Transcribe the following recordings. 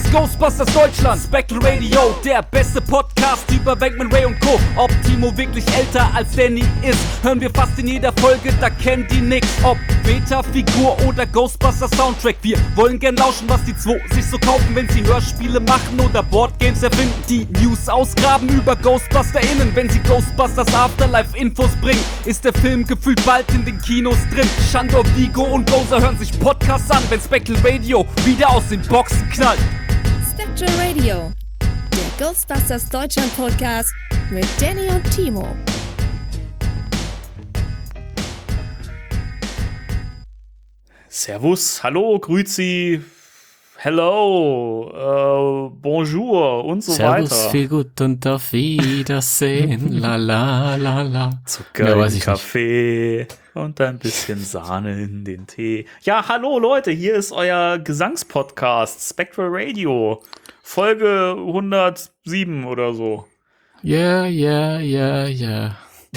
Ghostbusters Deutschland, Spectral Radio, der beste Podcast über Venkman, Ray und Co. Ob Timo wirklich älter als Danny ist, hören wir fast in jeder Folge, da kennen die nix. Ob Beta-Figur oder Ghostbusters Soundtrack, wir wollen gern lauschen, was die zwei sich so kaufen, wenn sie Hörspiele machen oder Boardgames erfinden. Die News ausgraben über GhostbusterInnen, wenn sie Ghostbusters Afterlife Infos bringen, ist der Film gefühlt bald in den Kinos drin. Shandor, Vigo und Gozer hören sich Podcasts an, wenn Spectral Radio wieder aus den Boxen knallt. Spectral Radio, der Ghostbusters Deutschland Podcast mit Danny und Timo. Servus, hallo, grüezi, hello, bonjour und so Servus, weiter. viel gut und auf Wiedersehen, la la la la. Zucker in Kaffee und ein bisschen Sahne in den Tee. Ja, hallo Leute, hier ist euer Gesangspodcast Spectral Radio, Folge 107 oder so. Yeah, yeah, yeah, yeah.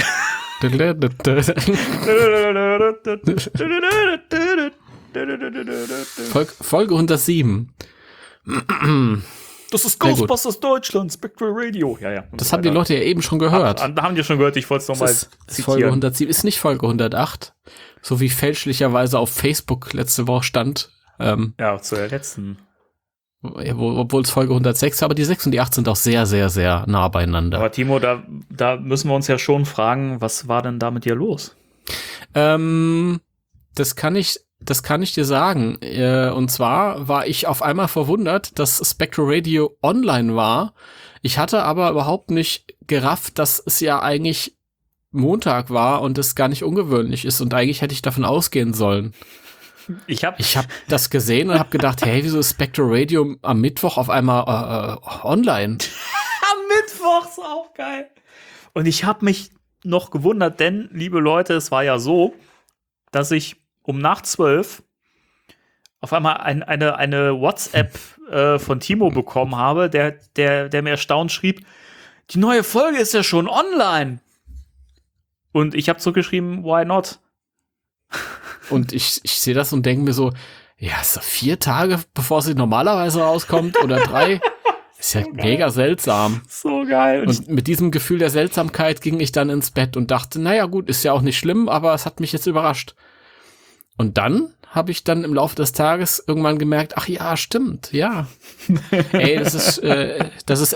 Folge 107. Das ist Ghostbusters Deutschland, Spectral Radio. Ja. Das haben die Leute ja eben schon gehört. Da haben die schon gehört, ich wollte es nochmal zitieren. Folge 107 ist nicht Folge 108, so wie fälschlicherweise auf Facebook letzte Woche stand. Ja, zu der letzten. Obwohl es Folge 106 ist, aber die 6 und die 8 sind auch sehr, sehr, sehr nah beieinander. Aber Timo, da müssen wir uns ja schon fragen, was war denn da mit dir los? Das kann ich dir sagen. Und zwar war ich auf einmal verwundert, dass Spectral Radio online war. Ich hatte aber überhaupt nicht gerafft, dass es ja eigentlich Montag war und es gar nicht ungewöhnlich ist. Und eigentlich hätte ich davon ausgehen sollen. Ich hab das gesehen und habe gedacht, hey, wieso ist Spectral Radio am Mittwoch auf einmal online? Am Mittwoch ist auch geil. Und ich habe mich noch gewundert, denn, liebe Leute, es war ja so, dass ich um nach 12 auf einmal eine WhatsApp von Timo bekommen habe, der mir erstaunt schrieb, die neue Folge ist ja schon online. Und ich habe zurückgeschrieben, why not? Und ich sehe das und denke mir so, ja, ist das 4 Tage, bevor sie normalerweise rauskommt oder 3? Ist ja so mega seltsam. So geil. Und mit diesem Gefühl der Seltsamkeit ging ich dann ins Bett und dachte, naja gut, ist ja auch nicht schlimm, aber es hat mich jetzt überrascht. Und dann habe ich dann im Laufe des Tages irgendwann gemerkt, ach ja, stimmt, ja. Ey, das ist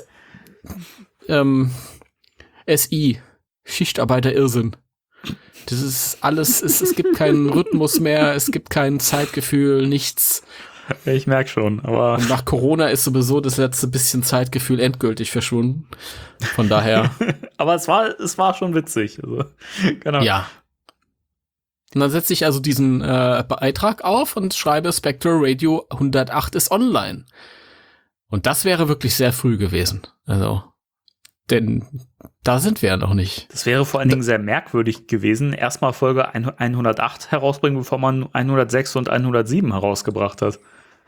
SI, Schichtarbeiter-Irrsinn. Das ist alles, es gibt keinen Rhythmus mehr, es gibt kein Zeitgefühl, nichts. Ich merke schon, aber. Und nach Corona ist sowieso das letzte bisschen Zeitgefühl endgültig verschwunden. Von daher. Aber es war schon witzig. Also, genau. Ja. Und dann setze ich also diesen Beitrag auf und schreibe Spectral Radio 108 ist online. Und das wäre wirklich sehr früh gewesen. Also, denn da sind wir ja noch nicht. Das wäre vor allen Dingen sehr merkwürdig gewesen, erstmal Folge 108 herausbringen, bevor man 106 und 107 herausgebracht hat.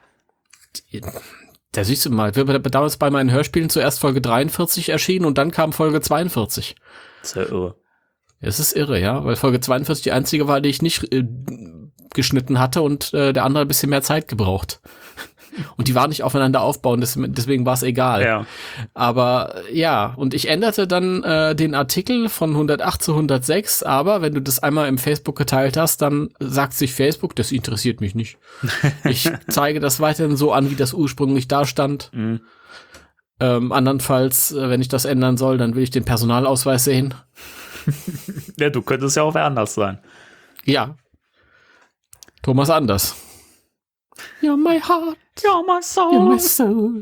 Da siehst du mal, damals bei meinen Hörspielen zuerst Folge 43 erschienen und dann kam Folge 42. Das ist ja irre. Es ist irre, ja, weil Folge 42 die einzige war, die ich nicht geschnitten hatte und der andere ein bisschen mehr Zeit gebraucht. Und die waren nicht aufeinander aufbauen, deswegen war es egal. Ja. Aber ja, und ich änderte dann den Artikel von 108 zu 106, aber wenn du das einmal im Facebook geteilt hast, dann sagt sich Facebook, das interessiert mich nicht. Ich zeige das weiterhin so an, wie das ursprünglich da stand. Mhm. Andernfalls, wenn ich das ändern soll, dann will ich den Personalausweis sehen. Ja, du könntest ja auch wer anders sein. Ja. Thomas Anders. You're my heart. You're my soul. You're my soul.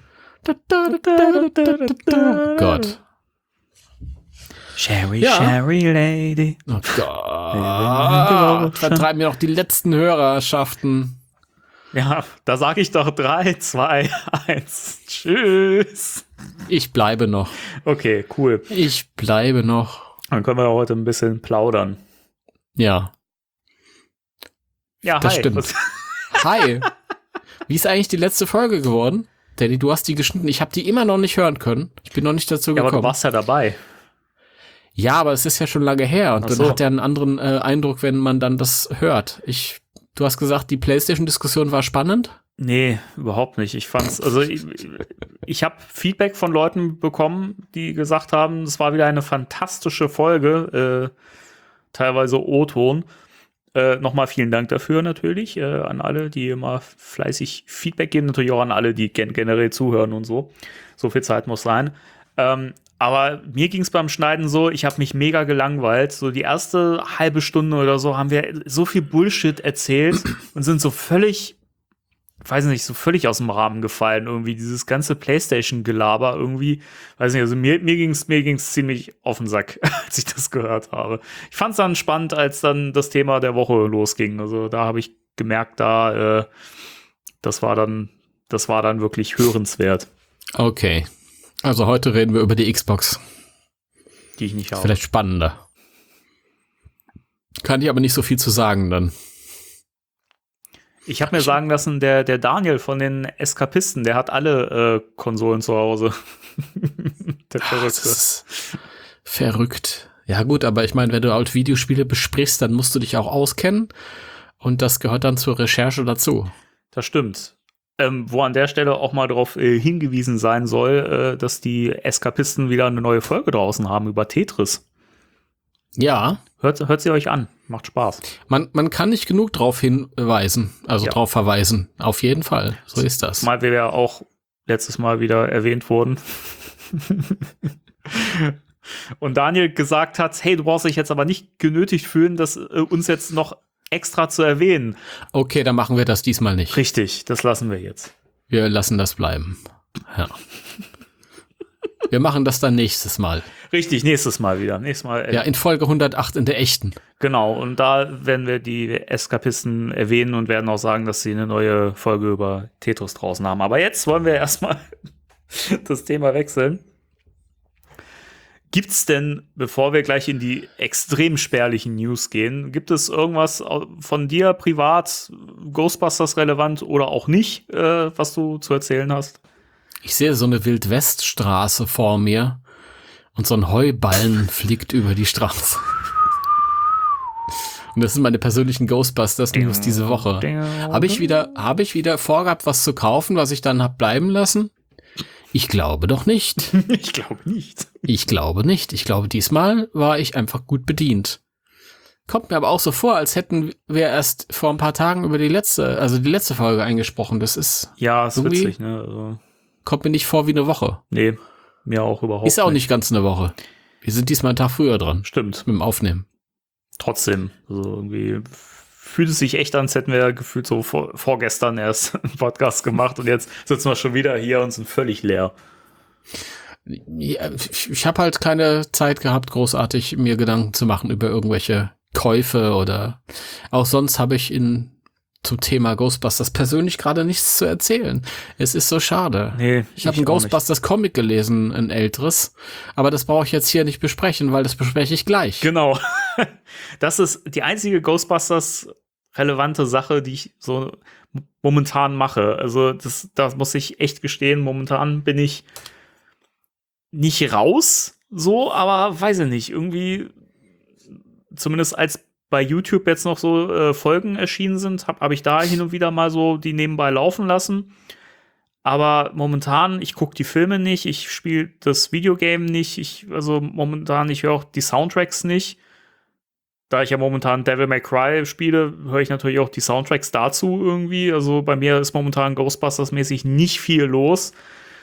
Gott. Sherry, Ja. Sherry Lady. Oh Gott. Vertreiben mir noch die letzten Hörerschaften. Ja, da sag ich doch 3, 2, 1. Tschüss. Ich bleibe noch. Okay, cool. Ich bleibe noch. Dann können wir heute ein bisschen plaudern. Ja, Ja, das hi. stimmt. Hi. Wie ist eigentlich die letzte Folge geworden? Danny, du hast die geschnitten. Ich habe die immer noch nicht hören können. Ich bin noch nicht dazu Ja, gekommen. aber du warst ja dabei. Ja, aber es ist ja schon lange her. Und Ach dann so. hat er einen anderen Eindruck, wenn man dann das hört. Du hast gesagt, die PlayStation-Diskussion war spannend? Nee, überhaupt nicht. Ich fand's, also ich habe Feedback von Leuten bekommen, die gesagt haben, es war wieder eine fantastische Folge, teilweise O-Ton. Nochmal vielen Dank dafür natürlich an alle, die immer fleißig Feedback geben, natürlich auch an alle, die generell zuhören und so. So viel Zeit muss sein. Aber mir ging es beim Schneiden so, ich habe mich mega gelangweilt. So die erste halbe Stunde oder so haben wir so viel Bullshit erzählt und sind so völlig, weiß nicht, so völlig aus dem Rahmen gefallen. Irgendwie dieses ganze PlayStation-Gelaber irgendwie, weiß nicht, also mir ging's ziemlich auf den Sack, als ich das gehört habe. Ich fand's dann spannend, als dann das Thema der Woche losging. Also da habe ich gemerkt, das war dann wirklich hörenswert. Okay. Also heute reden wir über die Xbox. Die ich nicht habe. Vielleicht spannender. Kann ich aber nicht so viel zu sagen dann. Ich habe mir sagen lassen, der Daniel von den Eskapisten, der hat alle Konsolen zu Hause. Der Verrückte. Das ist verrückt. Ja gut, aber ich meine, wenn du halt Videospiele besprichst, dann musst du dich auch auskennen. Und das gehört dann zur Recherche dazu. Das stimmt. Wo an der Stelle auch mal darauf hingewiesen sein soll, dass die Eskapisten wieder eine neue Folge draußen haben über Tetris. Ja. Hört sie euch an. Macht Spaß. Man kann nicht genug drauf hinweisen, also Ja. drauf verweisen. Auf jeden Fall. So ist das. Mal wir ja auch letztes Mal wieder erwähnt wurden. Und Daniel gesagt hat, hey, du brauchst dich jetzt aber nicht genötigt fühlen, das uns jetzt noch extra zu erwähnen. Okay, dann machen wir das diesmal nicht. Richtig, das lassen wir jetzt. Wir lassen das bleiben. Ja. Wir machen das dann nächstes Mal. Richtig, nächstes Mal wieder. Nächstes Mal. Ja, in Folge 108 in der echten. Genau, und da werden wir die Eskapisten erwähnen und werden auch sagen, dass sie eine neue Folge über Tetris draußen haben. Aber jetzt wollen wir erstmal das Thema wechseln. Gibt's denn, bevor wir gleich in die extrem spärlichen News gehen, gibt es irgendwas von dir privat, Ghostbusters relevant oder auch nicht, was du zu erzählen hast? Ich sehe so eine Wildweststraße vor mir und so ein Heuballen fliegt über die Straße. Und das sind meine persönlichen Ghostbusters-News diese Woche. Habe ich wieder vorgehabt, was zu kaufen, was ich dann hab bleiben lassen? Ich glaube doch nicht. Ich glaube nicht. Ich glaube nicht. Ich glaube, diesmal war ich einfach gut bedient. Kommt mir aber auch so vor, als hätten wir erst vor ein paar Tagen über die letzte Folge eingesprochen. Das ist, Ja, ist Irgendwie- witzig, ne? Also, kommt mir nicht vor wie eine Woche. nee, mir auch überhaupt Ist auch nicht ganz eine Woche. Wir sind diesmal einen Tag früher dran Stimmt. mit dem Aufnehmen. Trotzdem, also irgendwie fühlt es sich echt an, als hätten wir gefühlt so vorgestern erst einen Podcast gemacht und jetzt sitzen wir schon wieder hier und sind völlig leer. Ja, ich habe halt keine Zeit gehabt, großartig mir Gedanken zu machen über irgendwelche Käufe oder auch sonst habe ich zum Thema Ghostbusters persönlich gerade nichts zu erzählen. Es ist so schade. Nee, Ich habe ein auch nicht. Ghostbusters Comic gelesen, ein älteres, aber das brauche ich jetzt hier nicht besprechen, weil das bespreche ich gleich. Genau. Das ist die einzige Ghostbusters relevante Sache, die ich so momentan mache. Also das muss ich echt gestehen. Momentan bin ich nicht raus, so, aber weiß ich nicht. Irgendwie, zumindest als bei YouTube jetzt noch so Folgen erschienen sind, hab ich da hin und wieder mal so die nebenbei laufen lassen. Aber momentan, ich gucke die Filme nicht, ich spiele das Videogame nicht, ich höre auch die Soundtracks nicht. Da ich ja momentan Devil May Cry spiele, höre ich natürlich auch die Soundtracks dazu irgendwie. Also bei mir ist momentan Ghostbusters-mäßig nicht viel los.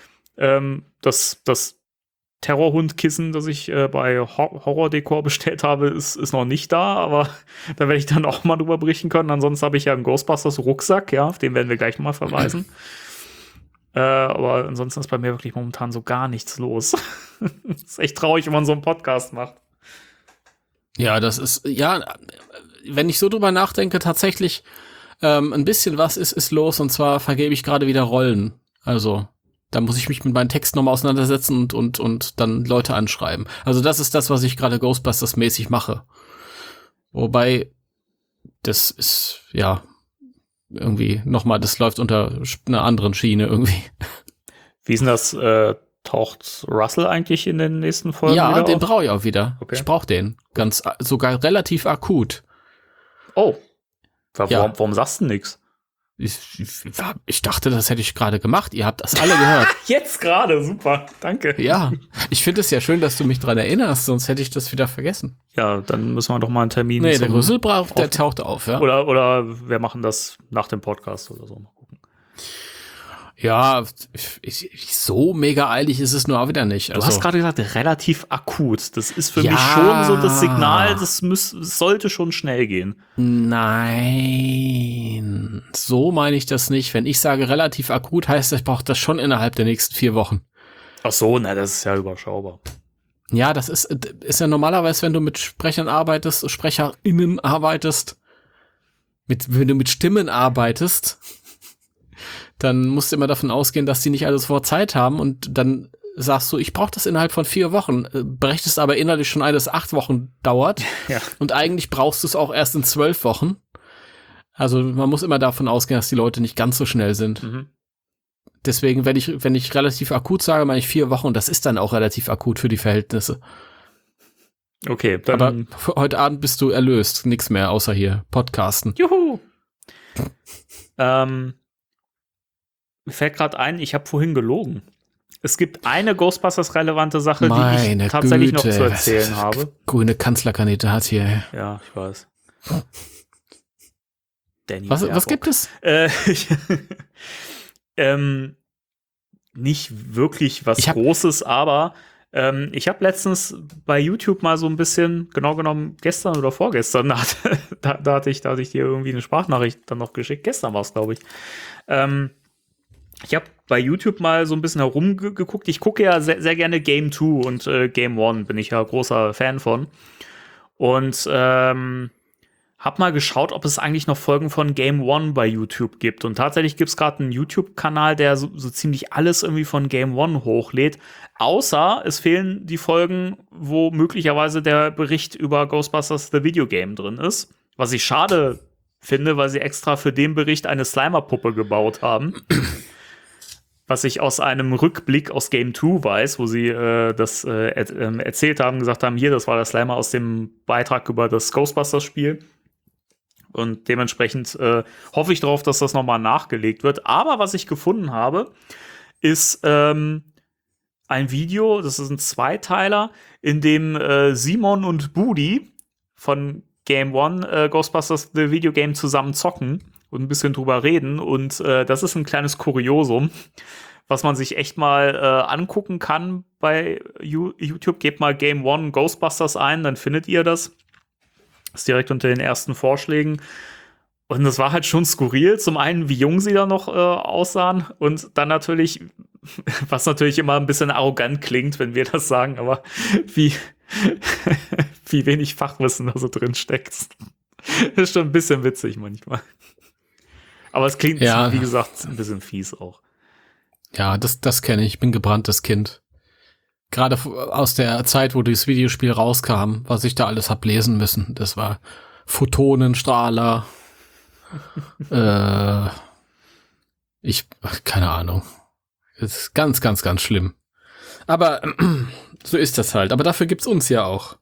Das Terrorhund-Kissen, das ich bei Horror-Dekor bestellt habe, ist noch nicht da, aber da werde ich dann auch mal drüber berichten können. Ansonsten habe ich ja einen Ghostbusters-Rucksack, ja, auf den werden wir gleich mal verweisen. Aber ansonsten ist bei mir wirklich momentan so gar nichts los. Ist echt traurig, wenn man so einen Podcast macht. Ja, das ist, ja, wenn ich so drüber nachdenke, tatsächlich ein bisschen was ist los, und zwar vergebe ich gerade wieder Rollen. Also, da muss ich mich mit meinen Texten nochmal auseinandersetzen und dann Leute anschreiben. Also das ist das, was ich gerade Ghostbusters-mäßig mache. Wobei, das ist, ja, irgendwie nochmal, das läuft unter einer anderen Schiene irgendwie. Wie ist denn das? Taucht Russell eigentlich in den nächsten Folgen Ja, wieder den auf? brauche ich auch wieder. Okay. Ich brauche den. Sogar relativ akut. Oh. Ja. Warum sagst du nix? Ich dachte, das hätte ich gerade gemacht. Ihr habt das alle gehört. Jetzt gerade, super, danke. Ja, ich finde es ja schön, dass du mich dran erinnerst, sonst hätte ich das wieder vergessen. Ja, dann müssen wir doch mal einen Termin. Nee, der Rüssel der taucht auf, ja. Oder wir machen das nach dem Podcast oder so. Mal gucken. Ja, so mega eilig ist es nur auch wieder nicht. Du hast gerade gesagt, relativ akut. Das ist für mich schon so das Signal, das sollte schon schnell gehen. Nein, so meine ich das nicht. Wenn ich sage relativ akut, heißt das, ich brauche das schon innerhalb der nächsten 4 Wochen. Ach so, na, das ist ja überschaubar. Ja, das ist ja normalerweise, wenn du mit Sprechern arbeitest, SprecherInnen arbeitest, wenn du mit Stimmen arbeitest, dann musst du immer davon ausgehen, dass die nicht alles vor Zeit haben und dann sagst du, ich brauche das innerhalb von 4 Wochen, berechnest aber innerlich schon alles 8 Wochen dauert und eigentlich brauchst du es auch erst in 12 Wochen. Also man muss immer davon ausgehen, dass die Leute nicht ganz so schnell sind. Mhm. Deswegen, wenn ich relativ akut sage, meine ich 4 Wochen und das ist dann auch relativ akut für die Verhältnisse. Okay, dann. Aber für heute Abend bist du erlöst, nix mehr außer hier Podcasten. Juhu! Mir fällt gerade ein, ich habe vorhin gelogen. Es gibt eine Ghostbusters-relevante Sache, die ich tatsächlich noch zu erzählen habe. Grüne Kanzlerkandidat hier. Ja, ich weiß. Danny was gibt es? Nicht wirklich was Großes, aber ich habe letztens bei YouTube mal so ein bisschen, genau genommen gestern oder vorgestern, da hatte ich dir irgendwie eine Sprachnachricht dann noch geschickt. Gestern war es, glaube ich. Ich habe bei YouTube mal so ein bisschen herumgeguckt. Ich gucke ja sehr, sehr gerne Game 2 und Game 1 bin ich ja großer Fan von. Und hab mal geschaut, ob es eigentlich noch Folgen von Game 1 bei YouTube gibt. Und tatsächlich gibt es gerade einen YouTube-Kanal, der so ziemlich alles irgendwie von Game 1 hochlädt. Außer es fehlen die Folgen, wo möglicherweise der Bericht über Ghostbusters The Video Game drin ist. Was ich schade finde, weil sie extra für den Bericht eine Slimer-Puppe gebaut haben. Was ich aus einem Rückblick aus Game 2 weiß, wo sie das erzählt haben, gesagt haben, hier, das war der Slimer aus dem Beitrag über das Ghostbusters-Spiel. Und dementsprechend hoffe ich darauf, dass das nochmal nachgelegt wird. Aber was ich gefunden habe, ist ein Video, das ist ein Zweiteiler, in dem Simon und Budi von Game 1 Ghostbusters The Video Game zusammen zocken und ein bisschen drüber reden. Und das ist ein kleines Kuriosum, was man sich echt mal angucken kann bei YouTube. Gebt mal Game 1 Ghostbusters ein, dann findet ihr das. Ist direkt unter den ersten Vorschlägen. Und das war halt schon skurril. Zum einen, wie jung sie da noch aussahen. Und dann natürlich, was natürlich immer ein bisschen arrogant klingt, wenn wir das sagen, aber wie wenig Fachwissen da so drin steckt. Das ist schon ein bisschen witzig manchmal. Aber es klingt, wie gesagt, ein bisschen fies auch. Ja, das kenne ich. Ich bin gebranntes Kind. Gerade aus der Zeit, wo dieses Videospiel rauskam, was ich da alles hab lesen müssen. Das war Photonenstrahler. Keine Ahnung. Das ist ganz, ganz, ganz schlimm. Aber so ist das halt. Aber dafür gibt's uns ja auch.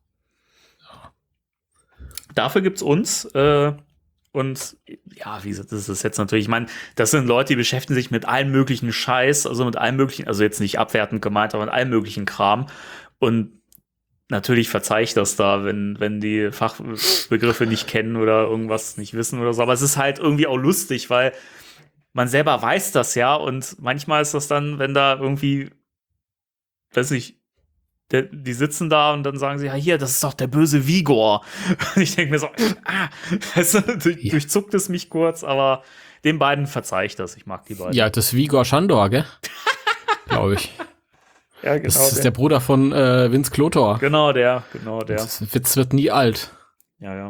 Dafür gibt's uns. Und ja, wie gesagt, das ist jetzt natürlich, ich meine, das sind Leute, die beschäftigen sich mit allem möglichen Scheiß, also mit allem möglichen, also jetzt nicht abwertend gemeint, aber mit allem möglichen Kram. Und natürlich verzeihe ich das da, wenn die Fachbegriffe nicht kennen oder irgendwas nicht wissen oder so. Aber es ist halt irgendwie auch lustig, weil man selber weiß das ja. Und manchmal ist das dann, wenn da irgendwie, weiß nicht, die sitzen da und dann sagen sie, ja, hier, das ist doch der böse Vigor. Und ich denke mir so, weißt du, durchzuckt es mich kurz, aber den beiden verzeih ich das. Ich mag die beiden. Ja, das ist Vigor Shandor, gell? Glaube ich. Ja, genau. Das ist der Bruder von Vince Clotor. Genau der. Das Witz wird nie alt. Ja.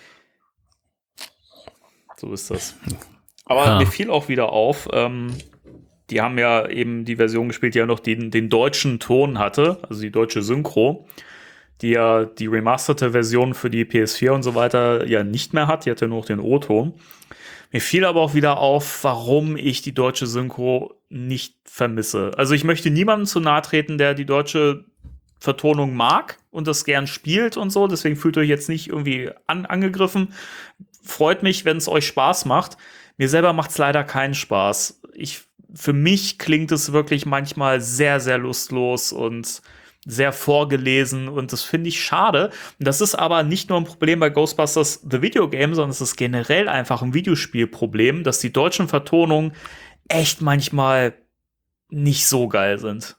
So ist das. Aber mir fiel auch wieder auf, die haben ja eben die Version gespielt, die ja noch den deutschen Ton hatte, also die deutsche Synchro, die ja die remasterte Version für die PS4 und so weiter ja nicht mehr hat, die hatte nur noch den O-Ton. Mir fiel aber auch wieder auf, warum ich die deutsche Synchro nicht vermisse. Also ich möchte niemandem zu nahe treten, der die deutsche Vertonung mag und das gern spielt und so, deswegen fühlt euch jetzt nicht irgendwie angegriffen. Freut mich, wenn es euch Spaß macht. Mir selber macht es leider keinen Spaß. Für mich klingt es wirklich manchmal sehr, sehr lustlos und sehr vorgelesen und das finde ich schade. Und das ist aber nicht nur ein Problem bei Ghostbusters The Video Game, sondern es ist generell einfach ein Videospielproblem, dass die deutschen Vertonungen echt manchmal nicht so geil sind.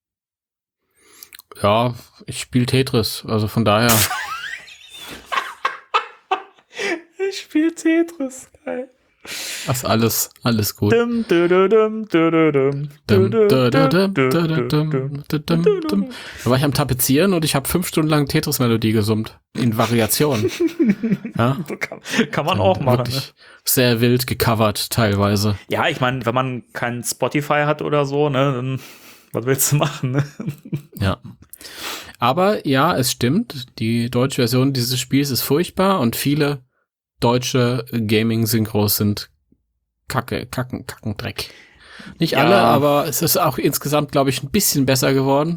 Ja, ich spiele Tetris, also von daher. Ich spiele Tetris, geil. Das ist alles gut. Da war ich am Tapezieren und ich habe 5 Stunden lang Tetris-Melodie gesummt. In Variationen. Ja? Kann man auch machen. Ne? Sehr wild gecovert teilweise. Ja, ich meine, wenn man kein Spotify hat oder so, ne, dann was willst du machen? Ne? Ja. Aber ja, es stimmt. Die deutsche Version dieses Spiels ist furchtbar und viele deutsche Gaming-Synchros sind Kackendreck. Nicht alle, aber es ist auch insgesamt, glaube ich, ein bisschen besser geworden.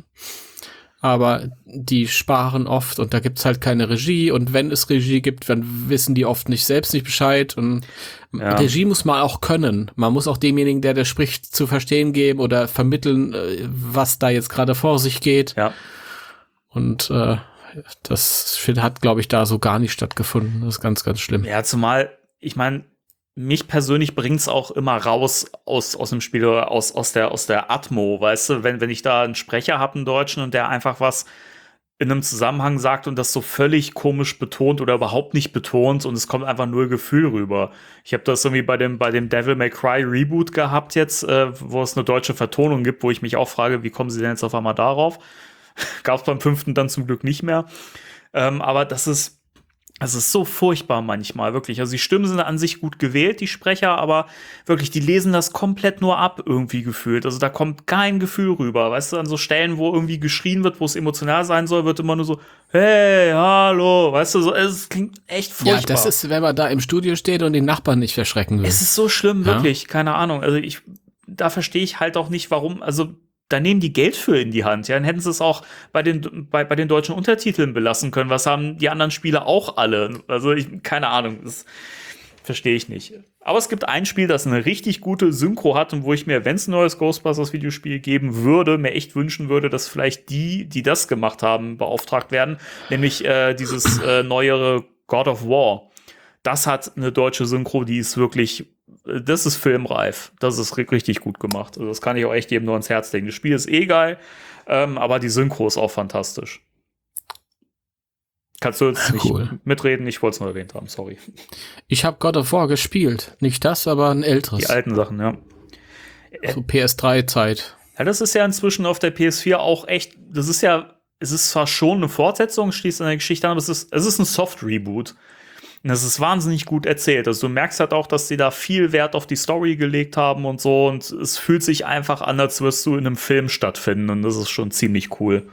Aber die sparen oft und da gibt's halt keine Regie und wenn es Regie gibt, dann wissen die oft selbst nicht Bescheid und Regie muss man auch können. Man muss auch demjenigen, der spricht, zu verstehen geben oder vermitteln, was da jetzt gerade vor sich geht. Ja. Und das hat, glaube ich, da so gar nicht stattgefunden. Das ist ganz, ganz schlimm. Ja, zumal, ich meine, mich persönlich bringt's auch immer raus aus dem Spiel oder aus der Atmo, weißt du, wenn ich da einen Sprecher habe, einen Deutschen, und der einfach was in einem Zusammenhang sagt und das so völlig komisch betont oder überhaupt nicht betont und es kommt einfach nur Gefühl rüber. Ich habe das irgendwie bei dem Devil May Cry Reboot gehabt jetzt, wo es eine deutsche Vertonung gibt, wo ich mich auch frage, wie kommen sie denn jetzt auf einmal darauf? Gab's beim 5. dann zum Glück nicht mehr. Aber das ist so furchtbar manchmal, wirklich. Also die Stimmen sind an sich gut gewählt, die Sprecher, aber wirklich, die lesen das komplett nur ab, irgendwie gefühlt. Also da kommt kein Gefühl rüber. Weißt du, an so Stellen, wo irgendwie geschrien wird, wo es emotional sein soll, wird immer nur so, hey, hallo, weißt du, so, es klingt echt furchtbar. Ja, das ist, wenn man da im Studio steht und den Nachbarn nicht verschrecken will. Es ist so schlimm, wirklich, keine Ahnung. Also da verstehe ich halt auch nicht, warum, also da nehmen die Geld für in die Hand. Ja, dann hätten sie es auch bei den deutschen Untertiteln belassen können. Was haben die anderen Spiele auch alle? Also keine Ahnung, das verstehe ich nicht. Aber es gibt ein Spiel, das eine richtig gute Synchro hat und wo ich mir, wenn es ein neues Ghostbusters-Videospiel geben würde, mir echt wünschen würde, dass vielleicht die das gemacht haben, beauftragt werden. Nämlich dieses neuere God of War. Das hat eine deutsche Synchro, die ist wirklich, das ist filmreif. Das ist richtig gut gemacht. Also das kann ich auch echt jedem nur ans Herz legen. Das Spiel ist geil, aber die Synchro ist auch fantastisch. Kannst du jetzt nicht mitreden? Ich wollte es nur erwähnt haben, sorry. Ich habe God of War gespielt. Nicht das, aber ein älteres. Die alten Sachen, ja. So PS3-Zeit. Ja, das ist ja inzwischen auf der PS4 auch echt, es ist zwar schon eine Fortsetzung, schließt an der Geschichte an, aber es ist ein Soft-Reboot. Und das ist wahnsinnig gut erzählt. Also du merkst halt auch, dass sie da viel Wert auf die Story gelegt haben und so. Und es fühlt sich einfach an, als würdest du in einem Film stattfinden. Und das ist schon ziemlich cool.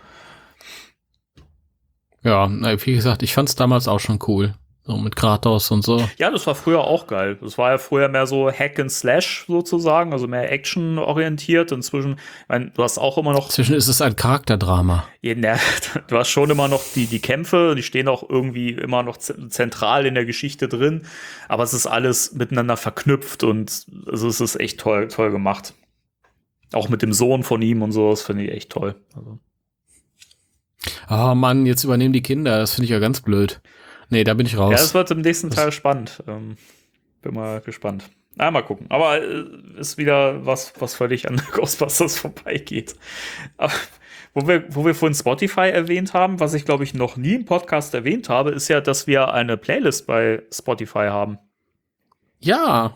Ja, wie gesagt, ich fand's damals auch schon cool. So mit Kratos und so. Ja, das war früher auch geil. Das war ja früher mehr so Hack and Slash sozusagen, also mehr Action-orientiert. Inzwischen, ich meine, du hast auch immer noch. Inzwischen ist es ein Charakterdrama. Ja, du hast schon immer noch die Kämpfe, die stehen auch irgendwie immer noch zentral in der Geschichte drin. Aber es ist alles miteinander verknüpft und also es ist echt toll gemacht. Auch mit dem Sohn von ihm und so, das finde ich echt toll. Also. Oh Mann, jetzt übernehmen die Kinder, das finde ich ja ganz blöd. Nee, da bin ich raus. Ja, das wird im nächsten Teil spannend. Bin mal gespannt. Mal gucken. Aber ist wieder was völlig an Ghostbusters vorbeigeht. Aber, wo wir vorhin Spotify erwähnt haben, was ich, glaube ich, noch nie im Podcast erwähnt habe, ist ja, dass wir eine Playlist bei Spotify haben. Ja.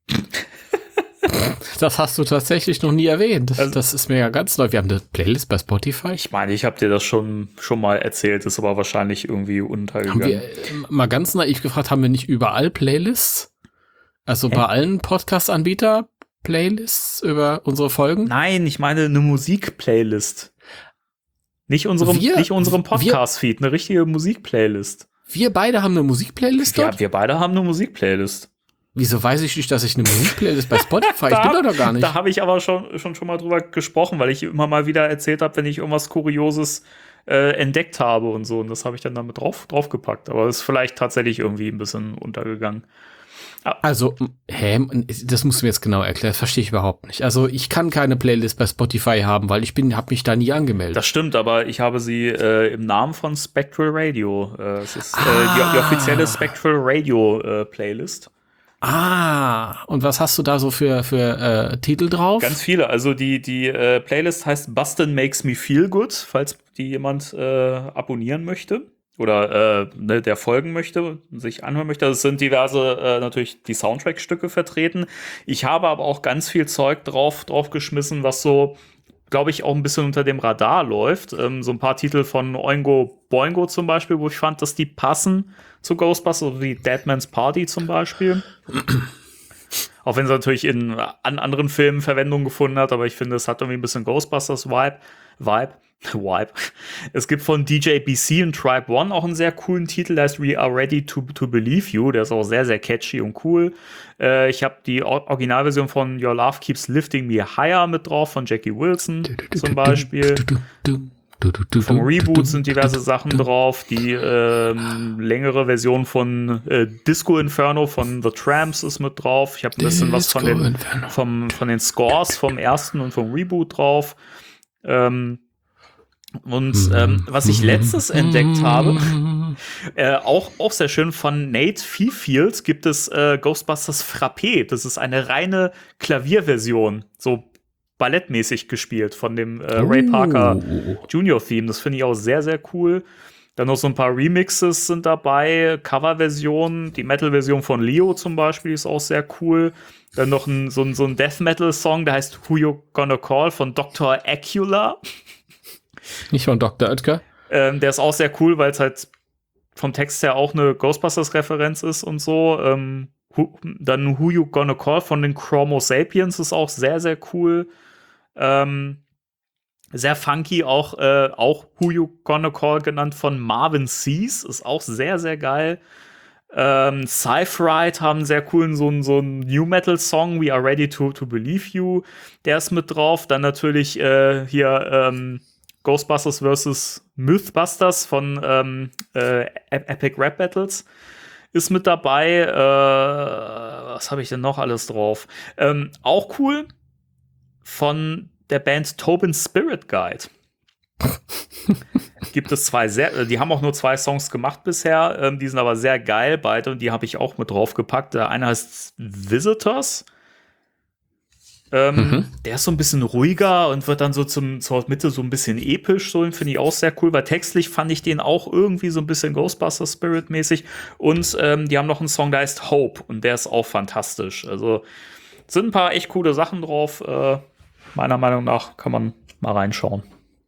Das hast du tatsächlich noch nie erwähnt. Das ist mir ja ganz neu. Wir haben eine Playlist bei Spotify. Ich meine, ich habe dir das schon mal erzählt, ist aber wahrscheinlich irgendwie untergegangen. Haben wir mal ganz naiv gefragt, haben wir nicht überall Playlists? Also bei allen Podcast-Anbieter Playlists über unsere Folgen? Nein, ich meine eine Musik-Playlist. Nicht unserem Podcast-Feed, eine richtige Musik-Playlist. Wir beide haben eine Musik-Playlist dort? Ja, wir beide haben eine Musik-Playlist. Wieso weiß ich nicht, dass ich eine Musikplaylist bei Spotify? Ich bin da doch gar nicht. Da habe ich aber schon mal drüber gesprochen, weil ich immer mal wieder erzählt habe, wenn ich irgendwas Kurioses entdeckt habe und so. Und das habe ich dann damit draufgepackt. Aber das ist vielleicht tatsächlich irgendwie ein bisschen untergegangen. Also, das musst du mir jetzt genau erklären, das verstehe ich überhaupt nicht. Also, ich kann keine Playlist bei Spotify haben, weil habe mich da nie angemeldet. Das stimmt, aber ich habe sie im Namen von Spectral Radio. Es ist die offizielle Spectral Radio Playlist. Und was hast du da so für Titel drauf? Ganz viele. Also die Playlist heißt Bustin' Makes Me Feel Good, falls die jemand abonnieren möchte oder der folgen möchte, sich anhören möchte. Es sind diverse natürlich die Soundtrack-Stücke vertreten. Ich habe aber auch ganz viel Zeug drauf geschmissen, was so, glaube ich, auch ein bisschen unter dem Radar läuft. So ein paar Titel von Oingo Boingo zum Beispiel, wo ich fand, dass die passen zu Ghostbusters, wie Dead Man's Party zum Beispiel. Auch wenn es natürlich an anderen Filmen Verwendung gefunden hat, aber ich finde, es hat irgendwie ein bisschen Ghostbusters-Vibe. Es gibt von DJ BC und Tribe One auch einen sehr coolen Titel, der heißt We Are Ready to Believe You. Der ist auch sehr, sehr catchy und cool. Ich habe die Originalversion von Your Love Keeps Lifting Me Higher mit drauf, von Jackie Wilson zum Beispiel. Vom Reboot sind diverse Sachen drauf. Die längere Version von Disco Inferno von The Tramps ist mit drauf. Ich habe ein bisschen was von den Scores vom ersten und vom Reboot drauf. Was ich letztes entdeckt habe, auch sehr schön, von Nate Fifield gibt es Ghostbusters Frappé. Das ist eine reine Klavierversion, so ballettmäßig gespielt von dem Ray Parker Junior Theme. Das finde ich auch sehr, sehr cool. Dann noch so ein paar Remixes sind dabei, Coverversionen, die Metal-Version von Leo zum Beispiel ist auch sehr cool. Dann noch so ein Death-Metal-Song, der heißt Who You Gonna Call von Dr. Acula. Nicht von Dr. Oetker. Der ist auch sehr cool, weil es halt vom Text her auch eine Ghostbusters-Referenz ist und so. Dann Who You Gonna Call von den Chromo Sapiens ist auch sehr, sehr cool. Sehr funky, auch Who You Gonna Call genannt von Marvin Seas, ist auch sehr, sehr geil. Cypherite haben einen sehr coolen, so einen New Metal Song, We Are Ready to Believe You, der ist mit drauf. Dann natürlich Ghostbusters vs. Mythbusters von Epic Rap Battles ist mit dabei. Was habe ich denn noch alles drauf? Auch cool von der Band Tobin Spirit Guide. Gibt es die haben auch nur 2 Songs gemacht bisher, die sind aber sehr geil beide und die habe ich auch mit draufgepackt. Der eine heißt Visitors. Der ist so ein bisschen ruhiger und wird dann so zur Mitte so ein bisschen episch, so finde ich auch sehr cool, weil textlich fand ich den auch irgendwie so ein bisschen Ghostbusters Spirit mäßig und die haben noch einen Song, der heißt Hope und der ist auch fantastisch. Also sind ein paar echt coole Sachen drauf. Meiner Meinung nach kann man mal reinschauen.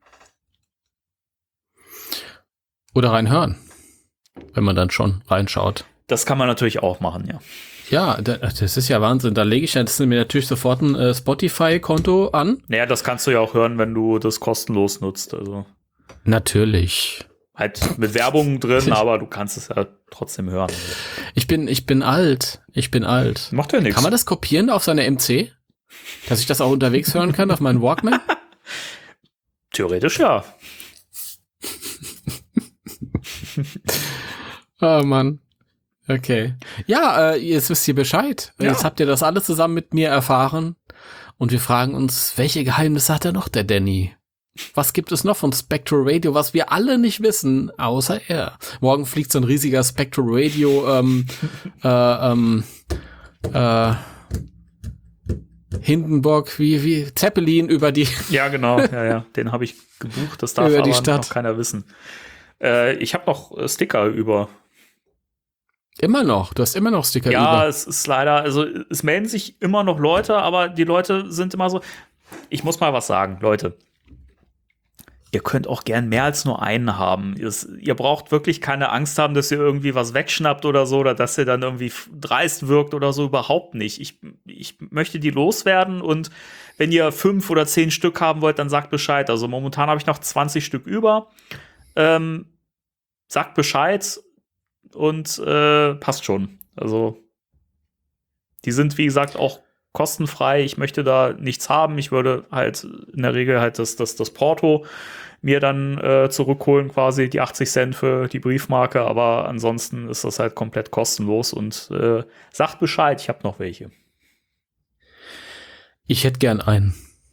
Oder reinhören, wenn man dann schon reinschaut. Das kann man natürlich auch machen, ja. Ja, das ist ja Wahnsinn. Da lege ich jetzt mir natürlich sofort ein Spotify-Konto an. Naja, das kannst du ja auch hören, wenn du das kostenlos nutzt. Also natürlich. Halt mit Werbung drin, aber du kannst es ja trotzdem hören. Ich bin alt. Macht ja nichts. Kann man das kopieren auf seine MC? Dass ich das auch unterwegs hören kann auf meinen Walkman? Theoretisch ja. Oh Mann. Okay. Ja, jetzt wisst ihr Bescheid. Ja. Jetzt habt ihr das alle zusammen mit mir erfahren. Und wir fragen uns, welche Geheimnisse hat er noch, der Danny? Was gibt es noch von Spectral Radio, was wir alle nicht wissen, außer er? Morgen fliegt so ein riesiger Spectral Radio Hindenburg, wie Zeppelin über die. Ja, genau. Ja. Den habe ich gebucht. Das darf aber noch keiner wissen. Ich habe noch Sticker über. Immer noch? Du hast immer noch Sticker über? Ja, es ist leider, also es melden sich immer noch Leute, aber die Leute sind immer so, ich muss mal was sagen, Leute. Ihr könnt auch gern mehr als nur einen haben. Ihr braucht wirklich keine Angst haben, dass ihr irgendwie was wegschnappt oder so, oder dass ihr dann irgendwie dreist wirkt oder so, überhaupt nicht. Ich möchte die loswerden und wenn ihr 5 oder 10 Stück haben wollt, dann sagt Bescheid. Also momentan habe ich noch 20 Stück über. Sagt Bescheid und passt schon. Also die sind, wie gesagt, auch kostenfrei, ich möchte da nichts haben, ich würde halt in der Regel halt das Porto mir dann zurückholen, quasi die 80 Cent für die Briefmarke, aber ansonsten ist das halt komplett kostenlos und sagt Bescheid, ich habe noch welche. Ich hätte gern einen.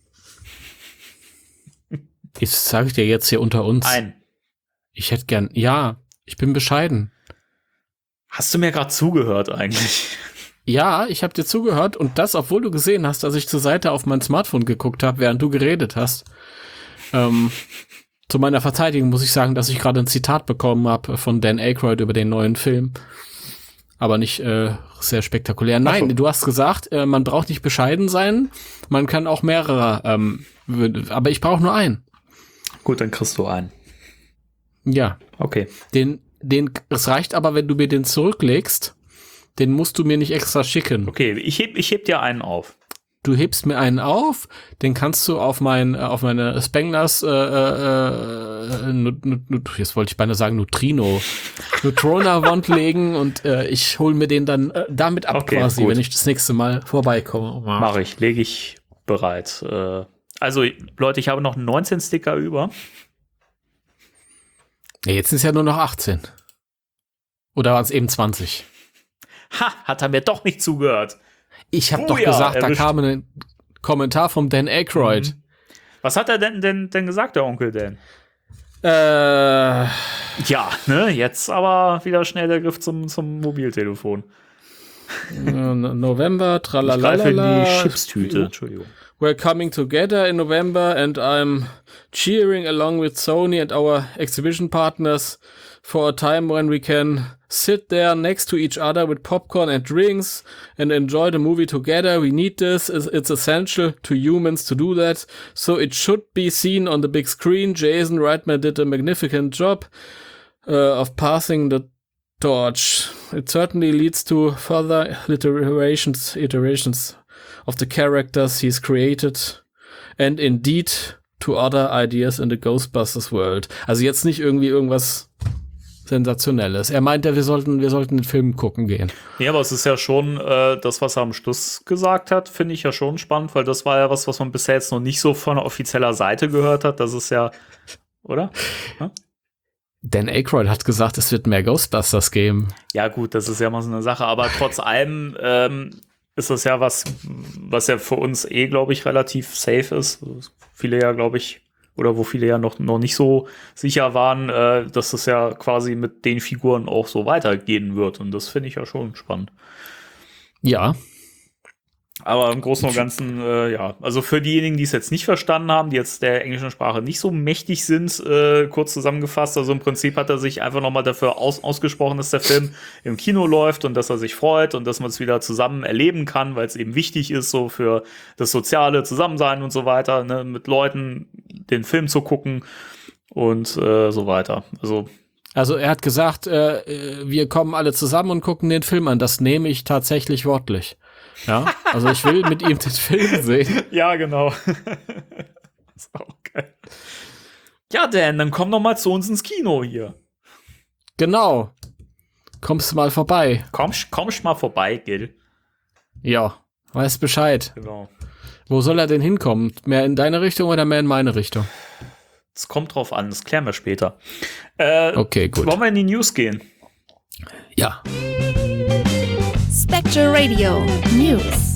Das sage ich dir jetzt hier unter uns. Ich hätte gern, ja, ich bin bescheiden. Hast du mir gerade zugehört eigentlich? Ja, ich habe dir zugehört und das, obwohl du gesehen hast, dass ich zur Seite auf mein Smartphone geguckt habe, während du geredet hast. Zu meiner Verteidigung muss ich sagen, dass ich gerade ein Zitat bekommen habe von Dan Aykroyd über den neuen Film. Aber nicht sehr spektakulär. Nein, du hast gesagt, man braucht nicht bescheiden sein, man kann auch mehrere, aber ich brauche nur einen. Gut, dann kriegst du einen. Ja. Okay. Es reicht aber, wenn du mir den zurücklegst, den musst du mir nicht extra schicken. Okay, ich heb dir einen auf. Du hebst mir einen auf, den kannst du auf meine Spenglers, jetzt wollte ich beinahe sagen Neutrona-Wand legen und ich hole mir den dann damit ab, okay, quasi, gut, wenn ich das nächste Mal vorbeikomme. Mache ich, lege ich bereit. Also, Leute, ich habe noch 19 Sticker über. Ja, jetzt sind es ja nur noch 18. Oder waren es eben 20? Ha, hat er mir doch nicht zugehört. Ich habe doch gesagt, da kam ein Kommentar vom Dan Aykroyd. Was hat er denn gesagt, der Onkel Dan? Ja, ne, jetzt aber wieder schnell der Griff zum Mobiltelefon. November, tralalala. Ich greife in die Chipstüte, Entschuldigung. We're coming together in November and I'm cheering along with Sony and our exhibition partners for a time when we can sit there next to each other with popcorn and drinks and enjoy the movie together. We need this. It's essential to humans to do that. So it should be seen on the big screen. Jason Reitman did a magnificent job of passing the torch. It certainly leads to further iterations of the characters he's created and indeed to other ideas in the Ghostbusters world. Also jetzt nicht irgendwie irgendwas Sensationelles. Er meinte, wir sollten den Film gucken gehen. Ja, aber es ist ja schon das, was er am Schluss gesagt hat, finde ich ja schon spannend, weil das war ja was man bisher jetzt noch nicht so von offizieller Seite gehört hat. Das ist ja, oder? Hm? Dan Aykroyd hat gesagt, es wird mehr Ghostbusters geben. Ja gut, das ist ja mal so eine Sache, aber trotz allem ist das ja was ja für uns glaube ich, relativ safe ist. Viele ja, glaube ich, oder wo viele ja noch nicht so sicher waren, dass das ja quasi mit den Figuren auch so weitergehen wird. Und das finde ich ja schon spannend. Ja. Aber im Großen und Ganzen, ja, also für diejenigen, die es jetzt nicht verstanden haben, die jetzt der englischen Sprache nicht so mächtig sind, kurz zusammengefasst, also im Prinzip hat er sich einfach nochmal dafür ausgesprochen, dass der Film im Kino läuft und dass er sich freut und dass man es wieder zusammen erleben kann, weil es eben wichtig ist, so für das soziale Zusammensein und so weiter, ne, mit Leuten den Film zu gucken und so weiter. Also er hat gesagt, wir kommen alle zusammen und gucken den Film an. Das nehme ich tatsächlich wortlich. Ja, also ich will mit ihm den Film sehen. Ja, genau. Das ist auch geil. Ja, Dan, dann komm doch mal zu uns ins Kino hier. Genau. Kommst du mal vorbei. Kommst mal vorbei, Gil. Ja, weißt Bescheid. Genau. Wo soll er denn hinkommen? Mehr in deine Richtung oder mehr in meine Richtung? Es kommt drauf an, das klären wir später. Okay, gut. Wollen wir in die News gehen? Ja. Spectre Radio News.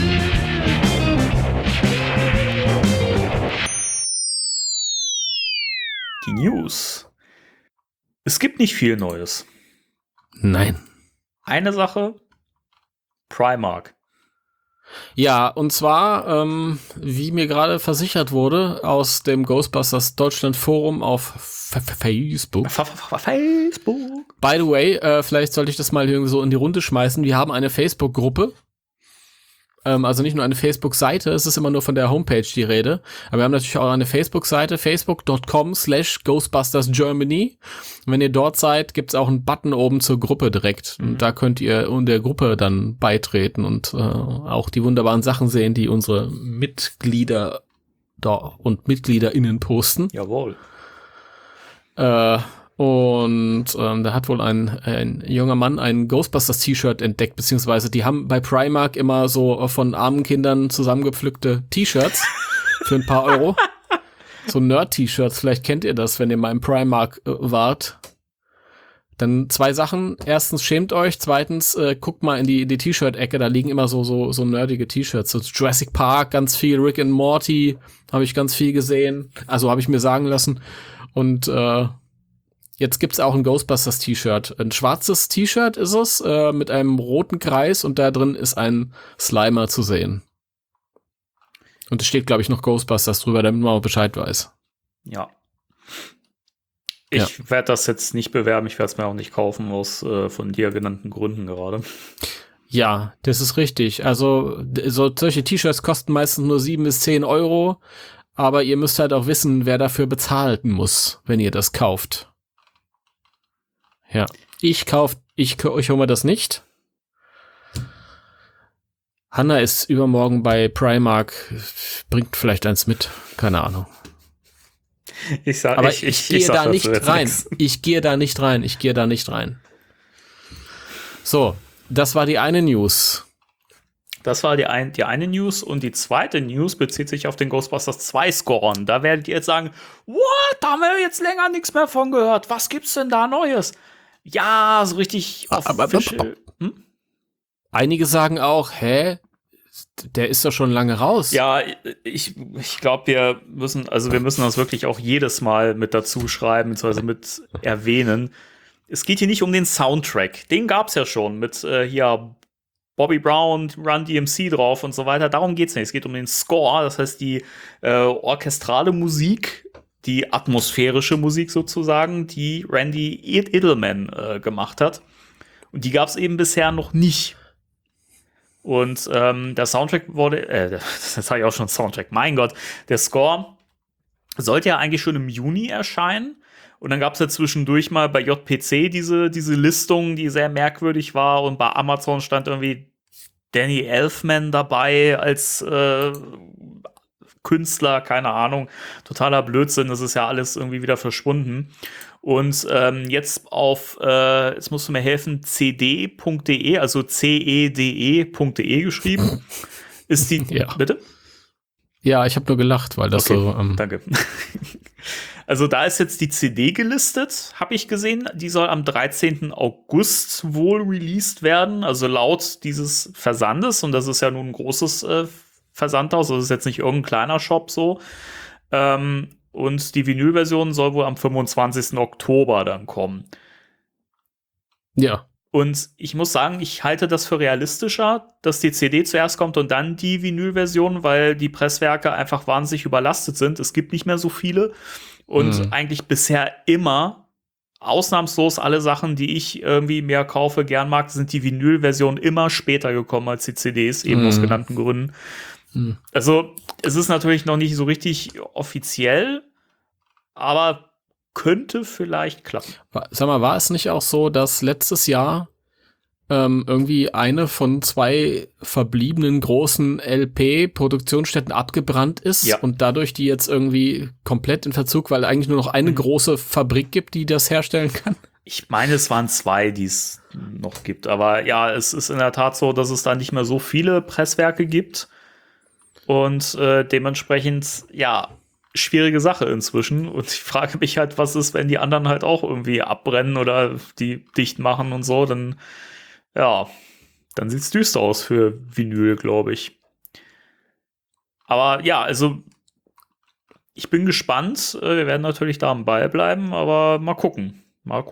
Die News. Es gibt nicht viel Neues. Nein. Eine Sache. Primark. Ja, und zwar, wie mir gerade versichert wurde, aus dem Ghostbusters Deutschland Forum auf Facebook. By the way, vielleicht sollte ich das mal irgendwie so in die Runde schmeißen. Wir haben eine Facebook-Gruppe. Also nicht nur eine Facebook-Seite, es ist immer nur von der Homepage die Rede. Aber wir haben natürlich auch eine Facebook-Seite, facebook.com/GhostbustersGermany. Und wenn ihr dort seid, gibt's auch einen Button oben zur Gruppe direkt. Und da könnt ihr in der Gruppe dann beitreten und auch die wunderbaren Sachen sehen, die unsere Mitglieder da und MitgliederInnen posten. Jawohl. Und da hat wohl ein junger Mann ein Ghostbusters-T-Shirt entdeckt, beziehungsweise die haben bei Primark immer so von armen Kindern zusammengepflückte T-Shirts für ein paar Euro. So Nerd-T-Shirts, vielleicht kennt ihr das, wenn ihr mal im Primark wart. Dann 2 Sachen. Erstens, schämt euch. Zweitens, guckt mal in die T-Shirt-Ecke. Da liegen immer so nerdige T-Shirts. So Jurassic Park, ganz viel. Rick and Morty habe ich ganz viel gesehen. Also habe ich mir sagen lassen. Und jetzt gibt's auch ein Ghostbusters-T-Shirt. Ein schwarzes T-Shirt ist es, mit einem roten Kreis. Und da drin ist ein Slimer zu sehen. Und es steht, glaube ich, noch Ghostbusters drüber, damit man auch Bescheid weiß. Ja. Ich werde das jetzt nicht bewerben, ich werde es mir auch nicht kaufen, aus von dir genannten Gründen gerade. Ja, das ist richtig. Also solche T-Shirts kosten meistens nur 7 bis 10 Euro, aber ihr müsst halt auch wissen, wer dafür bezahlen muss, wenn ihr das kauft. Ja, ich hole mir das nicht. Hanna ist übermorgen bei Primark, bringt vielleicht eins mit, keine Ahnung. Ich gehe da nicht rein. Ich gehe da nicht rein. So, das war die eine News. Das war die eine News und die zweite News bezieht sich auf den Ghostbusters 2 Scoren. Da werdet ihr jetzt sagen, what, da haben wir jetzt länger nichts mehr von gehört. Was gibt's denn da Neues? Ja, so richtig official. Einige sagen auch, der ist doch schon lange raus. Ja, ich glaube, wir müssen das wirklich auch jedes Mal mit dazu schreiben, beziehungsweise mit erwähnen. Es geht hier nicht um den Soundtrack. Den gab's ja schon mit hier Bobby Brown, Run DMC drauf und so weiter. Darum geht's nicht. Es geht um den Score, das heißt die orchestrale Musik, die atmosphärische Musik sozusagen, die Randy Edelman gemacht hat. Und die gab's eben bisher noch nicht. Und der Soundtrack wurde, das habe ich auch schon Soundtrack, mein Gott, der Score sollte ja eigentlich schon im Juni erscheinen. Und dann gab es ja zwischendurch mal bei JPC diese Listung, die sehr merkwürdig war. Und bei Amazon stand irgendwie Danny Elfman dabei als Künstler, keine Ahnung. Totaler Blödsinn, das ist ja alles irgendwie wieder verschwunden. Und jetzt jetzt musst du mir helfen, cd.de, also cede.de geschrieben, ist die, ja. Bitte? Ja, ich habe nur gelacht, weil das okay, so... danke. Also da ist jetzt die CD gelistet, habe ich gesehen. Die soll am 13. August wohl released werden, also laut dieses Versandes. Und das ist ja nun ein großes Versandhaus, das ist jetzt nicht irgendein kleiner Shop so. Und die Vinylversion soll wohl am 25. Oktober dann kommen. Ja. Und ich muss sagen, ich halte das für realistischer, dass die CD zuerst kommt und dann die Vinylversion, weil die Presswerke einfach wahnsinnig überlastet sind. Es gibt nicht mehr so viele. Und eigentlich bisher immer, ausnahmslos alle Sachen, die ich irgendwie mehr kaufe, gern mag, sind die Vinylversionen immer später gekommen als die CDs, eben aus genannten Gründen. Also, es ist natürlich noch nicht so richtig offiziell, aber könnte vielleicht klappen. Sag mal, war es nicht auch so, dass letztes Jahr irgendwie eine von 2 verbliebenen großen LP-Produktionsstätten abgebrannt ist und dadurch die jetzt irgendwie komplett in Verzug, weil eigentlich nur noch eine große Fabrik gibt, die das herstellen kann? Ich meine, es waren 2, die es noch gibt. Aber ja, es ist in der Tat so, dass es da nicht mehr so viele Presswerke gibt. Und dementsprechend, ja, schwierige Sache inzwischen. Und ich frage mich halt, was ist, wenn die anderen halt auch irgendwie abbrennen oder die dicht machen und so, dann sieht's düster aus für Vinyl, glaube ich. Aber ja, also ich bin gespannt. Wir werden natürlich da am Ball bleiben, aber mal gucken.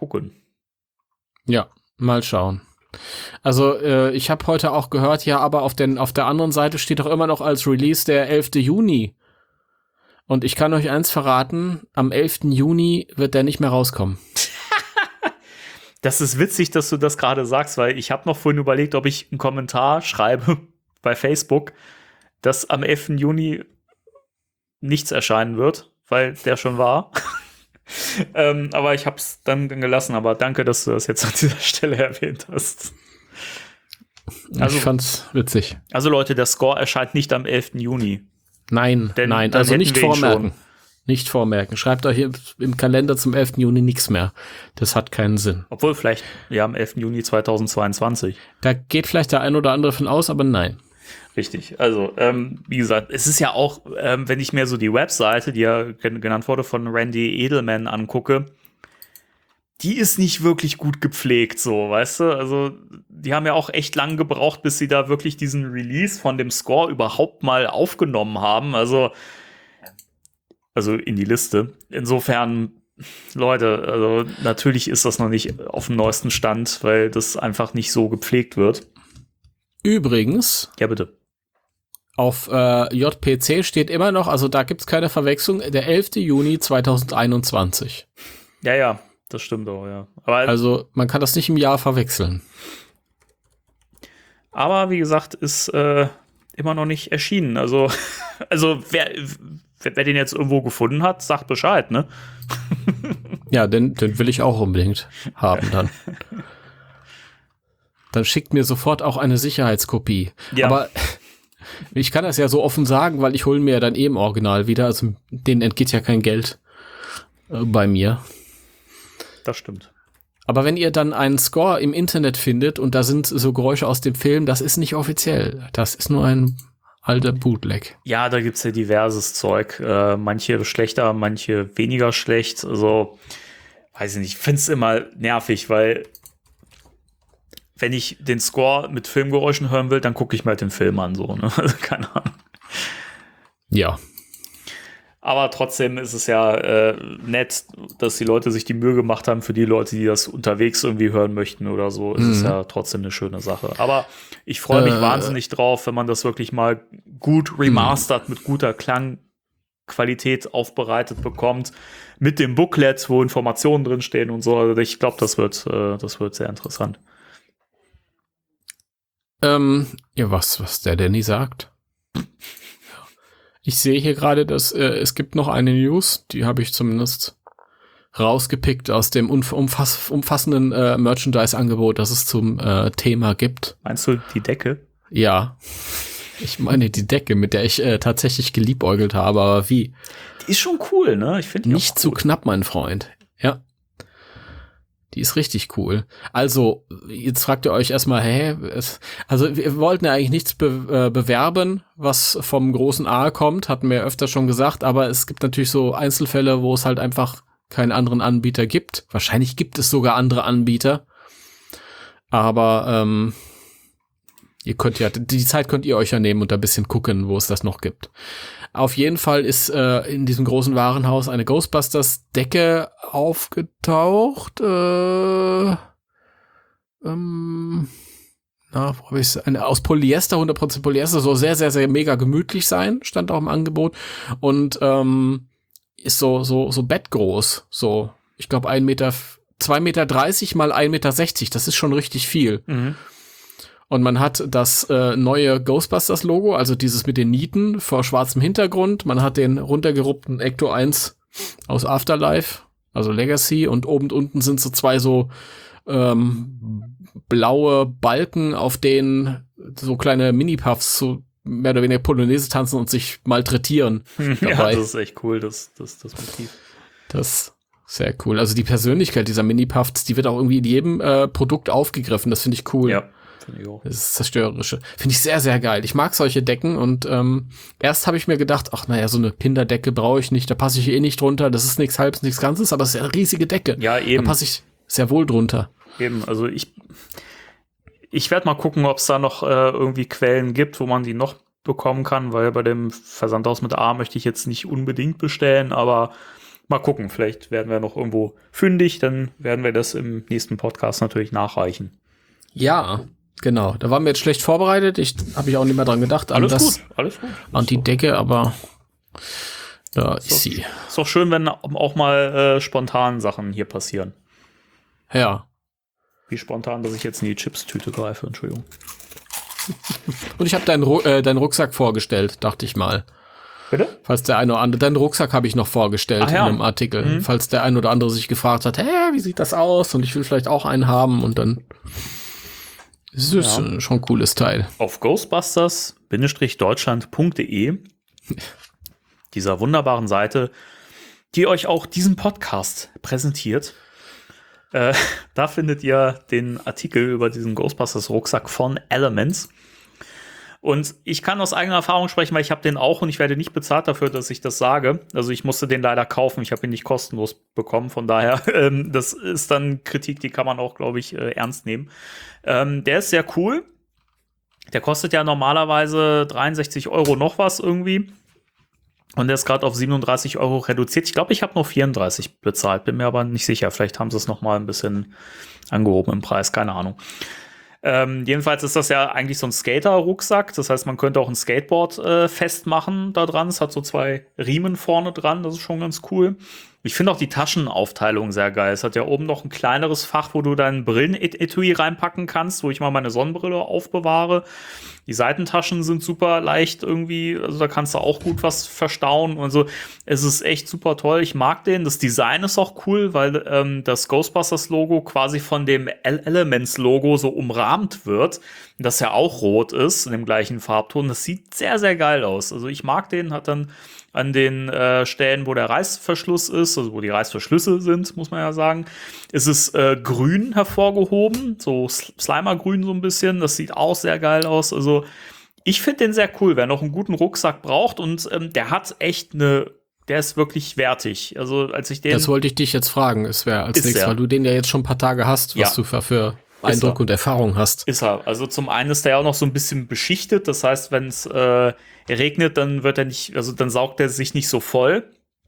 Ja, mal schauen. Also ich habe heute auch gehört, ja, aber auf der anderen Seite steht doch immer noch als Release der 11. Juni. Und ich kann euch eins verraten, am 11. Juni wird der nicht mehr rauskommen. Das ist witzig, dass du das gerade sagst, weil ich habe noch vorhin überlegt, ob ich einen Kommentar schreibe bei Facebook, dass am 11. Juni nichts erscheinen wird, weil der schon war. Aber ich habe es dann gelassen. Aber danke, dass du das jetzt an dieser Stelle erwähnt hast. Also, ich fand's witzig. Also Leute, der Score erscheint nicht am 11. Juni. Nein, also nicht vormerken. Nicht vormerken. Schreibt euch hier im Kalender zum 11. Juni nichts mehr. Das hat keinen Sinn. Obwohl vielleicht, ja, am 11. Juni 2022. Da geht vielleicht der ein oder andere von aus, aber nein. Richtig. Also, wie gesagt, es ist ja auch, wenn ich mir so die Webseite, die ja genannt wurde, von Randy Edelman angucke, die ist nicht wirklich gut gepflegt, so, weißt du? Also, die haben ja auch echt lang gebraucht, bis sie da wirklich diesen Release von dem Score überhaupt mal aufgenommen haben. Also in die Liste. Insofern, Leute, also natürlich ist das noch nicht auf dem neuesten Stand, weil das einfach nicht so gepflegt wird. Übrigens. Ja, bitte. Auf JPC steht immer noch, also da gibt's keine Verwechslung, der 11. Juni 2021. Ja, das stimmt auch, ja. Aber, also man kann das nicht im Jahr verwechseln. Aber wie gesagt, ist immer noch nicht erschienen. Also wer den jetzt irgendwo gefunden hat, sagt Bescheid, ne? Ja, den will ich auch unbedingt haben dann. Dann schickt mir sofort auch eine Sicherheitskopie. Ja. Aber ich kann das ja so offen sagen, weil ich hole mir ja dann im Original wieder. Also denen entgeht ja kein Geld bei mir. Das stimmt. Aber wenn ihr dann einen Score im Internet findet und da sind so Geräusche aus dem Film, das ist nicht offiziell. Das ist nur ein alter Bootleg. Ja, da gibt's ja diverses Zeug. Manche schlechter, manche weniger schlecht. Also, weiß ich nicht. Ich find's immer nervig, weil wenn ich den Score mit Filmgeräuschen hören will, dann gucke ich mir halt den Film an, so, ne? Also, keine Ahnung. Ja. Aber trotzdem ist es ja nett, dass die Leute sich die Mühe gemacht haben für die Leute, die das unterwegs irgendwie hören möchten oder so. Es ist ja trotzdem eine schöne Sache. Aber ich freue mich wahnsinnig drauf, wenn man das wirklich mal gut remastert mit guter Klangqualität aufbereitet bekommt. Mit dem Booklet, wo Informationen drinstehen und so. Also ich glaube, das wird sehr interessant. Ja, was der Danny sagt. Ich sehe hier gerade, dass es gibt noch eine News, die habe ich zumindest rausgepickt aus dem umfassenden Merchandise-Angebot, das es zum Thema gibt. Meinst du die Decke? Ja, ich meine die Decke, mit der ich tatsächlich geliebäugelt habe, aber wie? Die ist schon cool, ne? Ich finde die nicht zu knapp, mein Freund. Ja. Die ist richtig cool. Also, jetzt fragt ihr euch erstmal, also wir wollten ja eigentlich nichts bewerben, was vom großen A kommt, hatten wir öfter schon gesagt, aber es gibt natürlich so Einzelfälle, wo es halt einfach keinen anderen Anbieter gibt. Wahrscheinlich gibt es sogar andere Anbieter. Aber ihr könnt ja, die Zeit könnt ihr euch ja nehmen und ein bisschen gucken, wo es das noch gibt. Auf jeden Fall ist in diesem großen Warenhaus eine Ghostbusters-Decke aufgetaucht. Wo habe ich es? Eine aus Polyester, 100% Polyester, soll sehr, sehr, sehr mega gemütlich sein, stand auch im Angebot. Und ist so bettgroß. So, ich glaube 2,30 Meter mal 1,60 Meter. Das ist schon richtig viel. Mhm. Und man hat das neue Ghostbusters-Logo, also dieses mit den Nieten vor schwarzem Hintergrund. Man hat den runtergeruppten Ecto 1 aus Afterlife, also Legacy. Und oben und unten sind so zwei so blaue Balken, auf denen so kleine Mini-Puffs so mehr oder weniger Polonaise tanzen und sich malträtieren. Ja, das ist echt cool, das Motiv. Das sehr cool. Also die Persönlichkeit dieser Mini-Puffs, die wird auch irgendwie in jedem Produkt aufgegriffen. Das finde ich cool. Ja. Das ist Zerstörerische. Finde ich sehr, sehr geil. Ich mag solche Decken und erst habe ich mir gedacht, ach naja, so eine Kinderdecke brauche ich nicht, da passe ich eh nicht drunter, das ist nichts Halbes, nichts Ganzes, aber es ist ja eine riesige Decke. Ja, eben. Da passe ich sehr wohl drunter. Eben, also ich werde mal gucken, ob es da noch irgendwie Quellen gibt, wo man die noch bekommen kann, weil bei dem Versandhaus mit A möchte ich jetzt nicht unbedingt bestellen, aber mal gucken, vielleicht werden wir noch irgendwo fündig, dann werden wir das im nächsten Podcast natürlich nachreichen. Ja, genau, da waren wir jetzt schlecht vorbereitet. Habe ich auch nicht mehr dran gedacht. Alles gut. An die Decke, aber da ist sie. Ist doch schön, wenn auch mal spontan Sachen hier passieren. Ja. Wie spontan, dass ich jetzt in die Chips-Tüte greife, Entschuldigung. Und ich habe deinen Rucksack vorgestellt, dachte ich mal. Bitte? Falls der eine oder andere, deinen Rucksack habe ich noch vorgestellt in einem Artikel. Mhm. Falls der eine oder andere sich gefragt hat, wie sieht das aus? Und ich will vielleicht auch einen haben und dann das ist schon ein cooles Teil. Auf ghostbusters-deutschland.de dieser wunderbaren Seite die euch auch diesen Podcast präsentiert. Da findet ihr den Artikel über diesen Ghostbusters Rucksack von Elements. Und ich kann aus eigener Erfahrung sprechen, weil ich habe den auch und ich werde nicht bezahlt dafür, dass ich das sage. Also ich musste den leider kaufen, ich habe ihn nicht kostenlos bekommen. Von daher, das ist dann Kritik, die kann man auch, glaube ich, ernst nehmen. Der ist sehr cool. Der kostet ja normalerweise 63 € noch was irgendwie. Und der ist gerade auf 37 € reduziert. Ich glaube, ich habe nur 34 bezahlt, bin mir aber nicht sicher. Vielleicht haben sie es noch mal ein bisschen angehoben im Preis, keine Ahnung. Jedenfalls ist das ja eigentlich so ein Skater-Rucksack. Das heißt, man könnte auch ein Skateboard festmachen da dran. Es hat so 2 Riemen vorne dran. Das ist schon ganz cool. Ich finde auch die Taschenaufteilung sehr geil. Es hat ja oben noch ein kleineres Fach, wo du dein Brillenetui reinpacken kannst, wo ich mal meine Sonnenbrille aufbewahre. Die Seitentaschen sind super leicht irgendwie, also da kannst du auch gut was verstauen und so. Es ist echt super toll. Ich mag den. Das Design ist auch cool, weil das Ghostbusters-Logo quasi von dem Elements-Logo so umrahmt wird, das ja auch rot ist, in dem gleichen Farbton. Das sieht sehr, sehr geil aus. Also ich mag den, hat dann an den Stellen, wo der Reißverschluss ist, also wo die Reißverschlüsse sind, muss man ja sagen, ist es grün hervorgehoben, so Slimer-grün so ein bisschen. Das sieht auch sehr geil aus. Also ich finde den sehr cool, wer noch einen guten Rucksack braucht und der hat echt der ist wirklich wertig. Also als ich den... Das wollte ich dich jetzt fragen, es wäre als nächstes, weil du den ja jetzt schon ein paar Tage hast, was du für Eindruck und Erfahrung hast. Ist er. Also zum einen ist der ja auch noch so ein bisschen beschichtet. Das heißt, wenn es regnet, dann wird er nicht, also dann saugt er sich nicht so voll.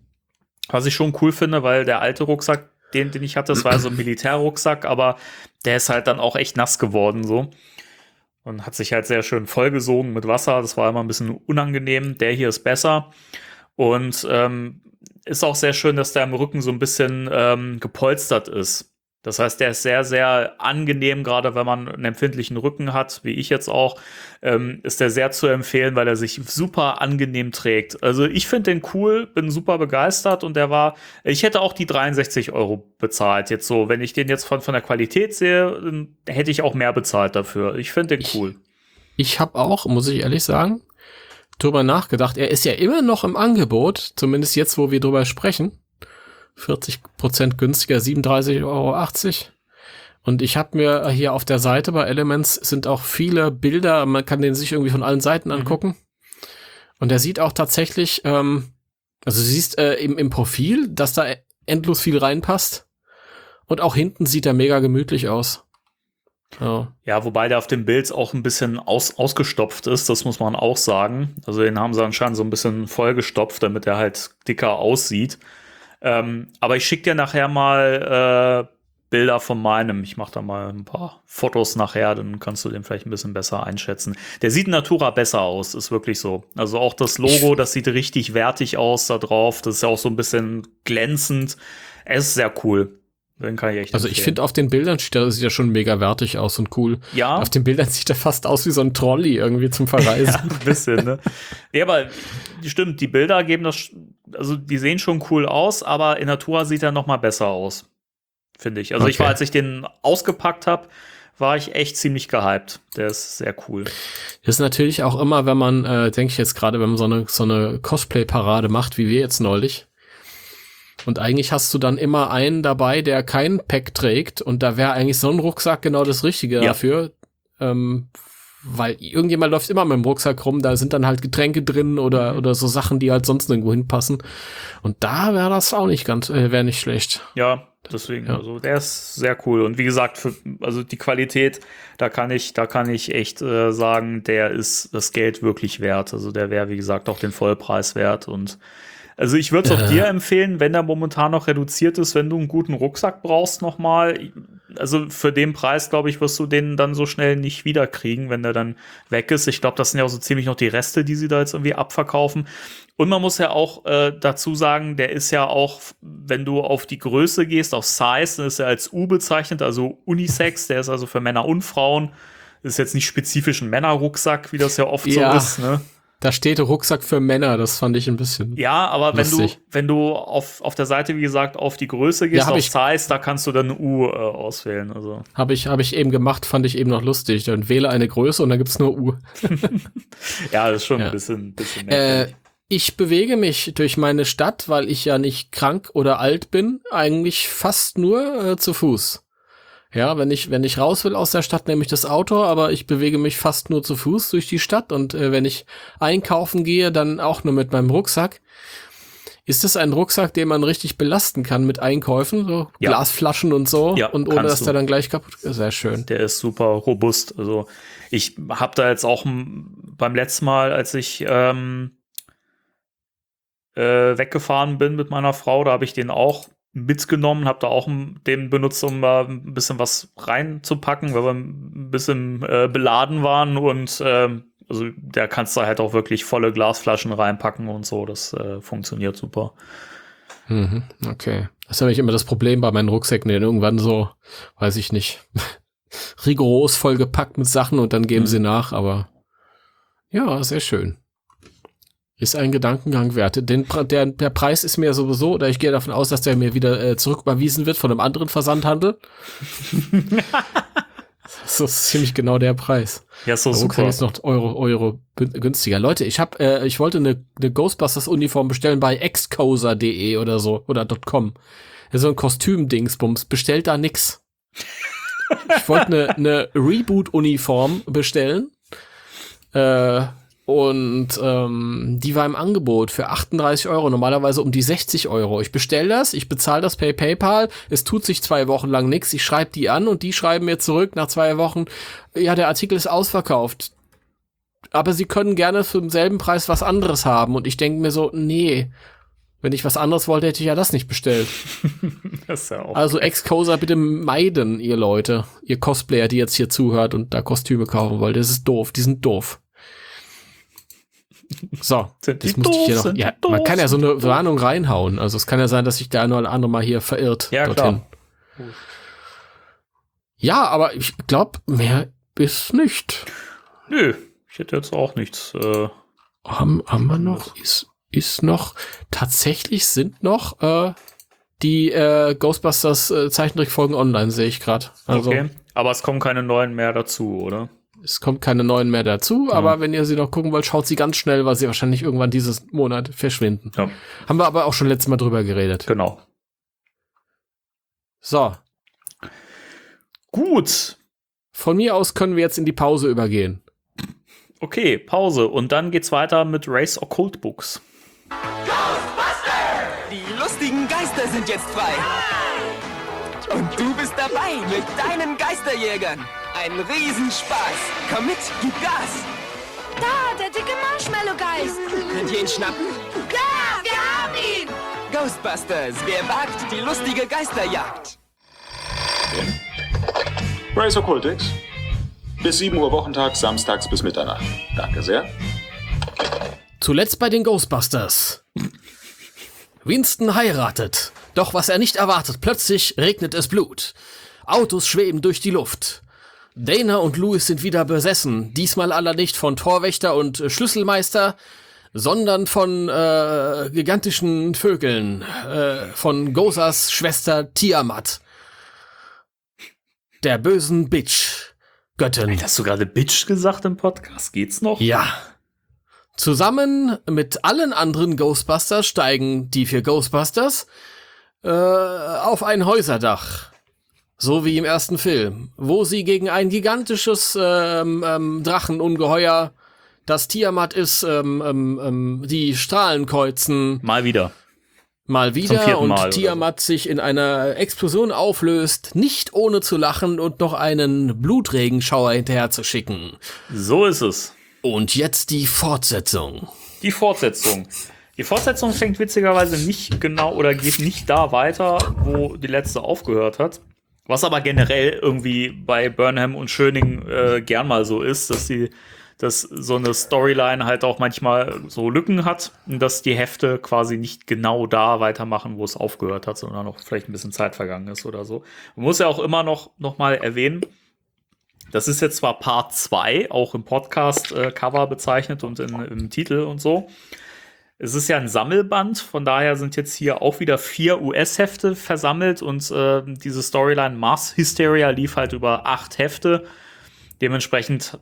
Was ich schon cool finde, weil der alte Rucksack, den ich hatte, das war so ein Militärrucksack, aber der ist halt dann auch echt nass geworden so. Und hat sich halt sehr schön vollgesogen mit Wasser. Das war immer ein bisschen unangenehm. Der hier ist besser. Und ist auch sehr schön, dass der am Rücken so ein bisschen gepolstert ist. Das heißt, der ist sehr, sehr angenehm, gerade wenn man einen empfindlichen Rücken hat, wie ich jetzt auch, ist der sehr zu empfehlen, weil er sich super angenehm trägt. Also ich finde den cool, bin super begeistert und ich hätte auch die 63 € bezahlt. Jetzt so, wenn ich den jetzt von der Qualität sehe, dann hätte ich auch mehr bezahlt dafür. Ich finde den cool. Ich habe auch, muss ich ehrlich sagen, drüber nachgedacht. Er ist ja immer noch im Angebot, zumindest jetzt, wo wir drüber sprechen. 40% günstiger, 37,80 €. Und ich habe mir hier auf der Seite bei Elements sind auch viele Bilder, man kann den sich irgendwie von allen Seiten angucken. Und der sieht auch tatsächlich, also du siehst im Profil, dass da endlos viel reinpasst. Und auch hinten sieht er mega gemütlich aus. Oh. Ja, wobei der auf dem Bild auch ein bisschen ausgestopft ist, das muss man auch sagen. Also den haben sie anscheinend so ein bisschen vollgestopft, damit er halt dicker aussieht. Aber ich schicke dir nachher mal Bilder von meinem. Ich mache da mal ein paar Fotos nachher, dann kannst du den vielleicht ein bisschen besser einschätzen. Der sieht in Natura besser aus, ist wirklich so. Also auch das Logo, das sieht richtig wertig aus da drauf. Das ist ja auch so ein bisschen glänzend. Es ist sehr cool. Den kann ich echt empfehlen. Ich finde, auf den Bildern sieht er schon mega wertig aus und cool. Ja. Auf den Bildern sieht er fast aus wie so ein Trolley irgendwie zum Verreisen. Ja, ein bisschen, ne? Ja, aber stimmt, die Bilder geben das, also die sehen schon cool aus, aber in Natura sieht er noch mal besser aus, finde ich. Also Okay. als ich den ausgepackt habe, war ich echt ziemlich gehypt. Der ist sehr cool. Das ist natürlich auch immer, wenn man, denke ich jetzt gerade, wenn man so eine Cosplay-Parade macht, wie wir jetzt neulich. Und eigentlich hast du dann immer einen dabei, der kein Pack trägt. Und da wäre eigentlich so ein Rucksack genau das Richtige dafür. Weil irgendjemand läuft immer mit dem Rucksack rum. Da sind dann halt Getränke drin oder so Sachen, die halt sonst nirgendwo hinpassen. Und da wäre das auch nicht wäre nicht schlecht. Ja, deswegen. Ja. Also der ist sehr cool. Und wie gesagt, also die Qualität, da kann ich echt sagen, der ist das Geld wirklich wert. Also der wäre, wie gesagt, auch den Vollpreis wert. Und also ich würde es auch dir empfehlen, wenn der momentan noch reduziert ist, wenn du einen guten Rucksack brauchst nochmal. Also für den Preis, glaube ich, wirst du den dann so schnell nicht wiederkriegen, wenn der dann weg ist. Ich glaube, das sind ja auch so ziemlich noch die Reste, die sie da jetzt irgendwie abverkaufen. Und man muss ja auch dazu sagen, der ist ja auch, wenn du auf die Größe gehst, auf Size, dann ist er als U bezeichnet, also Unisex. Der ist also für Männer und Frauen. Das ist jetzt nicht spezifisch ein Männerrucksack, wie das ja oft so ist, ne? Da steht Rucksack für Männer, das fand ich ein bisschen Ja, aber lustig. wenn du auf der Seite, wie gesagt, auf die Größe gehst, auf Size, da kannst du dann U auswählen. Also. Hab ich eben gemacht, fand ich eben noch lustig. Dann wähle eine Größe und dann gibt's nur U. Ja, das ist schon ein bisschen merkwürdig. Ich bewege mich durch meine Stadt, weil ich ja nicht krank oder alt bin, eigentlich fast nur zu Fuß. Ja, wenn ich raus will aus der Stadt, nehme ich das Auto, aber ich bewege mich fast nur zu Fuß durch die Stadt und wenn ich einkaufen gehe, dann auch nur mit meinem Rucksack. Ist das ein Rucksack, den man richtig belasten kann mit Einkäufen, so Glasflaschen und so, und ohne dass der dann gleich kaputt ist? Sehr schön. Der ist super robust. Also ich habe da jetzt auch beim letzten Mal, als ich weggefahren bin mit meiner Frau, da habe ich den auch mitgenommen, habe da auch den benutzt, um mal ein bisschen was reinzupacken, weil wir ein bisschen beladen waren und also da kannst du halt auch wirklich volle Glasflaschen reinpacken und so, das funktioniert super. Okay. Das ist nämlich immer das Problem bei meinen Rucksäcken, die irgendwann so, weiß ich nicht, rigoros vollgepackt mit Sachen und dann geben sie nach, aber ja, sehr schön. Ist ein Gedankengang wert. Der Preis ist mir sowieso, oder ich gehe davon aus, dass der mir wieder zurücküberwiesen wird von einem anderen Versandhandel. Das ist ziemlich genau der Preis. Ja, so super. Der ist noch Euro günstiger. Leute, ich wollte eine Ghostbusters-Uniform bestellen bei excosa.de oder so, oder .com. So ein Kostüm-Dingsbums. Bestellt da nix. Ich wollte eine Reboot-Uniform bestellen. Und die war im Angebot für 38 €, normalerweise um die 60 €. Ich bestelle das, ich bezahle das per PayPal, es tut sich 2 Wochen lang nichts, ich schreibe die an und die schreiben mir zurück nach 2 Wochen, ja, der Artikel ist ausverkauft. Aber sie können gerne für denselben Preis was anderes haben. Und ich denke mir so, nee, wenn ich was anderes wollte, hätte ich ja das nicht bestellt. Das ist ja auch also Excosa bitte meiden, ihr Leute, ihr Cosplayer, die jetzt hier zuhört und da Kostüme kaufen wollt. Das ist doof, die sind doof. So, das musste ich hier noch. Ja, man kann ja so eine Warnung reinhauen. Also es kann ja sein, dass sich der eine oder andere mal hier verirrt. Ja, dorthin. Klar. Ja, aber ich glaube, mehr ist nicht. Nö, ich hätte jetzt auch nichts. Haben wir noch? Ist noch, tatsächlich sind noch die Ghostbusters Zeichentrickfolgen online, sehe ich gerade. Also, okay, aber es kommen keine neuen mehr dazu, oder? Es kommt keine neuen mehr dazu, aber wenn ihr sie noch gucken wollt, schaut sie ganz schnell, weil sie wahrscheinlich irgendwann dieses Monat verschwinden. Ja. Haben wir aber auch schon letztes Mal drüber geredet. Genau. So. Gut. Von mir aus können wir jetzt in die Pause übergehen. Okay, Pause. Und dann geht's weiter mit Race Occult Books. Ghostbusters! Die lustigen Geister sind jetzt frei. Und du bist dabei mit deinen Geisterjägern. Ein Riesenspaß. Komm mit, gib Gas. Da, der dicke Marshmallow-Geist. Könnt ihr ihn schnappen? Ja, wir haben ihn. Ghostbusters, wer wagt die lustige Geisterjagd? Race Occultix. Bis 7 Uhr Wochentag, samstags bis Mitternacht. Danke sehr. Zuletzt bei den Ghostbusters. Winston heiratet. Doch was er nicht erwartet, plötzlich regnet es Blut. Autos schweben durch die Luft. Dana und Louis sind wieder besessen. Diesmal aber nicht von Torwächter und Schlüsselmeister, sondern von gigantischen Vögeln. Von Gosas Schwester Tiamat. Der bösen Bitch-Göttin. Hast du gerade Bitch gesagt im Podcast? Geht's noch? Ja. Zusammen mit allen anderen Ghostbusters steigen die 4 Ghostbusters auf ein Häuserdach. So wie im ersten Film, wo sie gegen ein gigantisches Drachenungeheuer, das Tiamat ist, die Strahlen kreuzen. Mal wieder. Mal wieder und Mal Tiamat sich in einer Explosion auflöst, nicht ohne zu lachen und noch einen Blutregenschauer hinterher zu schicken. So ist es. Und jetzt die Fortsetzung. Die Fortsetzung fängt witzigerweise nicht genau oder geht nicht da weiter, wo die letzte aufgehört hat. Was aber generell irgendwie bei Burnham und Schöning gern mal so ist, dass so eine Storyline halt auch manchmal so Lücken hat und dass die Hefte quasi nicht genau da weitermachen, wo es aufgehört hat, sondern noch vielleicht ein bisschen Zeit vergangen ist oder so. Man muss ja auch immer noch mal erwähnen, das ist jetzt zwar Part 2, auch im Podcast-Cover bezeichnet und im Titel und so. Es ist ja ein Sammelband, von daher sind jetzt hier auch wieder 4 US-Hefte versammelt und diese Storyline Mass Hysteria lief halt über 8 Hefte. Dementsprechend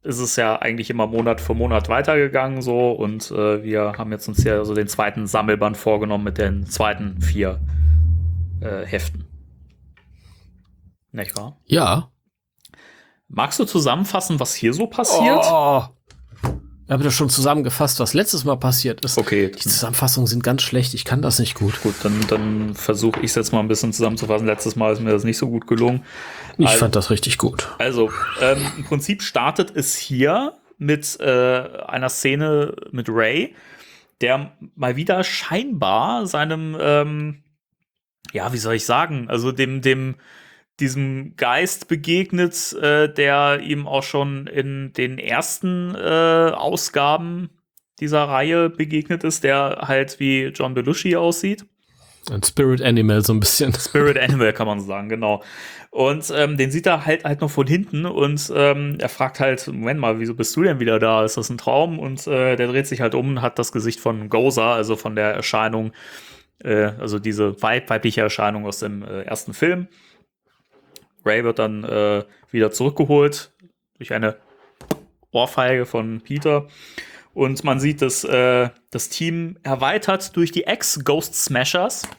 ist es ja eigentlich immer Monat für Monat weitergegangen so und wir haben jetzt uns ja so den zweiten Sammelband vorgenommen mit den zweiten 4 Heften. Nicht wahr? Ja. Magst du zusammenfassen, was hier so passiert? Oh. Ich habe das schon zusammengefasst, was letztes Mal passiert ist. Okay. Die Zusammenfassungen sind ganz schlecht, ich kann das nicht gut. Gut, dann versuche ich es jetzt mal ein bisschen zusammenzufassen. Letztes Mal ist mir das nicht so gut gelungen. Ich fand das richtig gut. Also, im Prinzip startet es hier mit einer Szene mit Ray, der mal wieder scheinbar seinem, wie soll ich sagen, also diesem Geist begegnet, der ihm auch schon in den ersten Ausgaben dieser Reihe begegnet ist, der halt wie John Belushi aussieht. Ein Spirit Animal so ein bisschen. Spirit Animal kann man sagen, genau. Und den sieht er halt noch von hinten und er fragt halt, Moment mal, wieso bist du denn wieder da? Ist das ein Traum? Und der dreht sich halt um und hat das Gesicht von Gozer, also von der Erscheinung, also diese weibliche Erscheinung aus dem ersten Film. Ray wird dann wieder zurückgeholt durch eine Ohrfeige von Peter. Und man sieht, dass das Team erweitert durch die Ex-Ghost Smashers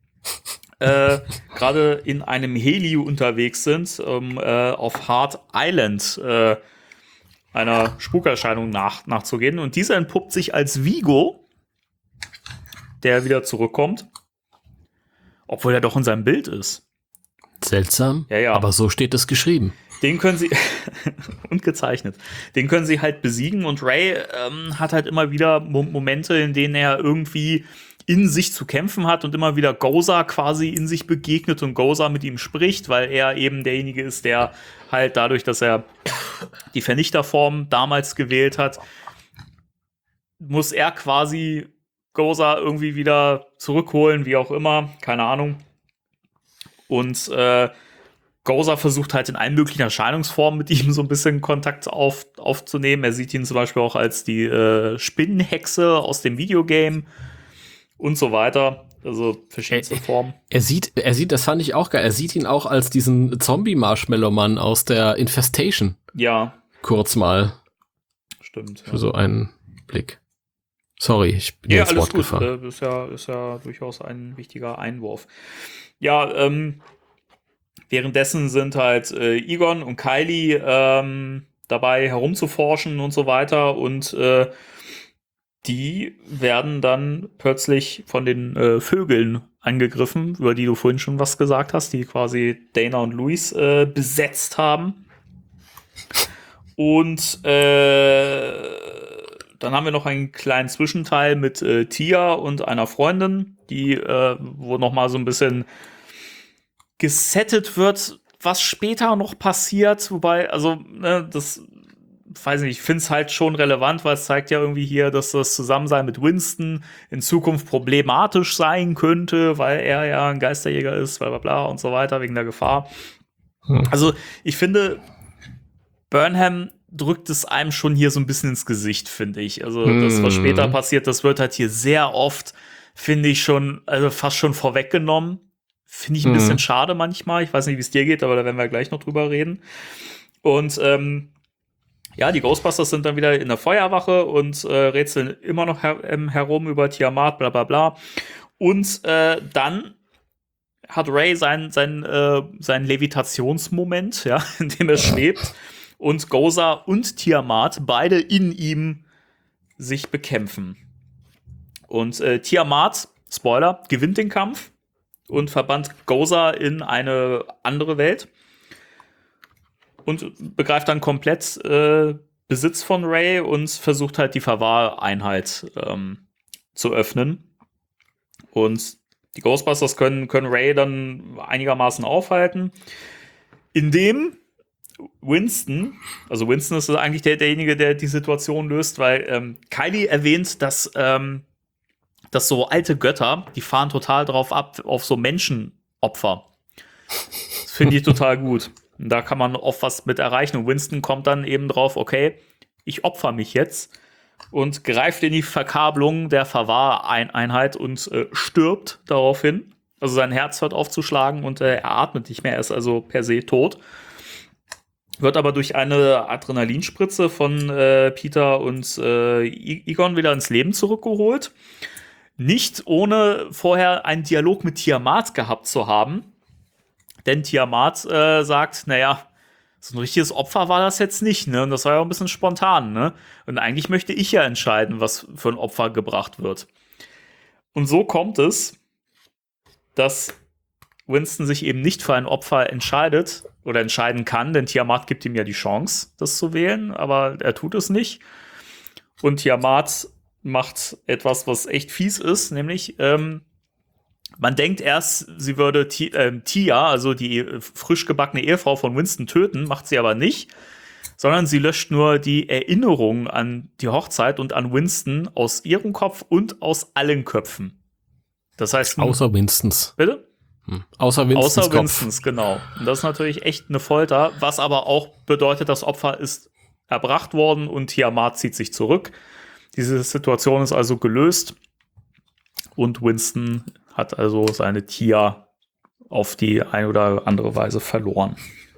gerade in einem Heli unterwegs sind, um auf Hard Island einer Spukerscheinung nachzugehen. Und dieser entpuppt sich als Vigo, der wieder zurückkommt, obwohl er doch in seinem Bild ist. Seltsam, ja. Aber so steht es geschrieben. Den können sie, und gezeichnet, den können sie halt besiegen und Ray hat halt immer wieder Momente, in denen er irgendwie in sich zu kämpfen hat und immer wieder Gozer quasi in sich begegnet und Gozer mit ihm spricht, weil er eben derjenige ist, der halt dadurch, dass er die Vernichterform damals gewählt hat, muss er quasi Gozer irgendwie wieder zurückholen, wie auch immer, keine Ahnung. Und Gozer versucht halt in allen möglichen Erscheinungsformen mit ihm so ein bisschen Kontakt aufzunehmen. Er sieht ihn zum Beispiel auch als die Spinnenhexe aus dem Videogame und so weiter. Also verschiedenste Formen. Er sieht, das fand ich auch geil, er sieht ihn auch als diesen Zombie-Marshmallow-Mann aus der Infestation. Ja. Kurz mal. Stimmt. Für so einen Blick. Sorry, ich bin ins Wort gefallen. Ist ja durchaus ein wichtiger Einwurf. Ja, währenddessen sind halt Egon und Kylie dabei herumzuforschen und so weiter und die werden dann plötzlich von den Vögeln angegriffen, über die du vorhin schon was gesagt hast, die quasi Dana und Luis besetzt haben. Und dann haben wir noch einen kleinen Zwischenteil mit Tia und einer Freundin, die wo noch mal so ein bisschen gesettet wird, was später noch passiert, wobei, also, das, weiß nicht, ich finde es halt schon relevant, weil es zeigt ja irgendwie hier, dass das Zusammensein mit Winston in Zukunft problematisch sein könnte, weil er ja ein Geisterjäger ist, bla bla bla und so weiter, wegen der Gefahr. Also, ich finde, Burnham drückt es einem schon hier so ein bisschen ins Gesicht, finde ich. Also, das, was später passiert, das wird halt hier sehr oft, finde ich schon, also fast schon vorweggenommen. Finde ich ein bisschen schade manchmal. Ich weiß nicht, wie es dir geht, aber da werden wir gleich noch drüber reden. Und die Ghostbusters sind dann wieder in der Feuerwache und rätseln immer noch herum über Tiamat, bla bla bla. Und dann hat Ray seinen Levitationsmoment, ja, in dem er schwebt und Gozer und Tiamat beide in ihm sich bekämpfen. Und Tiamat, Spoiler, gewinnt den Kampf und verbannt Gozer in eine andere Welt und begreift dann komplett Besitz von Ray und versucht halt die Verwahreinheit zu öffnen. Und die Ghostbusters können Ray dann einigermaßen aufhalten, indem Winston ist eigentlich derjenige, der die Situation löst, weil Kylie erwähnt, dass so alte Götter, die fahren total drauf ab, auf so Menschenopfer. Das finde ich total gut. Und da kann man oft was mit erreichen. Und Winston kommt dann eben drauf, okay, ich opfer mich jetzt und greift in die Verkabelung der Verwahreinheit und stirbt daraufhin. Also sein Herz hört auf zu schlagen und er atmet nicht mehr, er ist also per se tot. wird aber durch eine Adrenalinspritze von Peter und Egon wieder ins Leben zurückgeholt. Nicht ohne vorher einen Dialog mit Tiamat gehabt zu haben. Denn Tiamat sagt, naja, so ein richtiges Opfer war das jetzt nicht, ne? Und das war ja auch ein bisschen spontan, ne? Und eigentlich möchte ich ja entscheiden, was für ein Opfer gebracht wird. Und so kommt es, dass Winston sich eben nicht für ein Opfer entscheidet oder entscheiden kann, denn Tiamat gibt ihm ja die Chance, das zu wählen, aber er tut es nicht. Und Tiamat macht etwas, was echt fies ist, nämlich man denkt erst, sie würde Tia, also die frisch gebackene Ehefrau von Winston, töten, macht sie aber nicht, sondern sie löscht nur die Erinnerung an die Hochzeit und an Winston aus ihrem Kopf und aus allen Köpfen. Das heißt, außer Winstons. Bitte? Außer Winstons Außer Winstons, genau. Und das ist natürlich echt eine Folter, was aber auch bedeutet, das Opfer ist erbracht worden und Tiamat zieht sich zurück. Diese Situation ist also gelöst und Winston hat also seine Tia auf die eine oder andere Weise verloren.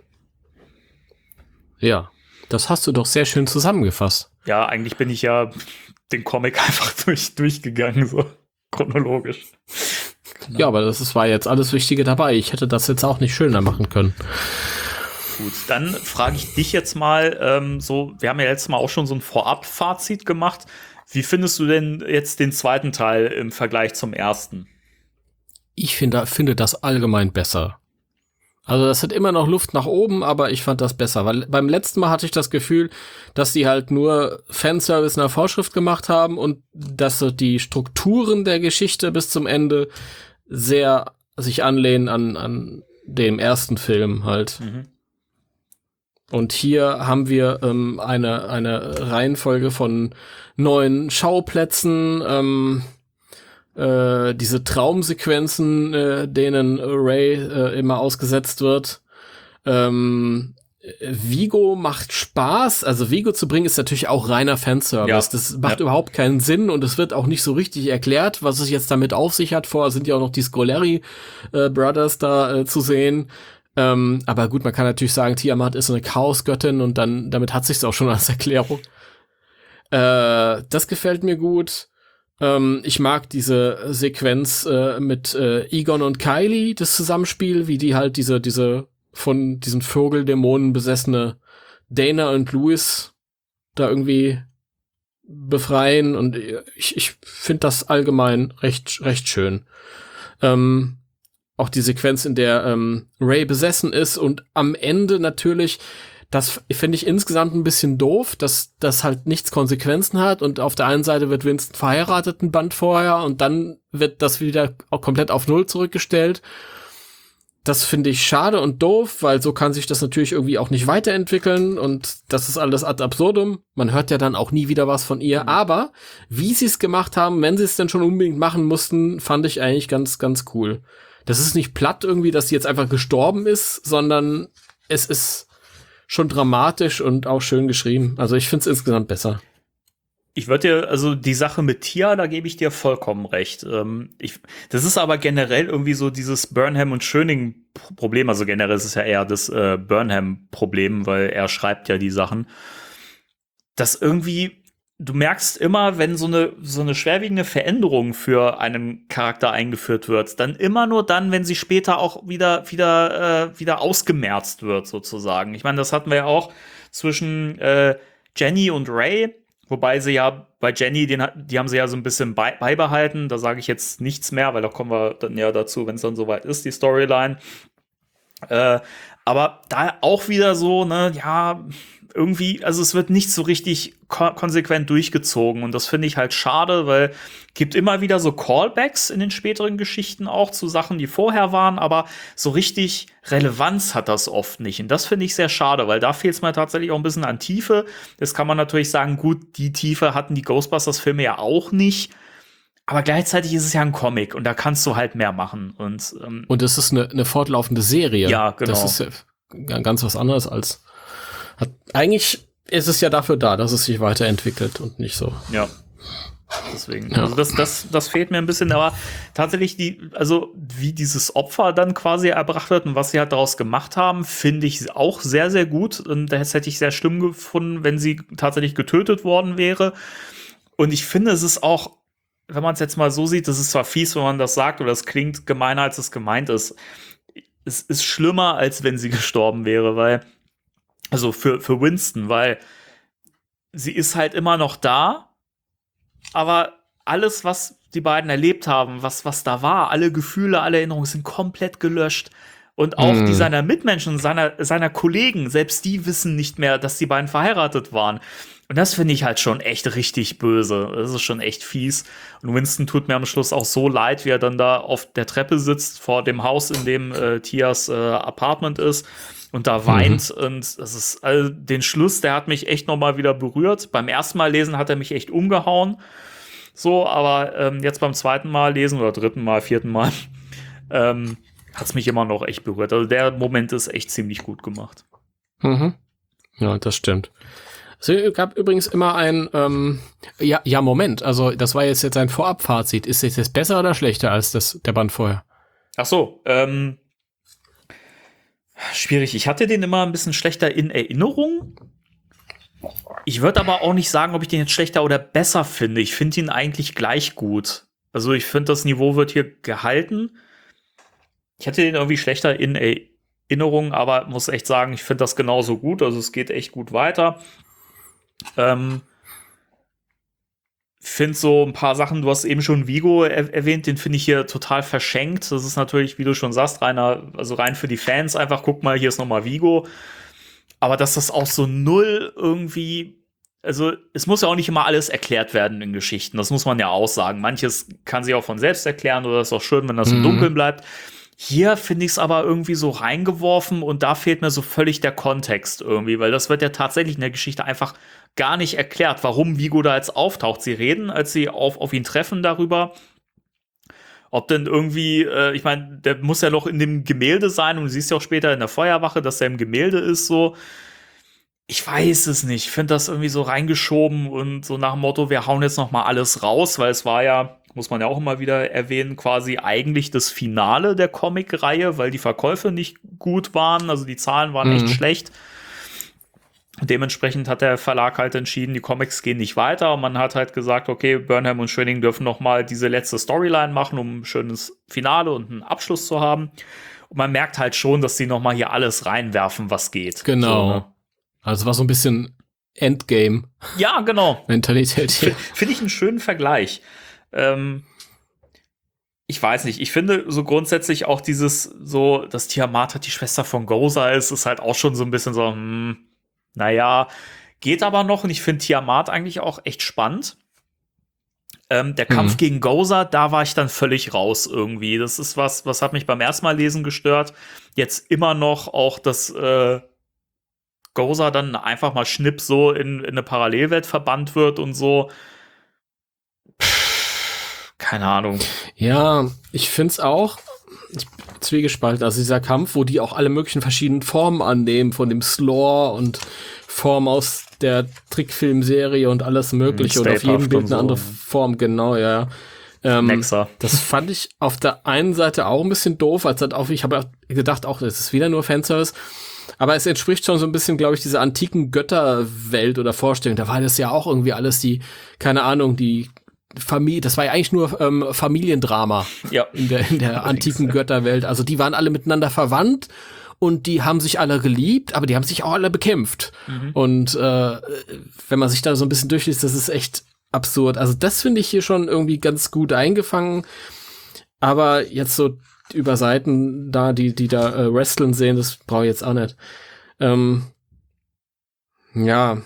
Ja, das hast du doch sehr schön zusammengefasst. Ja, eigentlich bin ich ja den Comic einfach durchgegangen, so chronologisch. Genau. Ja, aber war jetzt alles Wichtige dabei. Ich hätte das jetzt auch nicht schöner machen können. Gut, dann frage ich dich jetzt mal, wir haben ja letztes Mal auch schon so ein Vorab-Fazit gemacht. Wie findest du denn jetzt den zweiten Teil im Vergleich zum ersten? Ich finde das allgemein besser. Also das hat immer noch Luft nach oben, aber ich fand das besser, weil beim letzten Mal hatte ich das Gefühl, dass die halt nur Fanservice in der Vorschrift gemacht haben und dass so die Strukturen der Geschichte bis zum Ende sehr sich anlehnen an dem ersten Film halt. Mhm. Und hier haben wir eine Reihenfolge von 9 Schauplätzen, diese Traumsequenzen, denen Ray immer ausgesetzt wird. Vigo macht Spaß. Also Vigo zu bringen ist natürlich auch reiner Fanservice. Ja. Das macht überhaupt keinen Sinn und es wird auch nicht so richtig erklärt, was es jetzt damit auf sich hat. Vorher sind ja auch noch die Scoleri Brothers da zu sehen. Aber gut, man kann natürlich sagen, Tiamat ist so eine Chaosgöttin und damit hat sich's auch schon als Erklärung. Das gefällt mir gut. Ich mag diese Sequenz mit Egon und Kylie, das Zusammenspiel, wie die halt diese von diesen Vögeldämonen besessene Dana und Louis da irgendwie befreien und ich finde das allgemein recht schön. Auch die Sequenz, in der Ray besessen ist und am Ende natürlich, das finde ich insgesamt ein bisschen doof, dass das halt nichts Konsequenzen hat und auf der einen Seite wird Winston verheiratet ein Band vorher und dann wird das wieder auch komplett auf Null zurückgestellt. Das finde ich schade und doof, weil so kann sich das natürlich irgendwie auch nicht weiterentwickeln und das ist alles ad absurdum. Man hört ja dann auch nie wieder was von ihr, aber wie sie es gemacht haben, wenn sie es denn schon unbedingt machen mussten, fand ich eigentlich ganz, ganz cool. Das ist nicht platt irgendwie, dass sie jetzt einfach gestorben ist, sondern es ist schon dramatisch und auch schön geschrieben. Also ich finde es insgesamt besser. Ich würde dir, also die Sache mit Tia, da gebe ich dir vollkommen recht. Das ist aber generell irgendwie so dieses Burnham und Schöning-Problem. Also generell ist es ja eher das Burnham-Problem, weil er schreibt ja die Sachen. Dass irgendwie, du merkst immer, wenn so eine schwerwiegende Veränderung für einen Charakter eingeführt wird, dann immer nur dann, wenn sie später auch wieder ausgemerzt wird, sozusagen. Ich meine, das hatten wir ja auch zwischen Jenny und Ray, wobei sie ja bei Jenny, die haben sie ja so ein bisschen beibehalten. Da sage ich jetzt nichts mehr, weil da kommen wir dann ja dazu, wenn es dann soweit ist, die Storyline. Aber da auch wieder so, ne, ja, irgendwie, also es wird nicht so richtig konsequent durchgezogen und das finde ich halt schade, weil gibt immer wieder so Callbacks in den späteren Geschichten auch zu Sachen, die vorher waren, aber so richtig Relevanz hat das oft nicht und das finde ich sehr schade, weil da fehlt es mir tatsächlich auch ein bisschen an Tiefe. Jetzt kann man natürlich sagen, gut, die Tiefe hatten die Ghostbusters-Filme ja auch nicht, aber gleichzeitig ist es ja ein Comic und da kannst du halt mehr machen. Und es ist eine fortlaufende Serie. Ja, genau. Das ist ja ganz was anderes als eigentlich ist es ja dafür da, dass es sich weiterentwickelt und nicht so. Ja. Deswegen, also das fehlt mir ein bisschen, aber tatsächlich wie dieses Opfer dann quasi erbracht wird und was sie halt daraus gemacht haben, finde ich auch sehr, sehr gut. Und das hätte ich sehr schlimm gefunden, wenn sie tatsächlich getötet worden wäre. Und ich finde, es ist auch, wenn man es jetzt mal so sieht, das ist zwar fies, wenn man das sagt, oder es klingt gemeiner, als es gemeint ist. Es ist schlimmer, als wenn sie gestorben wäre, also für Winston, weil sie ist halt immer noch da, aber alles, was die beiden erlebt haben, was da war, alle Gefühle, alle Erinnerungen sind komplett gelöscht. Und auch die seiner Mitmenschen, seiner Kollegen, selbst die wissen nicht mehr, dass die beiden verheiratet waren. Und das finde ich halt schon echt richtig böse. Das ist schon echt fies. Und Winston tut mir am Schluss auch so leid, wie er dann da auf der Treppe sitzt, vor dem Haus, in dem Tias Apartment ist. Und da weint. Und das ist, also den Schluss, der hat mich echt noch mal wieder berührt. Beim ersten Mal lesen hat er mich echt umgehauen. So, aber jetzt beim zweiten Mal lesen oder dritten Mal, vierten Mal, hat es mich immer noch echt berührt. Also der Moment ist echt ziemlich gut gemacht. Mhm. Ja, das stimmt. Es gab übrigens immer ein, Moment. Also das war jetzt ein Vorabfazit. Ist es jetzt besser oder schlechter als der Band vorher? Ach so, schwierig. Ich hatte den immer ein bisschen schlechter in Erinnerung. Ich würde aber auch nicht sagen, ob ich den jetzt schlechter oder besser finde. Ich finde ihn eigentlich gleich gut. Also ich finde, das Niveau wird hier gehalten. Ich hatte den irgendwie schlechter in Erinnerung, aber muss echt sagen, ich finde das genauso gut. Also es geht echt gut weiter. Finde so ein paar Sachen, du hast eben schon Vigo erwähnt, den finde ich hier total verschenkt. Das ist natürlich, wie du schon sagst, rein für die Fans einfach, guck mal, hier ist nochmal Vigo. Aber dass das auch so null irgendwie, also es muss ja auch nicht immer alles erklärt werden in Geschichten, das muss man ja auch sagen. Manches kann sich auch von selbst erklären oder ist auch schön, wenn das im Dunkeln bleibt. Hier finde ich es aber irgendwie so reingeworfen und da fehlt mir so völlig der Kontext irgendwie, weil das wird ja tatsächlich in der Geschichte einfach gar nicht erklärt, warum Vigo da jetzt auftaucht. Sie reden, als sie auf ihn treffen, darüber, ob denn irgendwie, ich meine, der muss ja noch in dem Gemälde sein und du siehst ja auch später in der Feuerwache, dass er im Gemälde ist, so. Ich weiß es nicht. Ich finde das irgendwie so reingeschoben und so nach dem Motto, wir hauen jetzt noch mal alles raus, weil es war ja, muss man ja auch immer wieder erwähnen, quasi eigentlich das Finale der Comic-Reihe, weil die Verkäufe nicht gut waren, also die Zahlen waren echt schlecht. Dementsprechend hat der Verlag halt entschieden, die Comics gehen nicht weiter und man hat halt gesagt, okay, Burnham und Schwenning dürfen noch mal diese letzte Storyline machen, um ein schönes Finale und einen Abschluss zu haben. Und man merkt halt schon, dass sie noch mal hier alles reinwerfen, was geht. Genau. So, ne? Also war so ein bisschen Endgame. Ja, genau. Mentalität hier. Finde ich einen schönen Vergleich. Ich weiß nicht, ich finde so grundsätzlich auch dass Tiamat halt die Schwester von Gozer ist halt auch schon so ein bisschen so, naja, geht aber noch und ich finde Tiamat eigentlich auch echt spannend. Der Kampf gegen Gozer, da war ich dann völlig raus irgendwie. Das ist was hat mich beim ersten Mal lesen gestört. Jetzt immer noch auch, dass Gozer dann einfach mal schnipp so in eine Parallelwelt verbannt wird und so. Keine Ahnung. Ja, ich find's auch zwiegespalten. Also dieser Kampf, wo die auch alle möglichen verschiedenen Formen annehmen, von dem Slore und Form aus der Trickfilmserie und alles mögliche und auf jedem Bild eine andere Form, genau, ja. Nexa. Das fand ich auf der einen Seite auch ein bisschen doof, ich habe gedacht, auch das ist wieder nur Fanservice, aber es entspricht schon so ein bisschen, glaube ich, dieser antiken Götterwelt oder Vorstellung. Da war das ja auch irgendwie alles keine Ahnung, die Familie, das war ja eigentlich nur Familiendrama in der antiken Götterwelt. Also die waren alle miteinander verwandt und die haben sich alle geliebt, aber die haben sich auch alle bekämpft. Und wenn man sich da so ein bisschen durchliest, das ist echt absurd. Also das finde ich hier schon irgendwie ganz gut eingefangen. Aber jetzt so über Seiten da, die da wrestlen sehen, das brauche ich jetzt auch nicht. Ja.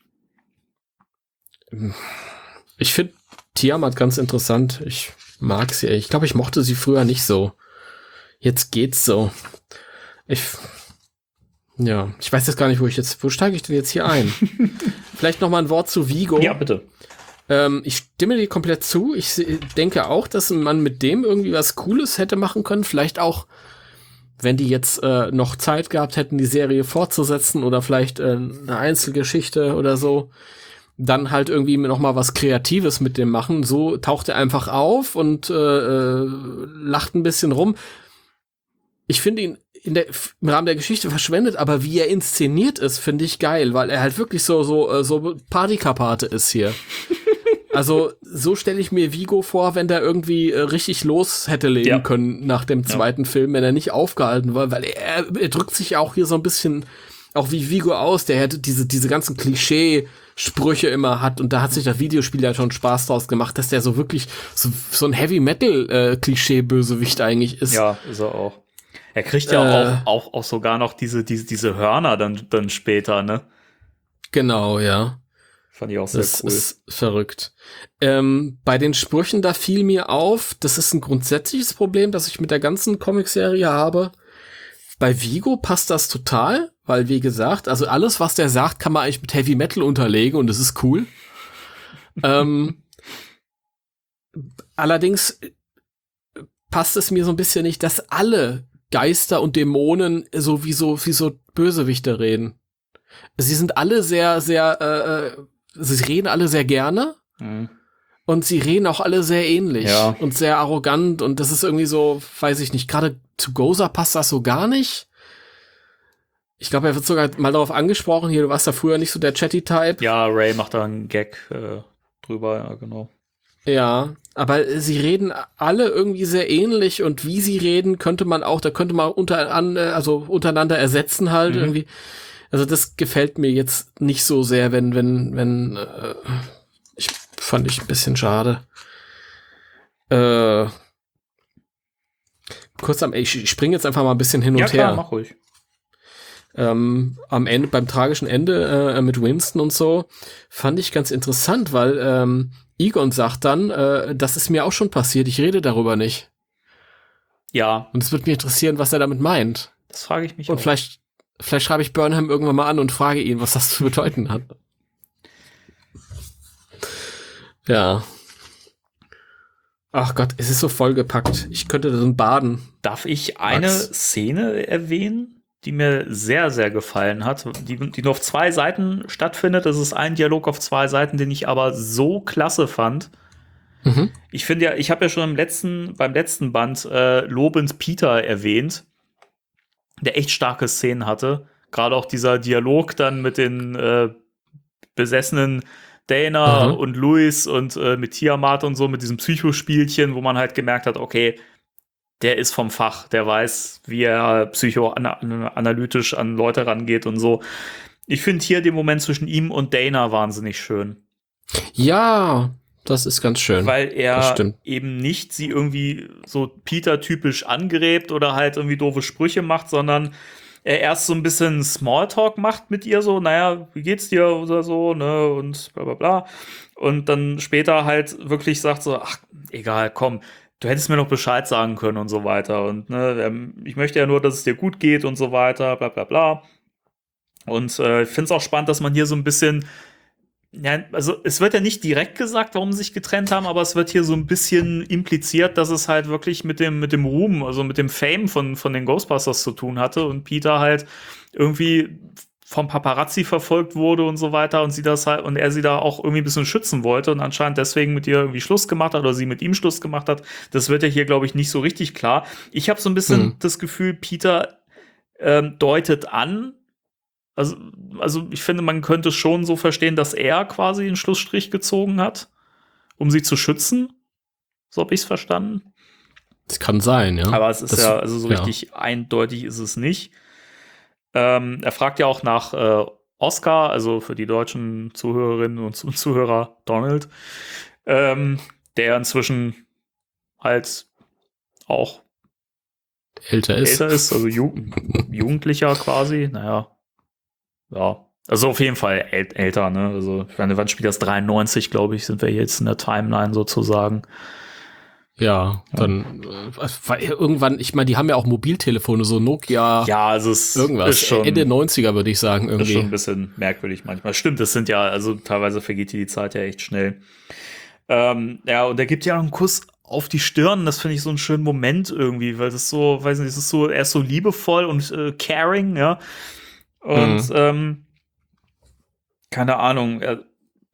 Ich finde Tiamat ganz interessant. Ich mag sie. Ich glaube, ich mochte sie früher nicht so. Jetzt geht's so. Ich weiß jetzt gar nicht, wo steige ich denn jetzt hier ein? Vielleicht noch mal ein Wort zu Vigo. Ja, bitte. Ich stimme dir komplett zu. Ich denke auch, dass man mit dem irgendwie was Cooles hätte machen können. Vielleicht auch, wenn die jetzt noch Zeit gehabt hätten, die Serie fortzusetzen oder vielleicht eine Einzelgeschichte oder so. dann halt irgendwie noch mal was Kreatives mit dem machen. So taucht er einfach auf und lacht ein bisschen rum. Ich finde ihn im Rahmen der Geschichte verschwendet, aber wie er inszeniert ist, finde ich geil, weil er halt wirklich so Partykarpate ist hier. Also so stelle ich mir Viggo vor, wenn der irgendwie richtig los hätte legen können nach dem zweiten Film, wenn er nicht aufgehalten war, weil er drückt sich auch hier so ein bisschen auch wie Viggo aus, der hätte diese ganzen Klischee-Sprüche immer hat, und da hat sich das Videospiel ja schon Spaß draus gemacht, dass der so wirklich so ein Heavy-Metal-Klischee-Bösewicht eigentlich ist. Ja, ist er auch. Er kriegt ja auch sogar noch diese Hörner dann später, ne? Genau, ja. Fand ich auch sehr das cool. Das ist verrückt. Bei den Sprüchen, da fiel mir auf, das ist ein grundsätzliches Problem, das ich mit der ganzen Comicserie habe. Bei Viggo passt das total, weil, wie gesagt, also alles, was der sagt, kann man eigentlich mit Heavy Metal unterlegen, und das ist cool. Allerdings passt es mir so ein bisschen nicht, dass alle Geister und Dämonen so wie so Bösewichte reden. Sie sind alle sehr, sehr, sie reden alle sehr gerne. Mhm. Und sie reden auch alle sehr ähnlich und sehr arrogant, und das ist irgendwie so, weiß ich nicht, gerade zu Gozer passt das so gar nicht. Ich glaube, er wird sogar mal darauf angesprochen, hier, du warst ja früher nicht so der Chatty-Type. Ja, Ray macht da einen Gag drüber, ja, genau. Ja, aber sie reden alle irgendwie sehr ähnlich, und wie sie reden, könnte man untereinander ersetzen halt irgendwie. Also das gefällt mir jetzt nicht so sehr, wenn fand ich ein bisschen schade. Ich springe jetzt einfach mal ein bisschen hin und her. Ja, klar, mach ruhig. Am Ende, beim tragischen Ende mit Winston und so, fand ich ganz interessant, weil Egon sagt dann, das ist mir auch schon passiert, ich rede darüber nicht. Ja. Und es würde mich interessieren, was er damit meint. Das frage ich mich und auch. Vielleicht schreibe ich Burnham irgendwann mal an und frage ihn, was das zu bedeuten hat. Ja. Ach Gott, es ist so vollgepackt. Ich könnte da so baden. Darf ich eine Szene erwähnen, die mir sehr, sehr gefallen hat, die nur auf 2 Seiten stattfindet? Das ist ein Dialog auf 2 Seiten, den ich aber so klasse fand. Mhm. Ich finde ja, ich habe ja schon beim letzten Band lobend Peter erwähnt, der echt starke Szenen hatte. Gerade auch dieser Dialog dann mit den besessenen Dana und Louis und mit Tiamat und so, mit diesem Psychospielchen, wo man halt gemerkt hat, okay, der ist vom Fach, der weiß, wie er psychoanalytisch an Leute rangeht und so. Ich finde hier den Moment zwischen ihm und Dana wahnsinnig schön. Ja, das ist ganz schön. Weil er eben nicht sie irgendwie so Peter-typisch angrebt oder halt irgendwie doofe Sprüche macht, sondern er erst so ein bisschen Smalltalk macht mit ihr, so, naja, wie geht's dir oder so, ne, und bla bla bla. Und dann später halt wirklich sagt so, ach, egal, komm, du hättest mir noch Bescheid sagen können und so weiter. Und ne, ich möchte ja nur, dass es dir gut geht und so weiter, bla bla bla. Und ich finde es auch spannend, dass man hier so ein bisschen, ja, also es wird ja nicht direkt gesagt, warum sie sich getrennt haben, aber es wird hier so ein bisschen impliziert, dass es halt wirklich mit dem Ruhm, also mit dem Fame von den Ghostbusters zu tun hatte und Peter halt irgendwie vom Paparazzi verfolgt wurde und so weiter und er sie da auch irgendwie ein bisschen schützen wollte und anscheinend deswegen mit ihr irgendwie Schluss gemacht hat oder sie mit ihm Schluss gemacht hat. Das wird ja hier, glaube ich, nicht so richtig klar. Ich habe so ein bisschen das Gefühl, Peter deutet an, also ich finde, man könnte schon so verstehen, dass er quasi den Schlussstrich gezogen hat, um sie zu schützen. So habe ich es verstanden. Das kann sein, ja. Aber es ist also so richtig eindeutig ist es nicht. Er fragt ja auch nach Oscar, also für die deutschen Zuhörerinnen und Zuhörer Donald, der inzwischen halt auch älter ist, also Jugendlicher quasi, naja. Ja, also auf jeden Fall älter, ne? Also, ich meine, wann spielt das? 93, glaube ich, sind wir jetzt in der Timeline sozusagen. Ja, dann irgendwann, ich meine, die haben ja auch Mobiltelefone, so Nokia. Ja, also es irgendwas. Ist schon Ende 90er, würde ich sagen, irgendwie. Ist schon ein bisschen merkwürdig manchmal. Stimmt, das sind ja, also teilweise vergeht die Zeit ja echt schnell. Ja, und er gibt ja noch einen Kuss auf die Stirn, das finde ich so einen schönen Moment irgendwie, weil das so, weiß nicht, das ist so, er ist so liebevoll und caring, ja. Und keine Ahnung,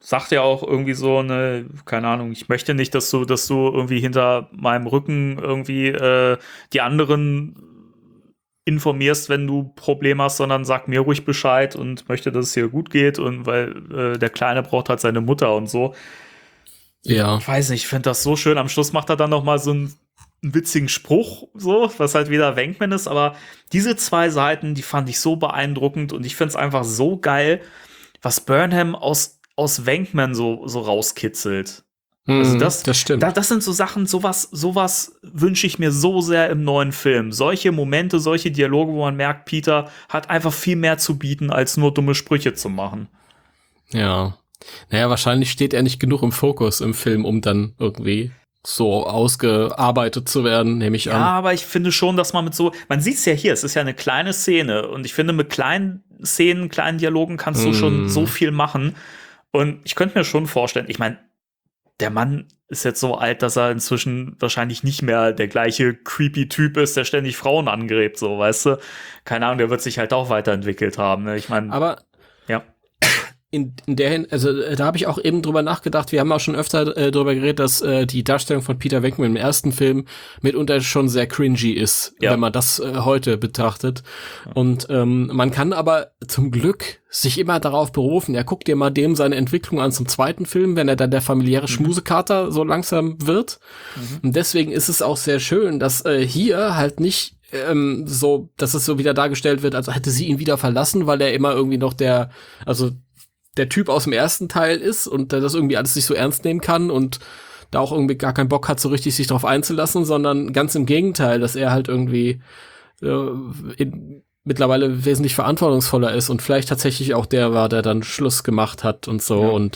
sagt ja auch irgendwie so eine, keine Ahnung, ich möchte nicht, dass du irgendwie hinter meinem Rücken irgendwie die anderen informierst, wenn du Probleme hast, sondern sag mir ruhig Bescheid und möchte, dass es hier gut geht und weil der Kleine braucht halt seine Mutter und so. Ja. Ich weiß nicht, ich finde das so schön. Am Schluss macht er dann noch mal so einen witzigen Spruch, so, was halt wieder Venkman ist, aber diese 2 Seiten, die fand ich so beeindruckend und ich finde es einfach so geil, was Burnham aus Venkman so rauskitzelt. Also das stimmt. Das sind so Sachen, sowas wünsche ich mir so sehr im neuen Film. Solche Momente, solche Dialoge, wo man merkt, Peter hat einfach viel mehr zu bieten, als nur dumme Sprüche zu machen. Ja. Naja, wahrscheinlich steht er nicht genug im Fokus im Film, um dann irgendwie so ausgearbeitet zu werden, nehme ich an. Ja, aber ich finde schon, dass man man sieht es ja hier, es ist ja eine kleine Szene und ich finde, mit kleinen Szenen, kleinen Dialogen kannst du schon so viel machen. Und ich könnte mir schon vorstellen, ich meine, der Mann ist jetzt so alt, dass er inzwischen wahrscheinlich nicht mehr der gleiche creepy Typ ist, der ständig Frauen angrebt, so, weißt du? Keine Ahnung, der wird sich halt auch weiterentwickelt haben, ne? Ich meine, aber ja. In der also da habe ich auch eben drüber nachgedacht, wir haben auch schon öfter drüber geredet, dass die Darstellung von Peter Venkman im ersten Film mitunter schon sehr cringy ist, wenn man das heute betrachtet. Und man kann aber zum Glück sich immer darauf berufen, guck dir mal dem seine Entwicklung an zum zweiten Film, wenn er dann der familiäre Schmusekater so langsam wird. Und deswegen ist es auch sehr schön, dass hier halt nicht so, dass es so wieder dargestellt wird, als hätte sie ihn wieder verlassen, weil er immer irgendwie noch der Typ aus dem ersten Teil ist und der das irgendwie alles nicht so ernst nehmen kann und da auch irgendwie gar keinen Bock hat, so richtig sich drauf einzulassen, sondern ganz im Gegenteil, dass er halt irgendwie mittlerweile wesentlich verantwortungsvoller ist und vielleicht tatsächlich auch der war, der dann Schluss gemacht hat und so. Ja. Und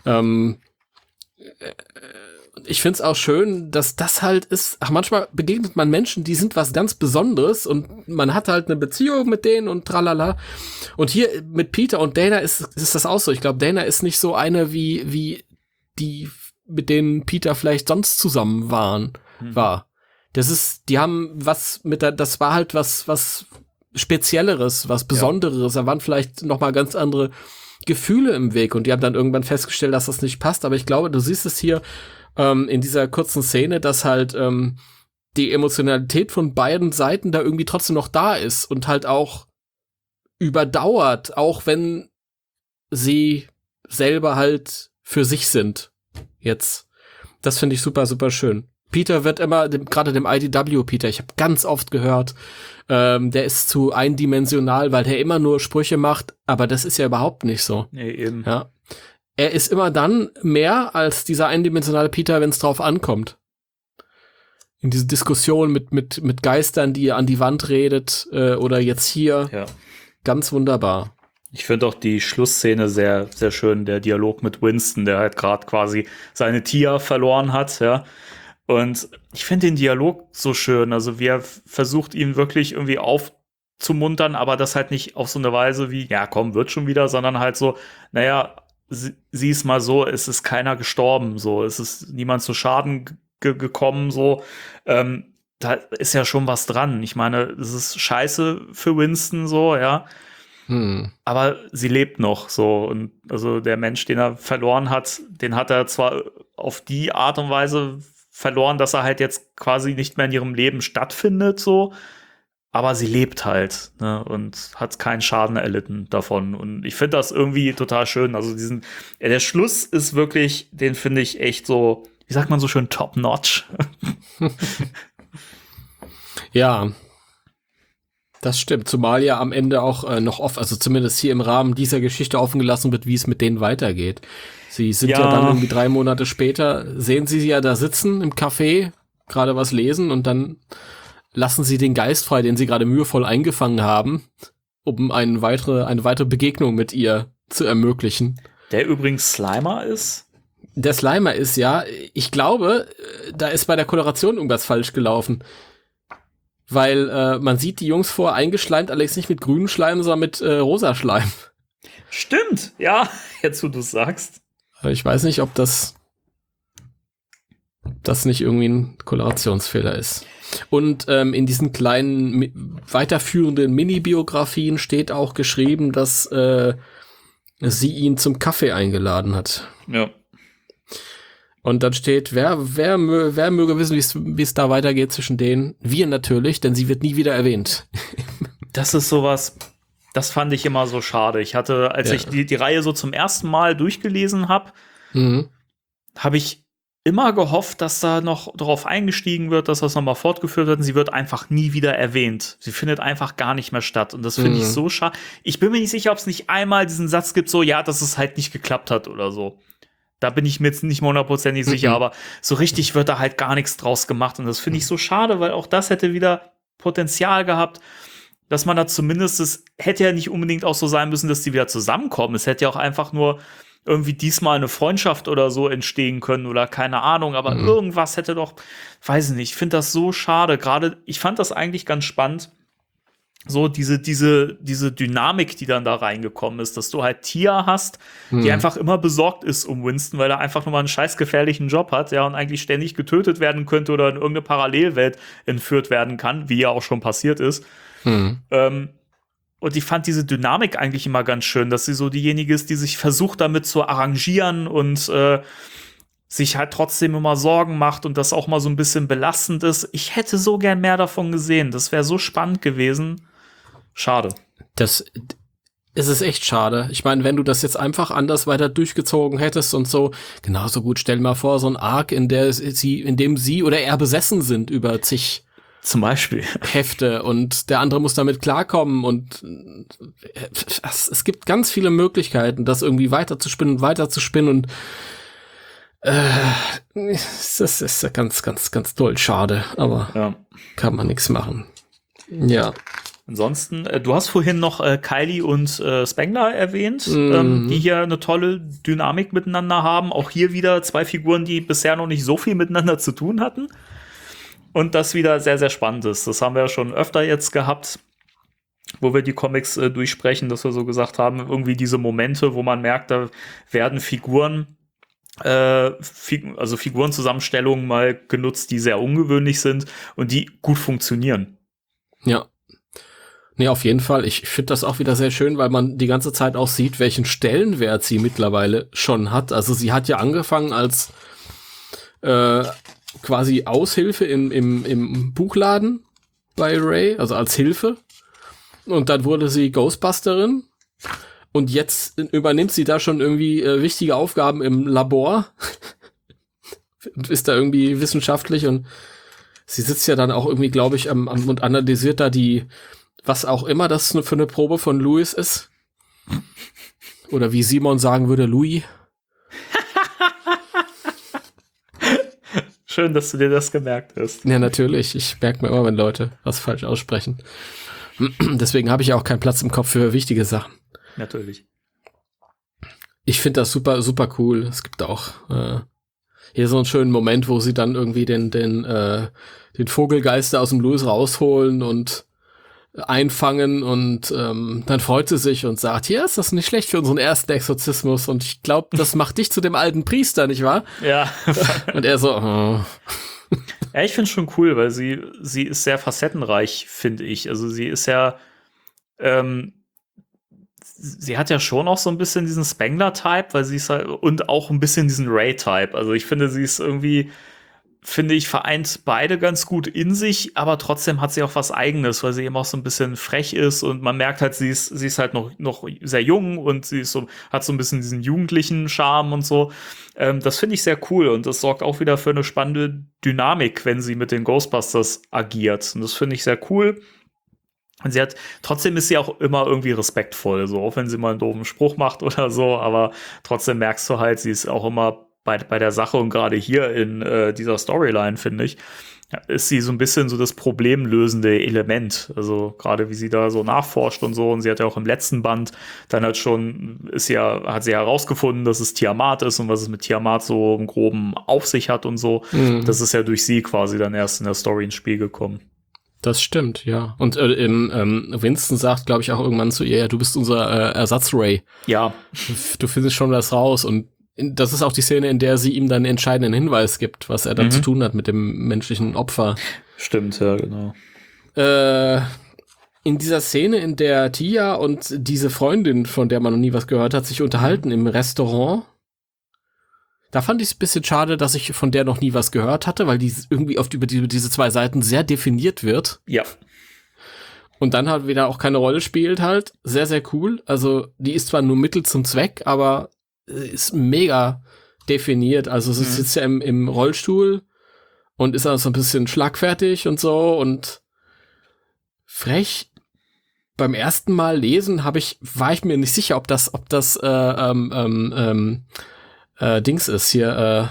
ich find's auch schön, dass das halt ist, manchmal begegnet man Menschen, die sind was ganz Besonderes und man hat halt eine Beziehung mit denen und tralala. Und hier mit Peter und Dana ist das auch so. Ich glaube, Dana ist nicht so eine wie die, mit denen Peter vielleicht sonst zusammen war. Die haben was das war halt was Spezielleres, was Besonderes. Da waren vielleicht noch mal ganz andere Gefühle im Weg und die haben dann irgendwann festgestellt, dass das nicht passt. Aber ich glaube, du siehst es hier in dieser kurzen Szene, dass halt die Emotionalität von beiden Seiten da irgendwie trotzdem noch da ist und halt auch überdauert, auch wenn sie selber halt für sich sind. Jetzt. Das finde ich super, super schön. Peter wird immer, gerade dem IDW Peter, ich habe ganz oft gehört, der ist zu eindimensional, weil der immer nur Sprüche macht, aber das ist ja überhaupt nicht so. Nee, eben. Ja. Er ist immer dann mehr als dieser eindimensionale Peter, wenn es drauf ankommt. In diese Diskussion mit Geistern, die er an die Wand redet, oder jetzt hier. Ja. Ganz wunderbar. Ich finde auch die Schlussszene sehr, sehr schön, der Dialog mit Winston, der halt gerade quasi seine Tia verloren hat, ja. Und ich finde den Dialog so schön, also wie er versucht, ihn wirklich irgendwie aufzumuntern, aber das halt nicht auf so eine Weise wie, ja komm, wird schon wieder, sondern halt so, naja, sieh es mal so, es ist keiner gestorben, so, es ist niemand zu Schaden gekommen, so, da ist ja schon was dran. Ich meine, es ist scheiße für Winston, so, ja. Aber sie lebt noch, so, und also der Mensch, den er verloren hat, den hat er zwar auf die Art und Weise verloren, dass er halt jetzt quasi nicht mehr in ihrem Leben stattfindet, so, aber sie lebt halt, ne, und hat keinen Schaden erlitten davon. Und ich finde das irgendwie total schön. Also der Schluss ist wirklich, den finde ich echt so, wie sagt man so schön, top-notch. Ja, das stimmt. Zumal ja am Ende auch noch oft, also zumindest hier im Rahmen dieser Geschichte offen gelassen wird, wie es mit denen weitergeht. Sie sind ja dann irgendwie 3 Monate später, sehen sie ja da sitzen im Café, gerade was lesen und dann lassen sie den Geist frei, den sie gerade mühevoll eingefangen haben, um eine weitere Begegnung mit ihr zu ermöglichen. Der übrigens Slimer ist? Der Slimer ist, ja. Ich glaube, da ist bei der Koloration irgendwas falsch gelaufen. Weil man sieht die Jungs vorher eingeschleimt, allerdings nicht mit grünem Schleim, sondern mit rosa Schleim. Stimmt, ja, jetzt wo du es sagst. Ich weiß nicht, ob das nicht irgendwie ein Kolorationsfehler ist. Und in diesen kleinen weiterführenden Mini-Biografien steht auch geschrieben, dass sie ihn zum Kaffee eingeladen hat. Ja. Und dann steht, wer möge wissen, wie es da weitergeht zwischen denen? Wir natürlich, denn sie wird nie wieder erwähnt. Das ist sowas, das fand ich immer so schade. Ich hatte, als ich die Reihe so zum ersten Mal durchgelesen habe, habe ich immer gehofft, dass da noch darauf eingestiegen wird, dass das nochmal fortgeführt wird. Und sie wird einfach nie wieder erwähnt. Sie findet einfach gar nicht mehr statt. Und das finde ich so schade. Ich bin mir nicht sicher, ob es nicht einmal diesen Satz gibt, so, ja, dass es halt nicht geklappt hat oder so. Da bin ich mir jetzt nicht 100% sicher, aber so richtig wird da halt gar nichts draus gemacht. Und das finde ich so schade, weil auch das hätte wieder Potenzial gehabt, dass man da zumindest, es hätte ja nicht unbedingt auch so sein müssen, dass die wieder zusammenkommen. Es hätte ja auch einfach nur irgendwie diesmal eine Freundschaft oder so entstehen können oder keine Ahnung, aber irgendwas hätte doch, weiß ich nicht, ich finde das so schade. Gerade, ich fand das eigentlich ganz spannend, so diese Dynamik, die dann da reingekommen ist, dass du halt Tia hast, die einfach immer besorgt ist um Winston, weil er einfach nur mal einen scheiß gefährlichen Job hat, ja, und eigentlich ständig getötet werden könnte oder in irgendeine Parallelwelt entführt werden kann, wie ja auch schon passiert ist. Und ich fand diese Dynamik eigentlich immer ganz schön, dass sie so diejenige ist, die sich versucht, damit zu arrangieren und sich halt trotzdem immer Sorgen macht und das auch mal so ein bisschen belastend ist. Ich hätte so gern mehr davon gesehen. Das wäre so spannend gewesen. Schade. Es ist echt schade. Ich meine, wenn du das jetzt einfach anders weiter durchgezogen hättest und so, genauso gut, stell dir mal vor, so ein Arc, in dem sie oder er besessen sind über zig zum Beispiel Hefte und der andere muss damit klarkommen und es gibt ganz viele Möglichkeiten, das irgendwie weiterzuspinnen und das ist ganz, ganz, ganz doll schade, aber kann man nichts machen. Ja. Ansonsten, du hast vorhin noch Kylie und Spengler erwähnt, die hier eine tolle Dynamik miteinander haben. Auch hier wieder zwei Figuren, die bisher noch nicht so viel miteinander zu tun hatten. Und das wieder sehr, sehr spannend ist. Das haben wir ja schon öfter jetzt gehabt, wo wir die Comics durchsprechen, dass wir so gesagt haben, irgendwie diese Momente, wo man merkt, da werden Figurenzusammenstellungen mal genutzt, die sehr ungewöhnlich sind und die gut funktionieren. Ja. Nee, auf jeden Fall. Ich finde das auch wieder sehr schön, weil man die ganze Zeit auch sieht, welchen Stellenwert sie mittlerweile schon hat. Also sie hat ja angefangen als quasi Aushilfe im Buchladen bei Ray, also als Hilfe. Und dann wurde sie Ghostbusterin. Und jetzt übernimmt sie da schon irgendwie wichtige Aufgaben im Labor. Und ist da irgendwie wissenschaftlich. Und sie sitzt ja dann auch irgendwie, glaube ich, und analysiert da was auch immer das für eine Probe von Louis ist. Oder wie Simon sagen würde, Louis. Schön, dass du dir das gemerkt hast. Ja, natürlich. Ich merke mir immer, wenn Leute was falsch aussprechen. Deswegen habe ich auch keinen Platz im Kopf für wichtige Sachen. Natürlich. Ich finde das super, super cool. Es gibt auch hier so einen schönen Moment, wo sie dann irgendwie den Vogelgeister aus dem Louis rausholen und einfangen und dann freut sie sich und sagt, hier ist das nicht schlecht für unseren ersten Exorzismus und ich glaube, das macht dich zu dem alten Priester, nicht wahr? Ja. Und er so, oh. Ja, ich finde es schon cool, weil sie ist sehr facettenreich, finde ich. Also sie ist ja sie hat ja schon auch so ein bisschen diesen Spengler-Type, weil sie ist halt, und auch ein bisschen diesen Ray-Type. Also ich finde, sie ist irgendwie, vereint beide ganz gut in sich, aber trotzdem hat sie auch was Eigenes, weil sie eben auch so ein bisschen frech ist und man merkt halt, sie ist halt noch sehr jung und sie ist hat so ein bisschen diesen jugendlichen Charme und so. Das finde ich sehr cool und das sorgt auch wieder für eine spannende Dynamik, wenn sie mit den Ghostbusters agiert. Und das finde ich sehr cool. Und trotzdem ist sie auch immer irgendwie respektvoll, so, auch wenn sie mal einen doofen Spruch macht oder so, aber trotzdem merkst du halt, sie ist auch immer bei der Sache und gerade hier in dieser Storyline, finde ich, ist sie so ein bisschen so das problemlösende Element. Also gerade wie sie da so nachforscht und so. Und sie hat ja auch im letzten Band dann halt schon, hat sie herausgefunden, dass es Tiamat ist und was es mit Tiamat so im Groben auf sich hat und so. Das ist ja durch sie quasi dann erst in der Story ins Spiel gekommen. Das stimmt, ja. Und Winston sagt, glaube ich, auch irgendwann zu ihr, ja, du bist unser Ersatz-Ray. Ja. Du findest schon was raus. Und das ist auch die Szene, in der sie ihm dann einen entscheidenden Hinweis gibt, was er dann zu tun hat mit dem menschlichen Opfer. Stimmt, ja, genau. In dieser Szene, in der Tia und diese Freundin, von der man noch nie was gehört hat, sich unterhalten im Restaurant, Da fand ich es ein bisschen schade, dass ich von der noch nie was gehört hatte, weil die irgendwie oft über diese 2 Seiten sehr definiert wird. Ja. Und dann halt wieder auch keine Rolle spielt halt. Sehr, sehr cool. Also die ist zwar nur Mittel zum Zweck, aber ist mega definiert. Also sie sitzt ja im Rollstuhl und ist auch so ein bisschen schlagfertig und so und frech. Beim ersten Mal lesen war ich mir nicht sicher, ob das Dings ist hier,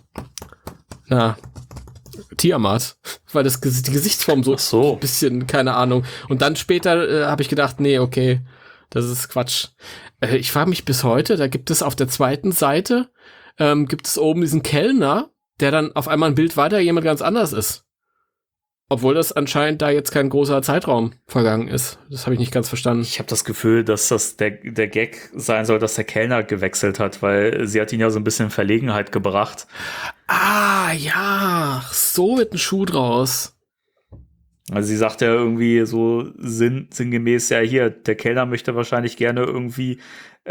Tiamat, weil die Gesichtsform so ein bisschen, keine Ahnung. Und dann später habe ich gedacht, nee, okay, das ist Quatsch. Ich frage mich bis heute, da gibt es auf der 2. Seite, gibt es oben diesen Kellner, der dann auf einmal ein Bild weiter jemand ganz anders ist. Obwohl das anscheinend da jetzt kein großer Zeitraum vergangen ist. Das habe ich nicht ganz verstanden. Ich habe das Gefühl, dass das der Gag sein soll, dass der Kellner gewechselt hat, weil sie hat ihn ja so ein bisschen in Verlegenheit gebracht. Ah, ja, so wird ein Schuh draus. Also sie sagt ja irgendwie so sinngemäß, ja hier, der Kellner möchte wahrscheinlich gerne irgendwie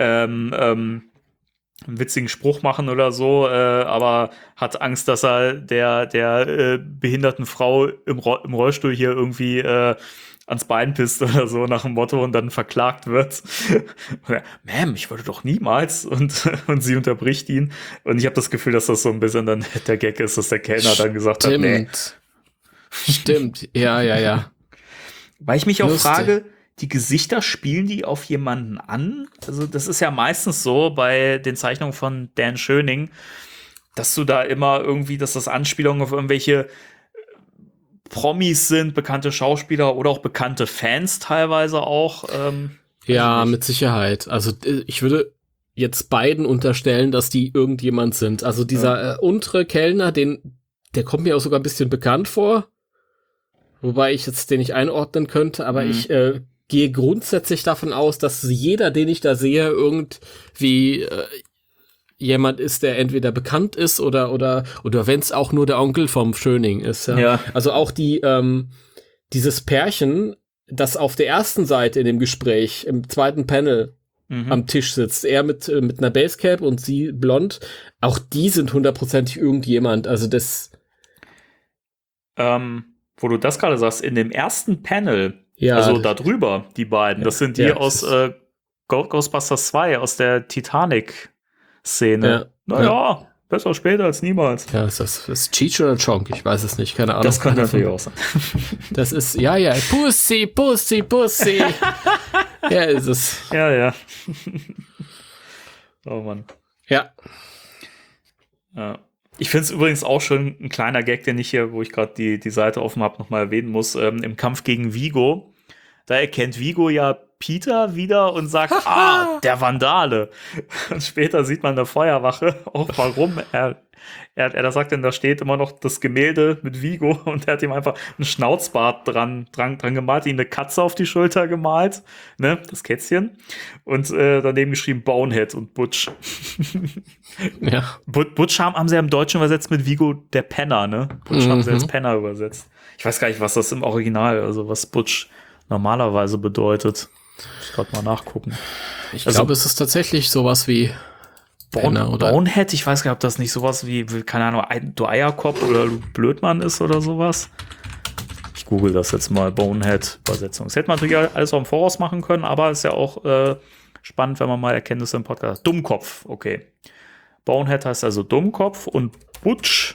einen witzigen Spruch machen oder so, aber hat Angst, dass er der behinderten Frau im Rollstuhl hier irgendwie ans Bein pisst oder so nach dem Motto und dann verklagt wird. Ma'am, ich wollte doch niemals. Und sie unterbricht ihn. Und ich habe das Gefühl, dass das so ein bisschen dann der Gag ist, dass der Kellner dann gesagt hat, nee. Stimmt, ja. Weil ich mich auch frage, die Gesichter spielen die auf jemanden an? Also das ist ja meistens so bei den Zeichnungen von Dan Schöning, dass du da immer irgendwie, dass das Anspielungen auf irgendwelche Promis sind, bekannte Schauspieler oder auch bekannte Fans teilweise auch. Ja, mit Sicherheit. Also ich würde jetzt beiden unterstellen, dass die irgendjemand sind. Also dieser untere Kellner, der kommt mir auch sogar ein bisschen bekannt vor. Wobei ich jetzt den nicht einordnen könnte, aber ich gehe grundsätzlich davon aus, dass jeder, den ich da sehe, irgendwie jemand ist, der entweder bekannt ist oder wenn es auch nur der Onkel vom Schöning ist. Ja. Also auch dieses Pärchen, das auf der ersten Seite in dem Gespräch, im zweiten Panel am Tisch sitzt, er mit einer Basecap und sie blond, auch die sind 100%ig irgendjemand. Also das wo du das gerade sagst, in dem ersten Panel, ja, also da drüber, die beiden, das sind die aus Ghostbusters 2, aus der Titanic-Szene. Ja. Naja, besser später als niemals. Ja, ist das Cheech oder Chonk? Ich weiß es nicht, keine Ahnung. Das kann natürlich auch sein. Das ist, ja, Pussy. Ja, ist es. Ja. Oh Mann. Ja. Ich finde es übrigens auch schon ein kleiner Gag, den ich hier, wo ich gerade die Seite offen habe, nochmal erwähnen muss. Im Kampf gegen Vigo, da erkennt Vigo ja Peter wieder und sagt, der Vandale. Und später sieht man in der Feuerwache auch, warum er sagt, denn da steht immer noch das Gemälde mit Vigo und er hat ihm einfach einen Schnauzbart dran gemalt, ihm eine Katze auf die Schulter gemalt, ne, das Kätzchen, und daneben geschrieben Bonehead und Butch. Ja. Butch haben sie ja im Deutschen übersetzt mit Vigo der Penner, ne? Butch haben sie als Penner übersetzt. Ich weiß gar nicht, was das im Original, also was Butch normalerweise bedeutet. Ich gerade mal nachgucken. Ich glaube, es ist tatsächlich sowas wie Penner, oder? Bonehead, ich weiß gar nicht, ob das nicht sowas wie, keine Ahnung, du Eierkopf oder du Blödmann ist oder sowas. Ich google das jetzt mal, Bonehead-Übersetzung. Das hätte man natürlich alles auch im Voraus machen können, aber ist ja auch spannend, wenn man mal Erkenntnisse im Podcast hat. Dummkopf, okay. Bonehead heißt also Dummkopf und Butch.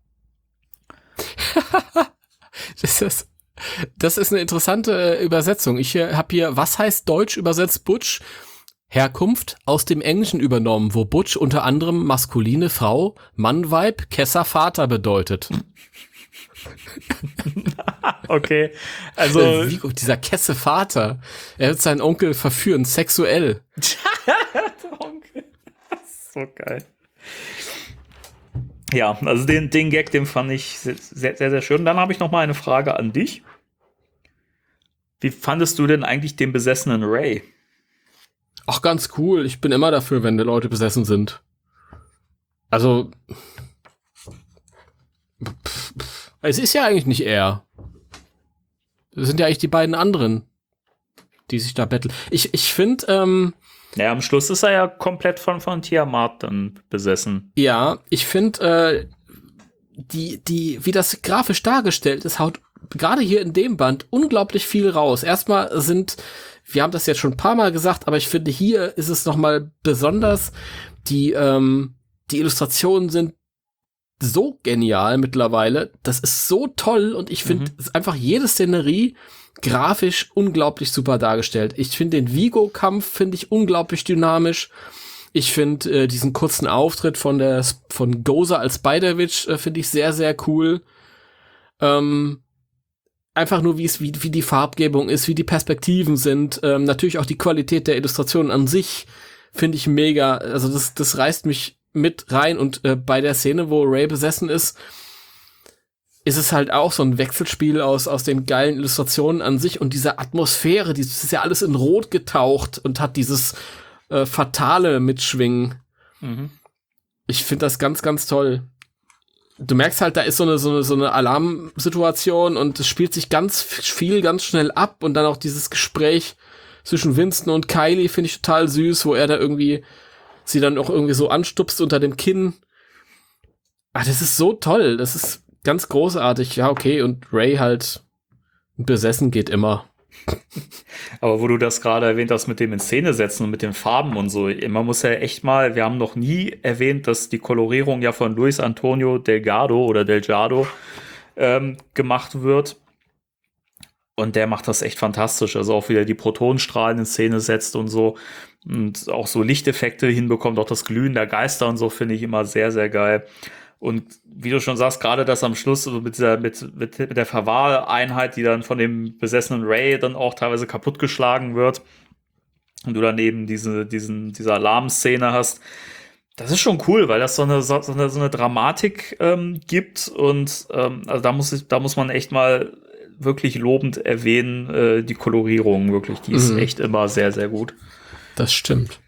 Das ist eine interessante Übersetzung. Ich habe hier, was heißt Deutsch übersetzt Butch? Herkunft aus dem Englischen übernommen, wo Butch unter anderem maskuline Frau, Mann, Weib, Kesser, Vater bedeutet. Okay, also Wie, dieser Kesse Vater, er wird seinen Onkel verführen, sexuell. Onkel. So geil. Ja, also den Gag, den fand ich sehr, sehr, sehr schön. Dann habe ich noch mal eine Frage an dich. Wie fandest du denn eigentlich den besessenen Ray? Ach, ganz cool. Ich bin immer dafür, wenn die Leute besessen sind. Also, es ist ja eigentlich nicht er. Es sind ja eigentlich die beiden anderen, die sich da betteln. Ich finde, Ja, am Schluss ist er ja komplett von Tiamat dann besessen. Ja, ich finde, wie das grafisch dargestellt ist, haut gerade hier in dem Band unglaublich viel raus. Erstmal wir haben das jetzt schon ein paar Mal gesagt, aber ich finde, hier ist es nochmal besonders, die Illustrationen sind so genial mittlerweile. Das ist so toll und ich finde einfach jede Szenerie grafisch unglaublich super dargestellt. Ich finde den Vigo-Kampf finde ich unglaublich dynamisch. Ich finde diesen kurzen Auftritt von Gozer als Spider-Witch finde ich sehr, sehr cool. Einfach nur, wie die Farbgebung ist, wie die Perspektiven sind. Natürlich auch die Qualität der Illustrationen an sich finde ich mega. Also das reißt mich mit rein. Und bei der Szene, wo Ray besessen ist es halt auch so ein Wechselspiel aus den geilen Illustrationen an sich und dieser Atmosphäre. Das ist ja alles in Rot getaucht und hat dieses fatale Mitschwingen. Ich finde das ganz, ganz toll. Du merkst halt, da ist so eine Alarmsituation und es spielt sich ganz viel, ganz schnell ab und dann auch dieses Gespräch zwischen Winston und Kylie finde ich total süß, wo er da irgendwie sie dann auch irgendwie so anstupst unter dem Kinn. Das ist so toll. Das ist ganz großartig. Ja, okay. Und Ray halt besessen geht immer. Aber wo du das gerade erwähnt hast mit dem in Szene setzen und mit den Farben und so, man muss ja echt mal, wir haben noch nie erwähnt, dass die Kolorierung ja von Luis Antonio Delgado gemacht wird. Und der macht das echt fantastisch. Also auch wieder die Protonenstrahlen in Szene setzt und so. Und auch so Lichteffekte hinbekommt, auch das Glühen der Geister und so finde ich immer sehr, sehr geil. Und wie du schon sagst, gerade das am Schluss so mit der Verwahreinheit, die dann von dem besessenen Ray dann auch teilweise kaputtgeschlagen wird und du dann eben diese Alarmszene hast, das ist schon cool, weil das so eine Dramatik gibt und also da muss man echt mal wirklich lobend erwähnen, die Kolorierung wirklich, die ist echt immer sehr, sehr gut. Das stimmt.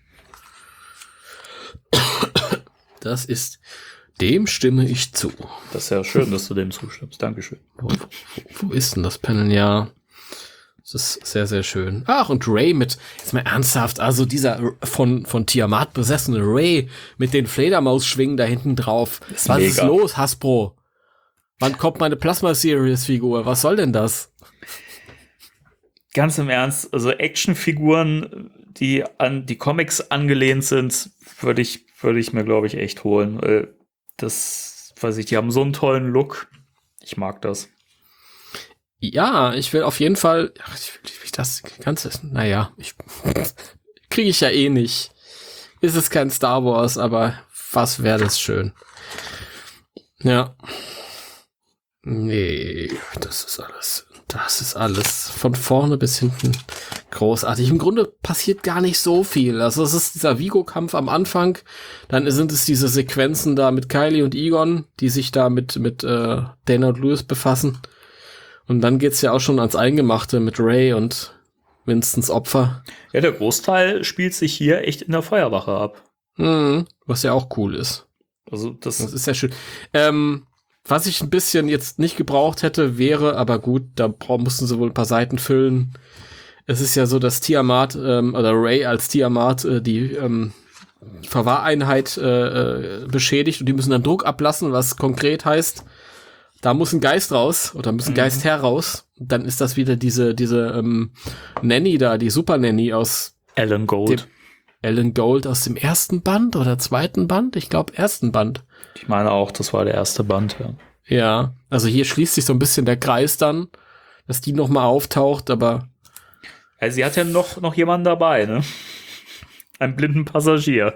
Dem stimme ich zu. Das ist ja schön, dass du dem zustimmst. Dankeschön. Wo ist denn das Panel? Ja, das ist sehr, sehr schön. Ach, und Ray jetzt mal ernsthaft, also dieser von Tiamat besessene Ray mit den Fledermausschwingen da hinten drauf. Was ist los, Hasbro? Wann kommt meine Plasma-Series-Figur? Was soll denn das? Ganz im Ernst, also Actionfiguren, die an die Comics angelehnt sind, würde ich mir, glaube ich, echt holen. Die haben so einen tollen Look. Ich mag das. Ja, ich will auf jeden Fall, kriege ich ja eh nicht. Ist es kein Star Wars, aber was wäre das schön. Ja. Nee, das ist alles von vorne bis hinten großartig. Im Grunde passiert gar nicht so viel. Also es ist dieser Vigo-Kampf am Anfang, dann sind es diese Sequenzen da mit Kylie und Egon, die sich da mit Dana und Louis befassen. Und dann geht's ja auch schon ans Eingemachte mit Ray und Winstons Opfer. Ja, der Großteil spielt sich hier echt in der Feuerwache ab. Was ja auch cool ist. Also das ist ja schön. Was ich ein bisschen jetzt nicht gebraucht hätte, wäre, aber gut, da mussten sie wohl ein paar Seiten füllen. Es ist ja so, dass Tiamat oder Ray als Tiamat die Verwahreinheit beschädigt und die müssen dann Druck ablassen, was konkret heißt, da muss ein Geist raus oder müssen Geist heraus. Dann ist das wieder diese Nanny da, die Super Nanny aus Alan Gold. Alan Gold aus dem ersten Band oder zweiten Band? Ich glaube, ersten Band. Ich meine auch, das war der erste Band, ja. Ja, also hier schließt sich so ein bisschen der Kreis dann, dass die noch mal auftaucht, aber also sie hat ja noch jemanden dabei, ne? Einen blinden Passagier.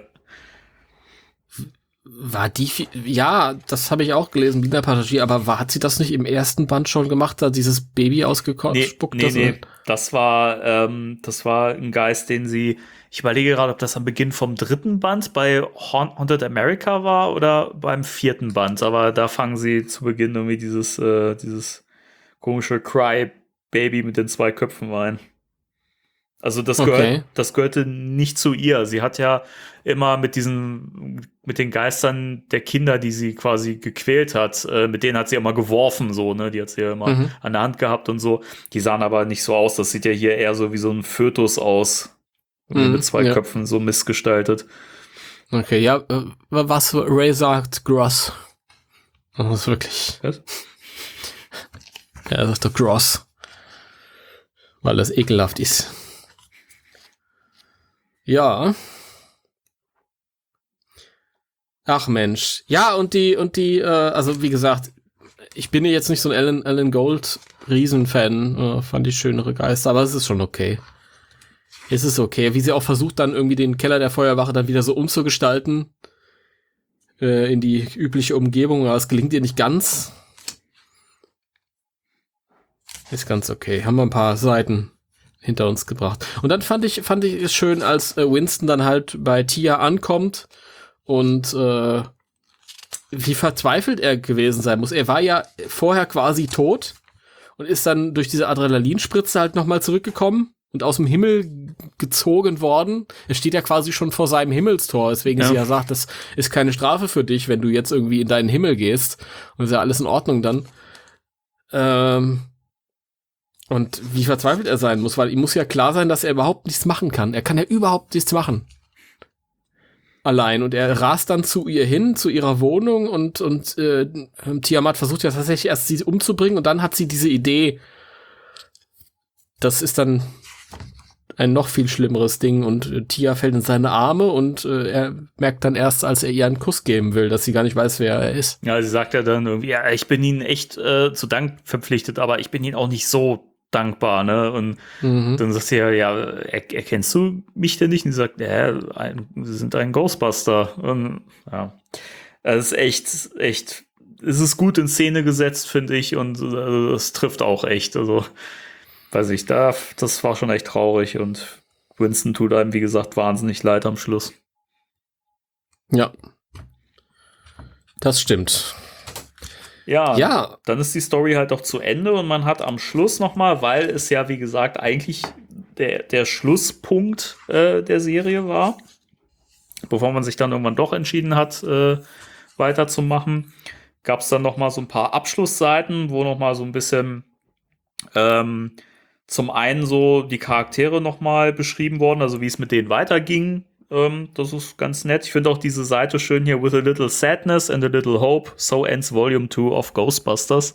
War die, ja, das habe ich auch gelesen, blinder Passagier, aber hat sie das nicht im ersten Band schon gemacht, da dieses Baby ausgespuckt? Nee. Das war ein Geist, den sie, ich überlege gerade, ob das am Beginn vom dritten Band bei Haunted America war oder beim vierten Band, aber da fangen sie zu Beginn irgendwie dieses komische Cry-Baby mit den 2 Köpfen ein. Also das gehörte nicht zu ihr. Sie hat ja immer mit den Geistern der Kinder, die sie quasi gequält hat, mit denen hat sie immer geworfen, so, ne? Die hat sie ja immer an der Hand gehabt und so. Die sahen aber nicht so aus. Das sieht ja hier eher so wie so ein Fötus aus. Mit 2 Köpfen so missgestaltet. Okay, ja, was Ray sagt, Gross. Das ist wirklich... Was? Ja, er sagt doch Gross. Weil das ekelhaft ist. Ja. Ach Mensch. Ja, und die, also wie gesagt, ich bin ja jetzt nicht so ein Alan Gold Riesenfan. Fand ich schönere Geister, aber es ist schon okay. Es ist okay. Wie sie auch versucht, dann irgendwie den Keller der Feuerwache dann wieder so umzugestalten. In die übliche Umgebung, aber es gelingt ihr nicht ganz. Ist ganz okay. Haben wir ein paar Seiten hinter uns gebracht. Und dann fand ich es schön, als Winston dann halt bei Tia ankommt und wie verzweifelt er gewesen sein muss. Er war ja vorher quasi tot und ist dann durch diese Adrenalinspritze halt nochmal zurückgekommen und aus dem Himmel gezogen worden. Er steht ja quasi schon vor seinem Himmelstor, deswegen sie ja sagt, das ist keine Strafe für dich, wenn du jetzt irgendwie in deinen Himmel gehst. Und ist ja alles in Ordnung dann. Und wie verzweifelt er sein muss, weil ihm muss ja klar sein, dass er überhaupt nichts machen kann. Er kann ja überhaupt nichts machen. Allein. Und er rast dann zu ihr hin, zu ihrer Wohnung und Tiamat versucht ja tatsächlich erst sie umzubringen und dann hat sie diese Idee. Das ist dann ein noch viel schlimmeres Ding und Tia fällt in seine Arme und er merkt dann erst, als er ihr einen Kuss geben will, dass sie gar nicht weiß, wer er ist. Ja, sie sagt ja dann irgendwie, ja, ich bin ihnen echt zu Dank verpflichtet, aber ich bin ihnen auch nicht so dankbar, ne? Und dann sagt sie ja, erkennst du mich denn nicht? Und sie sagt, ja, sie sind ein Ghostbuster. Und ja, es ist echt, es ist gut in Szene gesetzt, finde ich, und es trifft auch echt, also weiß ich, das war schon echt traurig und Winston tut einem, wie gesagt, wahnsinnig leid am Schluss. Ja. Das stimmt. Ja, dann ist die Story halt doch zu Ende und man hat am Schluss nochmal, weil es ja, wie gesagt, eigentlich der Schlusspunkt der Serie war, bevor man sich dann irgendwann doch entschieden hat, weiterzumachen, gab es dann nochmal so ein paar Abschlussseiten, wo nochmal so ein bisschen zum einen so die Charaktere nochmal beschrieben worden, also wie es mit denen weiterging. Das ist ganz nett. Ich finde auch diese Seite schön hier. With a little sadness and a little hope, so ends Volume 2 of Ghostbusters.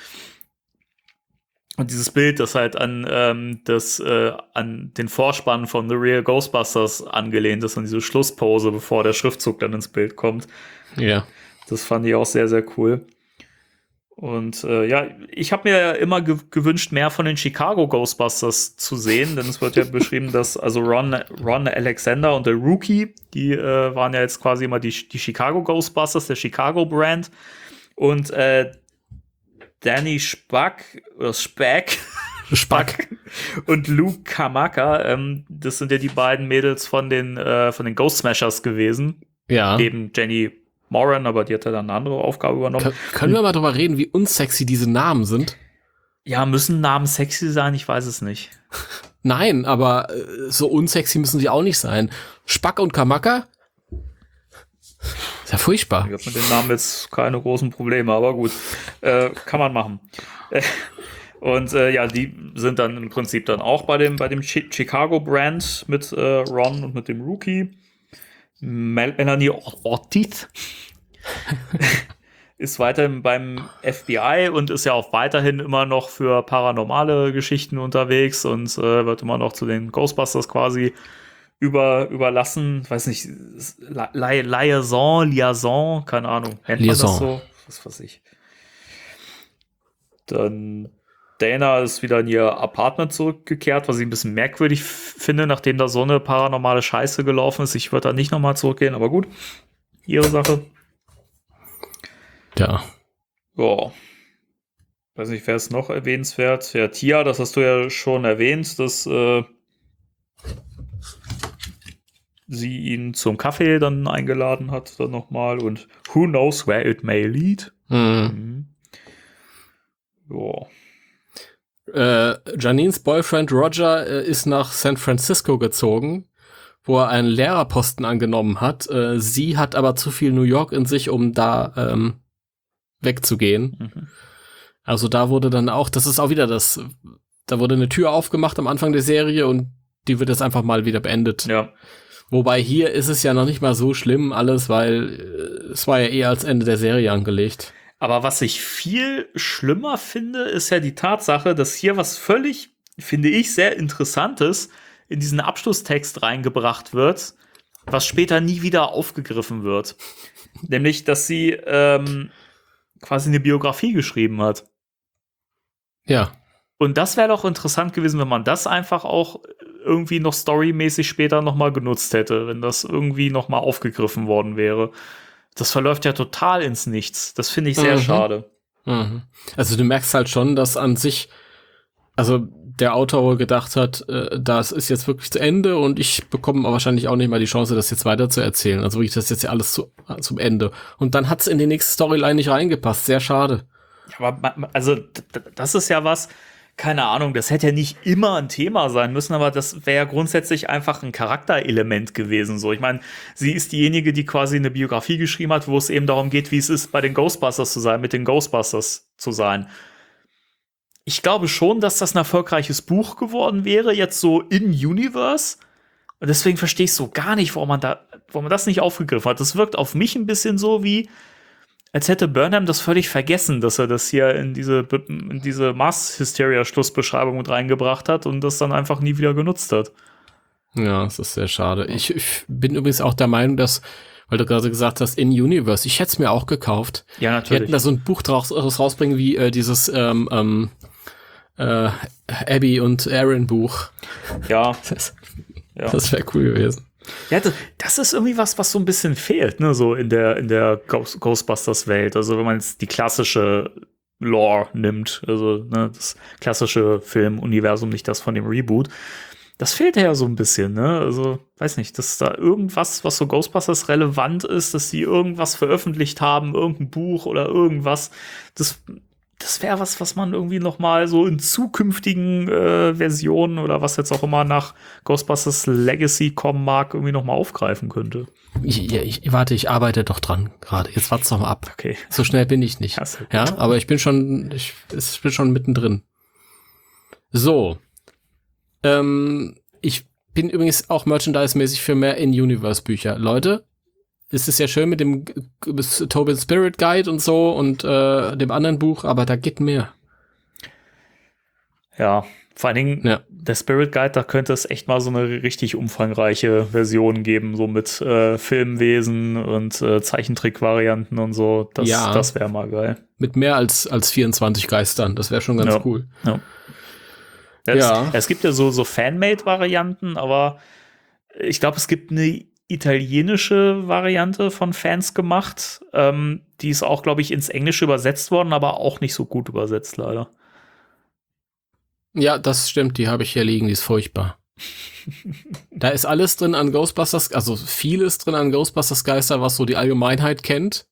Und dieses Bild, das halt an den Vorspann von The Real Ghostbusters angelehnt ist, an diese Schlusspose, bevor der Schriftzug dann ins Bild kommt. Ja. Das fand ich auch sehr, sehr cool. Und ich habe mir ja immer gewünscht, mehr von den Chicago Ghostbusters zu sehen, denn es wird ja beschrieben, dass also Ron Alexander und der Rookie, die waren ja jetzt quasi immer die Chicago Ghostbusters, der Chicago Brand. Und Danny Spack und Luke Kamaka, das sind ja die beiden Mädels von den Ghost Smashers gewesen. Ja. Neben Jenny Moran, aber die hat ja dann eine andere Aufgabe übernommen. Können wir mal drüber reden, wie unsexy diese Namen sind? Ja, müssen Namen sexy sein? Ich weiß es nicht. Nein, aber so unsexy müssen sie auch nicht sein. Spack und Kamaka? Ist ja furchtbar. Ich habe mit den Namen jetzt keine großen Probleme, aber gut. Kann man machen. Und die sind dann im Prinzip dann auch bei dem Chicago-Brand mit Ron und mit dem Rookie. Melanie Ortiz ist weiterhin beim FBI und ist ja auch weiterhin immer noch für paranormale Geschichten unterwegs und wird immer noch zu den Ghostbusters quasi überlassen. Weiß nicht, Liaison, keine Ahnung. Nennt man das so? Was weiß ich. Dann Dana ist wieder in ihr Apartment zurückgekehrt, was ich ein bisschen merkwürdig finde, nachdem da so eine paranormale Scheiße gelaufen ist. Ich würde da nicht nochmal zurückgehen, aber gut. Ihre Sache. Ja. Ja. Weiß nicht, wer ist noch erwähnenswert? Ja, Tia, das hast du ja schon erwähnt, dass sie ihn zum Kaffee dann eingeladen hat, dann nochmal. Und who knows where it may lead. Ja. Janines Boyfriend Roger ist nach San Francisco gezogen, wo er einen Lehrerposten angenommen hat. Sie hat aber zu viel New York in sich, um da wegzugehen. Also da wurde dann auch, das ist auch wieder da wurde eine Tür aufgemacht am Anfang der Serie und die wird jetzt einfach mal wieder beendet. Ja. Wobei hier ist es ja noch nicht mal so schlimm alles, weil es war ja eher als Ende der Serie angelegt. Aber was ich viel schlimmer finde, ist ja die Tatsache, dass hier was völlig, finde ich, sehr Interessantes in diesen Abschlusstext reingebracht wird, was später nie wieder aufgegriffen wird. Nämlich, dass sie quasi eine Biografie geschrieben hat. Ja. Und das wäre doch interessant gewesen, wenn man das einfach auch irgendwie noch storymäßig später noch mal genutzt hätte, wenn das irgendwie noch mal aufgegriffen worden wäre. Das verläuft ja total ins Nichts. Das finde ich sehr schade. Mhm. Also du merkst halt schon, dass an sich, also der Autor wohl gedacht hat, das ist jetzt wirklich zu Ende und ich bekomme wahrscheinlich auch nicht mal die Chance, das jetzt weiter zu erzählen. Also wirklich, das ist jetzt ja alles zum Ende. Und dann hat's in die nächste Storyline nicht reingepasst. Sehr schade. Aber also das ist ja was, keine Ahnung, das hätte ja nicht immer ein Thema sein müssen, aber das wäre ja grundsätzlich einfach ein Charakterelement gewesen. So, ich meine, sie ist diejenige, die quasi eine Biografie geschrieben hat, wo es eben darum geht, wie es ist, bei den Ghostbusters zu sein, mit den Ghostbusters zu sein. Ich glaube schon, dass das ein erfolgreiches Buch geworden wäre, jetzt so in Universe. Und deswegen verstehe ich so gar nicht, warum man das nicht aufgegriffen hat. Das wirkt auf mich ein bisschen so wie, als hätte Burnham das völlig vergessen, dass er das hier in diese Mars-Hysteria-Schlussbeschreibung mit reingebracht hat und das dann einfach nie wieder genutzt hat. Ja, das ist sehr schade. Ich bin übrigens auch der Meinung, dass, weil du gerade gesagt hast, in Universe, ich hätte es mir auch gekauft. Ja, natürlich. Die hätten da so ein Buch rausbringen wie dieses Abby und Aaron Buch. Ja. Das wäre cool gewesen. Ja, das ist irgendwie was so ein bisschen fehlt, ne, so in der Ghostbusters-Welt. Also wenn man jetzt die klassische Lore nimmt, also ne, das klassische Filmuniversum, nicht das von dem Reboot, das fehlt ja so ein bisschen, ne? Also, weiß nicht, dass da irgendwas, was so Ghostbusters relevant ist, dass sie irgendwas veröffentlicht haben, irgendein Buch oder irgendwas, das wäre was man irgendwie noch mal so in zukünftigen Versionen oder was jetzt auch immer nach Ghostbusters Legacy kommen mag, irgendwie noch mal aufgreifen könnte. Warte, ich arbeite doch dran gerade. Jetzt wart's doch mal ab. Okay. So schnell bin ich nicht. Ja, aber ich bin schon mittendrin. So. Ich bin übrigens auch merchandise-mäßig für mehr In-Universe-Bücher. Leute, es ist ja schön mit dem Tobin Spirit Guide und so und dem anderen Buch, aber da geht mehr. Ja, vor allen Dingen der Spirit Guide, da könnte es echt mal so eine richtig umfangreiche Version geben, so mit Filmwesen und Zeichentrick-Varianten und so. Das wäre mal geil. Mit mehr als 24 Geistern, das wäre schon ganz cool. Ja. Es gibt ja so Fanmade-Varianten, aber ich glaube, es gibt eine italienische Variante von Fans gemacht. Die ist auch, glaube ich, ins Englische übersetzt worden, aber auch nicht so gut übersetzt, leider. Ja, das stimmt, die habe ich hier liegen, die ist furchtbar. Da ist alles drin an Ghostbusters, also vieles drin an Ghostbusters Geister, was so die Allgemeinheit kennt.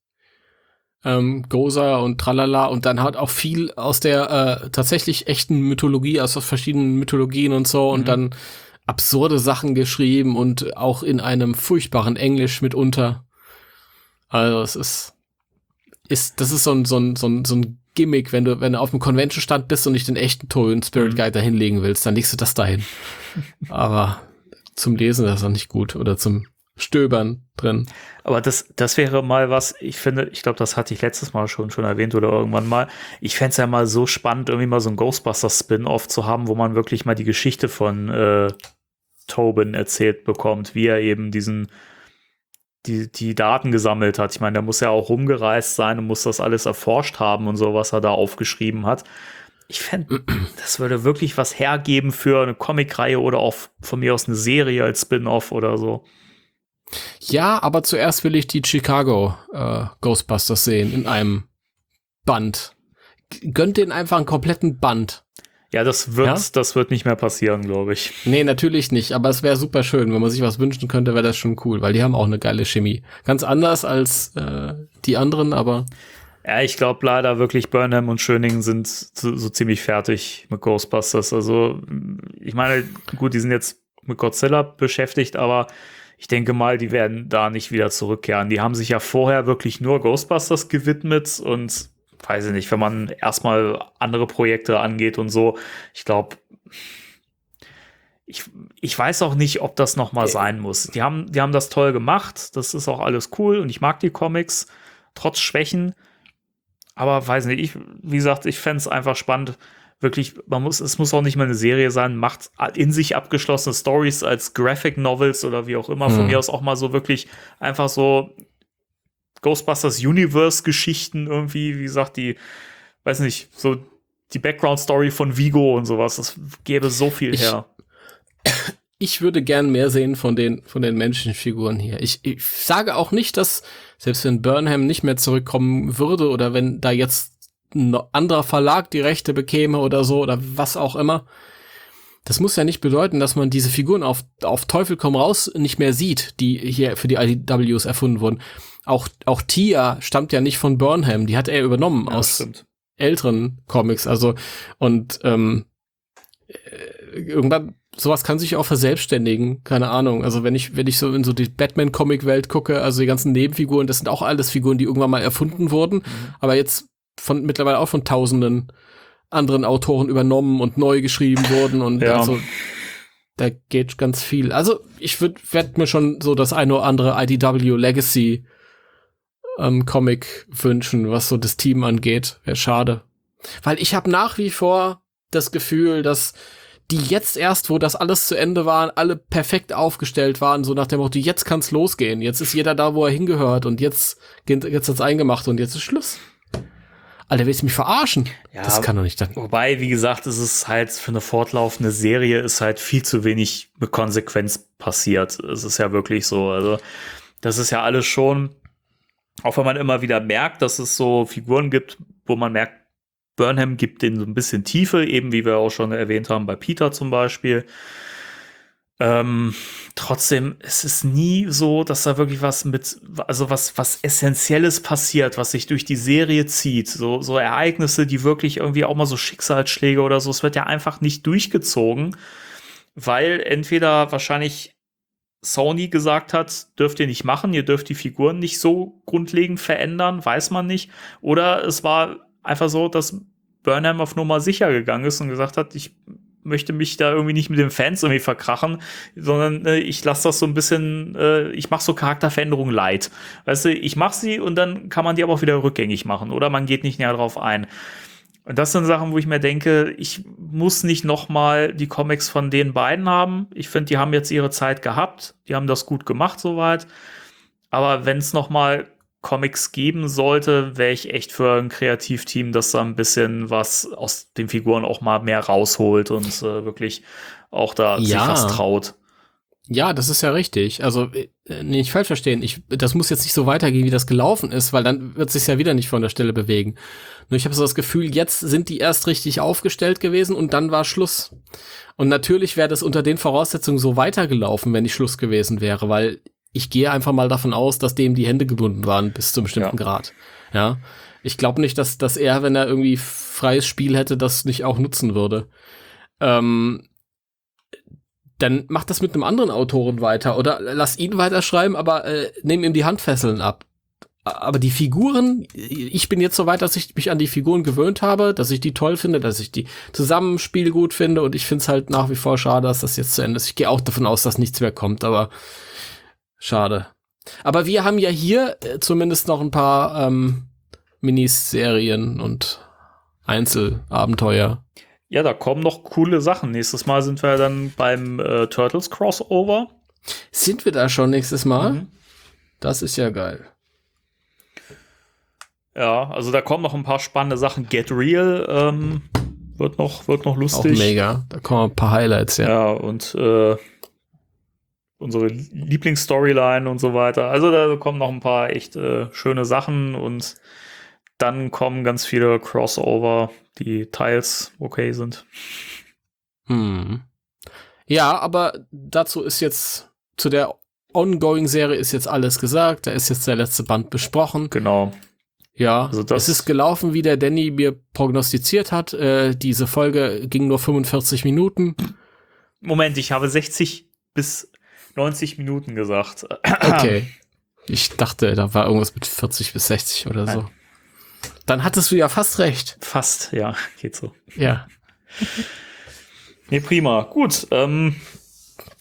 Gozer und Tralala und dann halt auch viel aus der tatsächlich echten Mythologie, aus verschiedenen Mythologien und so und dann absurde Sachen geschrieben und auch in einem furchtbaren Englisch mitunter. Also das ist so ein Gimmick, wenn du auf dem Convention-Stand bist und nicht den echten Tobin Spirit Guide da hinlegen willst, dann legst du das dahin. Aber zum Lesen ist das auch nicht gut oder zum Stöbern drin. Aber das wäre mal was, ich glaube, das hatte ich letztes Mal schon erwähnt oder irgendwann mal. Ich fände es ja mal so spannend, irgendwie mal so ein Ghostbusters-Spin-Off zu haben, wo man wirklich mal die Geschichte von Tobin erzählt bekommt, wie er eben die Daten gesammelt hat. Ich meine, der muss ja auch rumgereist sein und muss das alles erforscht haben und so, was er da aufgeschrieben hat. Ich fände, das würde wirklich was hergeben für eine Comicreihe oder auch von mir aus eine Serie als Spin-Off oder so. Ja, aber zuerst will ich die Chicago Ghostbusters sehen in einem Band. Gönnt denen einfach einen kompletten Band. Ja, das wird nicht mehr passieren, glaube ich. Nee, natürlich nicht, aber es wäre super schön. Wenn man sich was wünschen könnte, wäre das schon cool, weil die haben auch eine geile Chemie. Ganz anders als die anderen, aber ja, ich glaube leider wirklich, Burnham und Schöning sind so ziemlich fertig mit Ghostbusters. Also, ich meine, gut, die sind jetzt mit Godzilla beschäftigt, aber ich denke mal, die werden da nicht wieder zurückkehren. Die haben sich ja vorher wirklich nur Ghostbusters gewidmet und weiß ich nicht, wenn man erstmal andere Projekte angeht und so, ich glaube, ich weiß auch nicht, ob das noch mal sein muss. Die haben das toll gemacht. Das ist auch alles cool und ich mag die Comics, trotz Schwächen. Aber weiß nicht, wie gesagt, ich fände es einfach spannend. Wirklich, es muss auch nicht mal eine Serie sein, macht in sich abgeschlossene Stories als Graphic Novels oder wie auch immer. Von mir aus auch mal so wirklich einfach so Ghostbusters Universe Geschichten irgendwie, wie gesagt, weiß nicht, so die Background Story von Vigo und sowas. Das gäbe so viel her. Ich würde gern mehr sehen von den Menschenfiguren hier. Ich sage auch nicht, dass, selbst wenn Burnham nicht mehr zurückkommen würde oder wenn da jetzt ein anderer Verlag die Rechte bekäme oder so oder was auch immer, das muss ja nicht bedeuten, dass man diese Figuren auf Teufel komm raus nicht mehr sieht, die hier für die IDWs erfunden wurden. Auch Tia stammt ja nicht von Burnham, die hat er übernommen aus älteren Comics, also und irgendwann sowas kann sich auch verselbstständigen, keine Ahnung. Also wenn ich so in so die Batman-Comic-Welt gucke, also die ganzen Nebenfiguren, das sind auch alles Figuren, die irgendwann mal erfunden wurden, aber jetzt mittlerweile auch von tausenden anderen Autoren übernommen und neu geschrieben wurden und also da geht ganz viel. Also ich werde mir schon so das eine oder andere IDW Legacy Comic wünschen, was so das Team angeht. Wäre schade. Weil ich habe nach wie vor das Gefühl, dass die jetzt erst, wo das alles zu Ende war, alle perfekt aufgestellt waren, so nach dem Motto, jetzt kann's losgehen. Jetzt ist jeder da, wo er hingehört und jetzt hat's eingemacht und jetzt ist Schluss. Alter, willst du mich verarschen? Ja, das kann doch nicht dann. Wobei, wie gesagt, es ist halt für eine fortlaufende Serie ist halt viel zu wenig mit Konsequenz passiert. Es ist ja wirklich so. Also, das ist ja alles schon, auch wenn man immer wieder merkt, dass es so Figuren gibt, wo man merkt, Burnham gibt denen so ein bisschen Tiefe, eben wie wir auch schon erwähnt haben, bei Peter zum Beispiel. Trotzdem, es ist nie so, dass da wirklich was was Essentielles passiert, was sich durch die Serie zieht. So Ereignisse, die wirklich irgendwie auch mal so Schicksalsschläge oder so, es wird ja einfach nicht durchgezogen, weil entweder wahrscheinlich Sony gesagt hat, dürft ihr nicht machen, ihr dürft die Figuren nicht so grundlegend verändern, weiß man nicht. Oder es war einfach so, dass Burnham auf Nummer sicher gegangen ist und gesagt hat, ich möchte mich da irgendwie nicht mit den Fans irgendwie verkrachen, sondern ich lasse das so ein bisschen, ich mache so Charakterveränderungen light. Weißt du, ich mache sie und dann kann man die aber auch wieder rückgängig machen oder man geht nicht näher drauf ein. Und das sind Sachen, wo ich mir denke, ich muss nicht noch mal die Comics von den beiden haben. Ich finde, die haben jetzt ihre Zeit gehabt, die haben das gut gemacht soweit. Aber wenn es noch mal Comics geben sollte, wäre ich echt für ein Kreativteam, das da ein bisschen was aus den Figuren auch mal mehr rausholt und wirklich auch da sich was traut. Ja, das ist ja richtig. Also nicht falsch verstehen. Das muss jetzt nicht so weitergehen, wie das gelaufen ist, weil dann wird es sich ja wieder nicht von der Stelle bewegen. Nur ich habe so das Gefühl, jetzt sind die erst richtig aufgestellt gewesen und dann war Schluss. Und natürlich wäre das unter den Voraussetzungen so weitergelaufen, wenn nicht Schluss gewesen wäre, weil ich gehe einfach mal davon aus, dass dem die Hände gebunden waren bis zu einem bestimmten Grad. Ja, ich glaube nicht, dass er, wenn er irgendwie freies Spiel hätte, das nicht auch nutzen würde. Dann macht das mit einem anderen Autoren weiter oder lass ihn weiterschreiben, aber nehm ihm die Handfesseln ab. Aber die Figuren, ich bin jetzt so weit, dass ich mich an die Figuren gewöhnt habe, dass ich die toll finde, dass ich die Zusammenspiel gut finde und ich finde es halt nach wie vor schade, dass das jetzt zu Ende ist. Ich gehe auch davon aus, dass nichts mehr kommt, aber schade. Aber wir haben ja hier zumindest noch ein paar Miniserien und Einzelabenteuer. Ja, da kommen noch coole Sachen. Nächstes Mal sind wir dann beim Turtles Crossover. Sind wir da schon nächstes Mal? Mhm. Das ist ja geil. Ja, also da kommen noch ein paar spannende Sachen. Get Real wird noch lustig. Auch mega. Da kommen ein paar Highlights, ja. Ja, und unsere Lieblingsstoryline und so weiter. Also da kommen noch ein paar echt schöne Sachen und dann kommen ganz viele Crossover, die teils okay sind. Ja, aber dazu ist jetzt, zu der Ongoing-Serie ist jetzt alles gesagt. Da ist jetzt der letzte Band besprochen. Genau. Ja, also es ist gelaufen, wie der Danny mir prognostiziert hat. Diese Folge ging nur 45 Minuten. Moment, ich habe 60 bis 90 Minuten gesagt. Okay. Ich dachte, da war irgendwas mit 40 bis 60 oder so. Nein. Dann hattest du ja fast recht. Fast, ja, geht so. Ja. Nee, prima. Gut,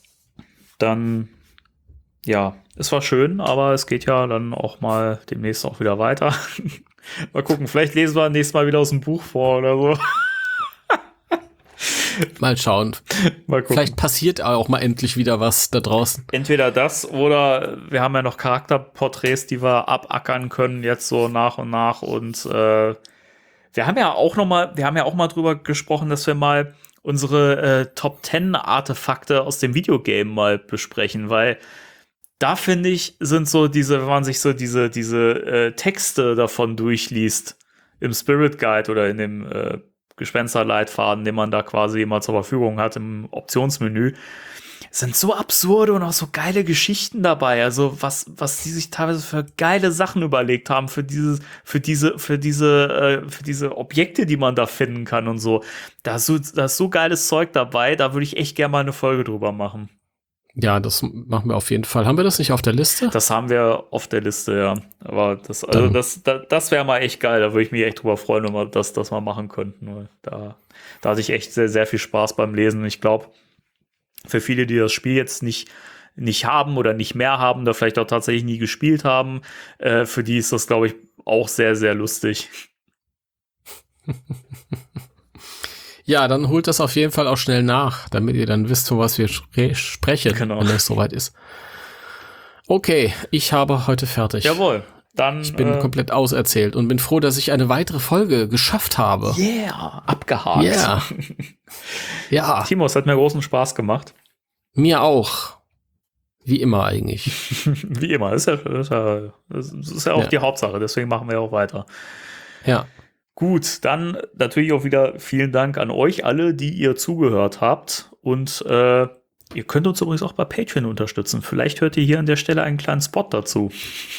dann, ja, es war schön, aber es geht ja dann auch mal demnächst auch wieder weiter. Mal gucken, vielleicht lesen wir nächstes Mal wieder aus dem Buch vor oder so. Mal schauen. Mal gucken. Vielleicht passiert auch mal endlich wieder was da draußen. Entweder das oder wir haben ja noch Charakterporträts, die wir abackern können jetzt so nach und nach und wir haben ja auch mal drüber gesprochen, dass wir mal unsere Top 10 Artefakte aus dem Videogame mal besprechen, weil da finde ich, sind so diese, wenn man sich so diese Texte davon durchliest im Spirit Guide oder in dem Gespensterleitfaden, den man da quasi immer zur Verfügung hat im Optionsmenü, sind so absurde und auch so geile Geschichten dabei. Also was die sich teilweise für geile Sachen überlegt haben für diese Objekte, die man da finden kann und so. Da ist so geiles Zeug dabei. Da würde ich echt gerne mal eine Folge drüber machen. Ja, das machen wir auf jeden Fall. Haben wir das nicht auf der Liste? Das haben wir auf der Liste, ja. Aber das wäre mal echt geil. Da würde ich mich echt drüber freuen, wenn wir das mal machen könnten. Weil da hatte ich echt sehr, sehr viel Spaß beim Lesen. Ich glaube, für viele, die das Spiel jetzt nicht haben oder nicht mehr haben, da vielleicht auch tatsächlich nie gespielt haben, für die ist das, glaube ich, auch sehr, sehr lustig. Ja, dann holt das auf jeden Fall auch schnell nach, damit ihr dann wisst, von was wir sprechen, Genau. wenn es soweit ist. Okay, ich habe heute fertig. Jawohl. Dann, Ich bin komplett auserzählt und bin froh, dass ich eine weitere Folge geschafft habe. Yeah, abgehakt. Yeah. Ja, Timo, es hat mir großen Spaß gemacht. mir auch. Wie immer eigentlich. Wie immer, das ist ja auch die Hauptsache, deswegen machen wir auch weiter. Ja. Gut, dann natürlich auch wieder vielen Dank an euch alle, die ihr zugehört habt. Und ihr könnt uns übrigens auch bei Patreon unterstützen. Vielleicht hört ihr hier an der Stelle einen kleinen Spot dazu.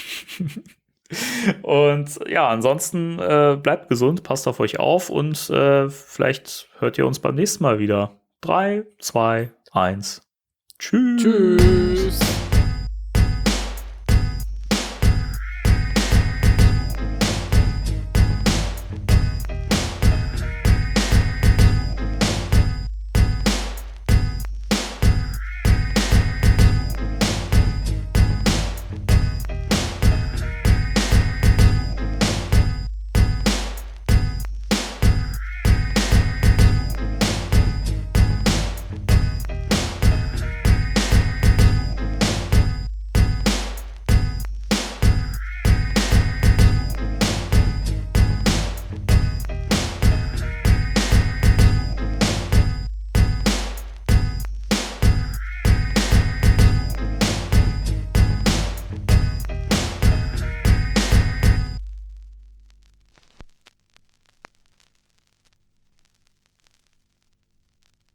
Und ja, ansonsten bleibt gesund, passt auf euch auf und vielleicht hört ihr uns beim nächsten Mal wieder. 3, 2, 1. Tschüss. Tschüss.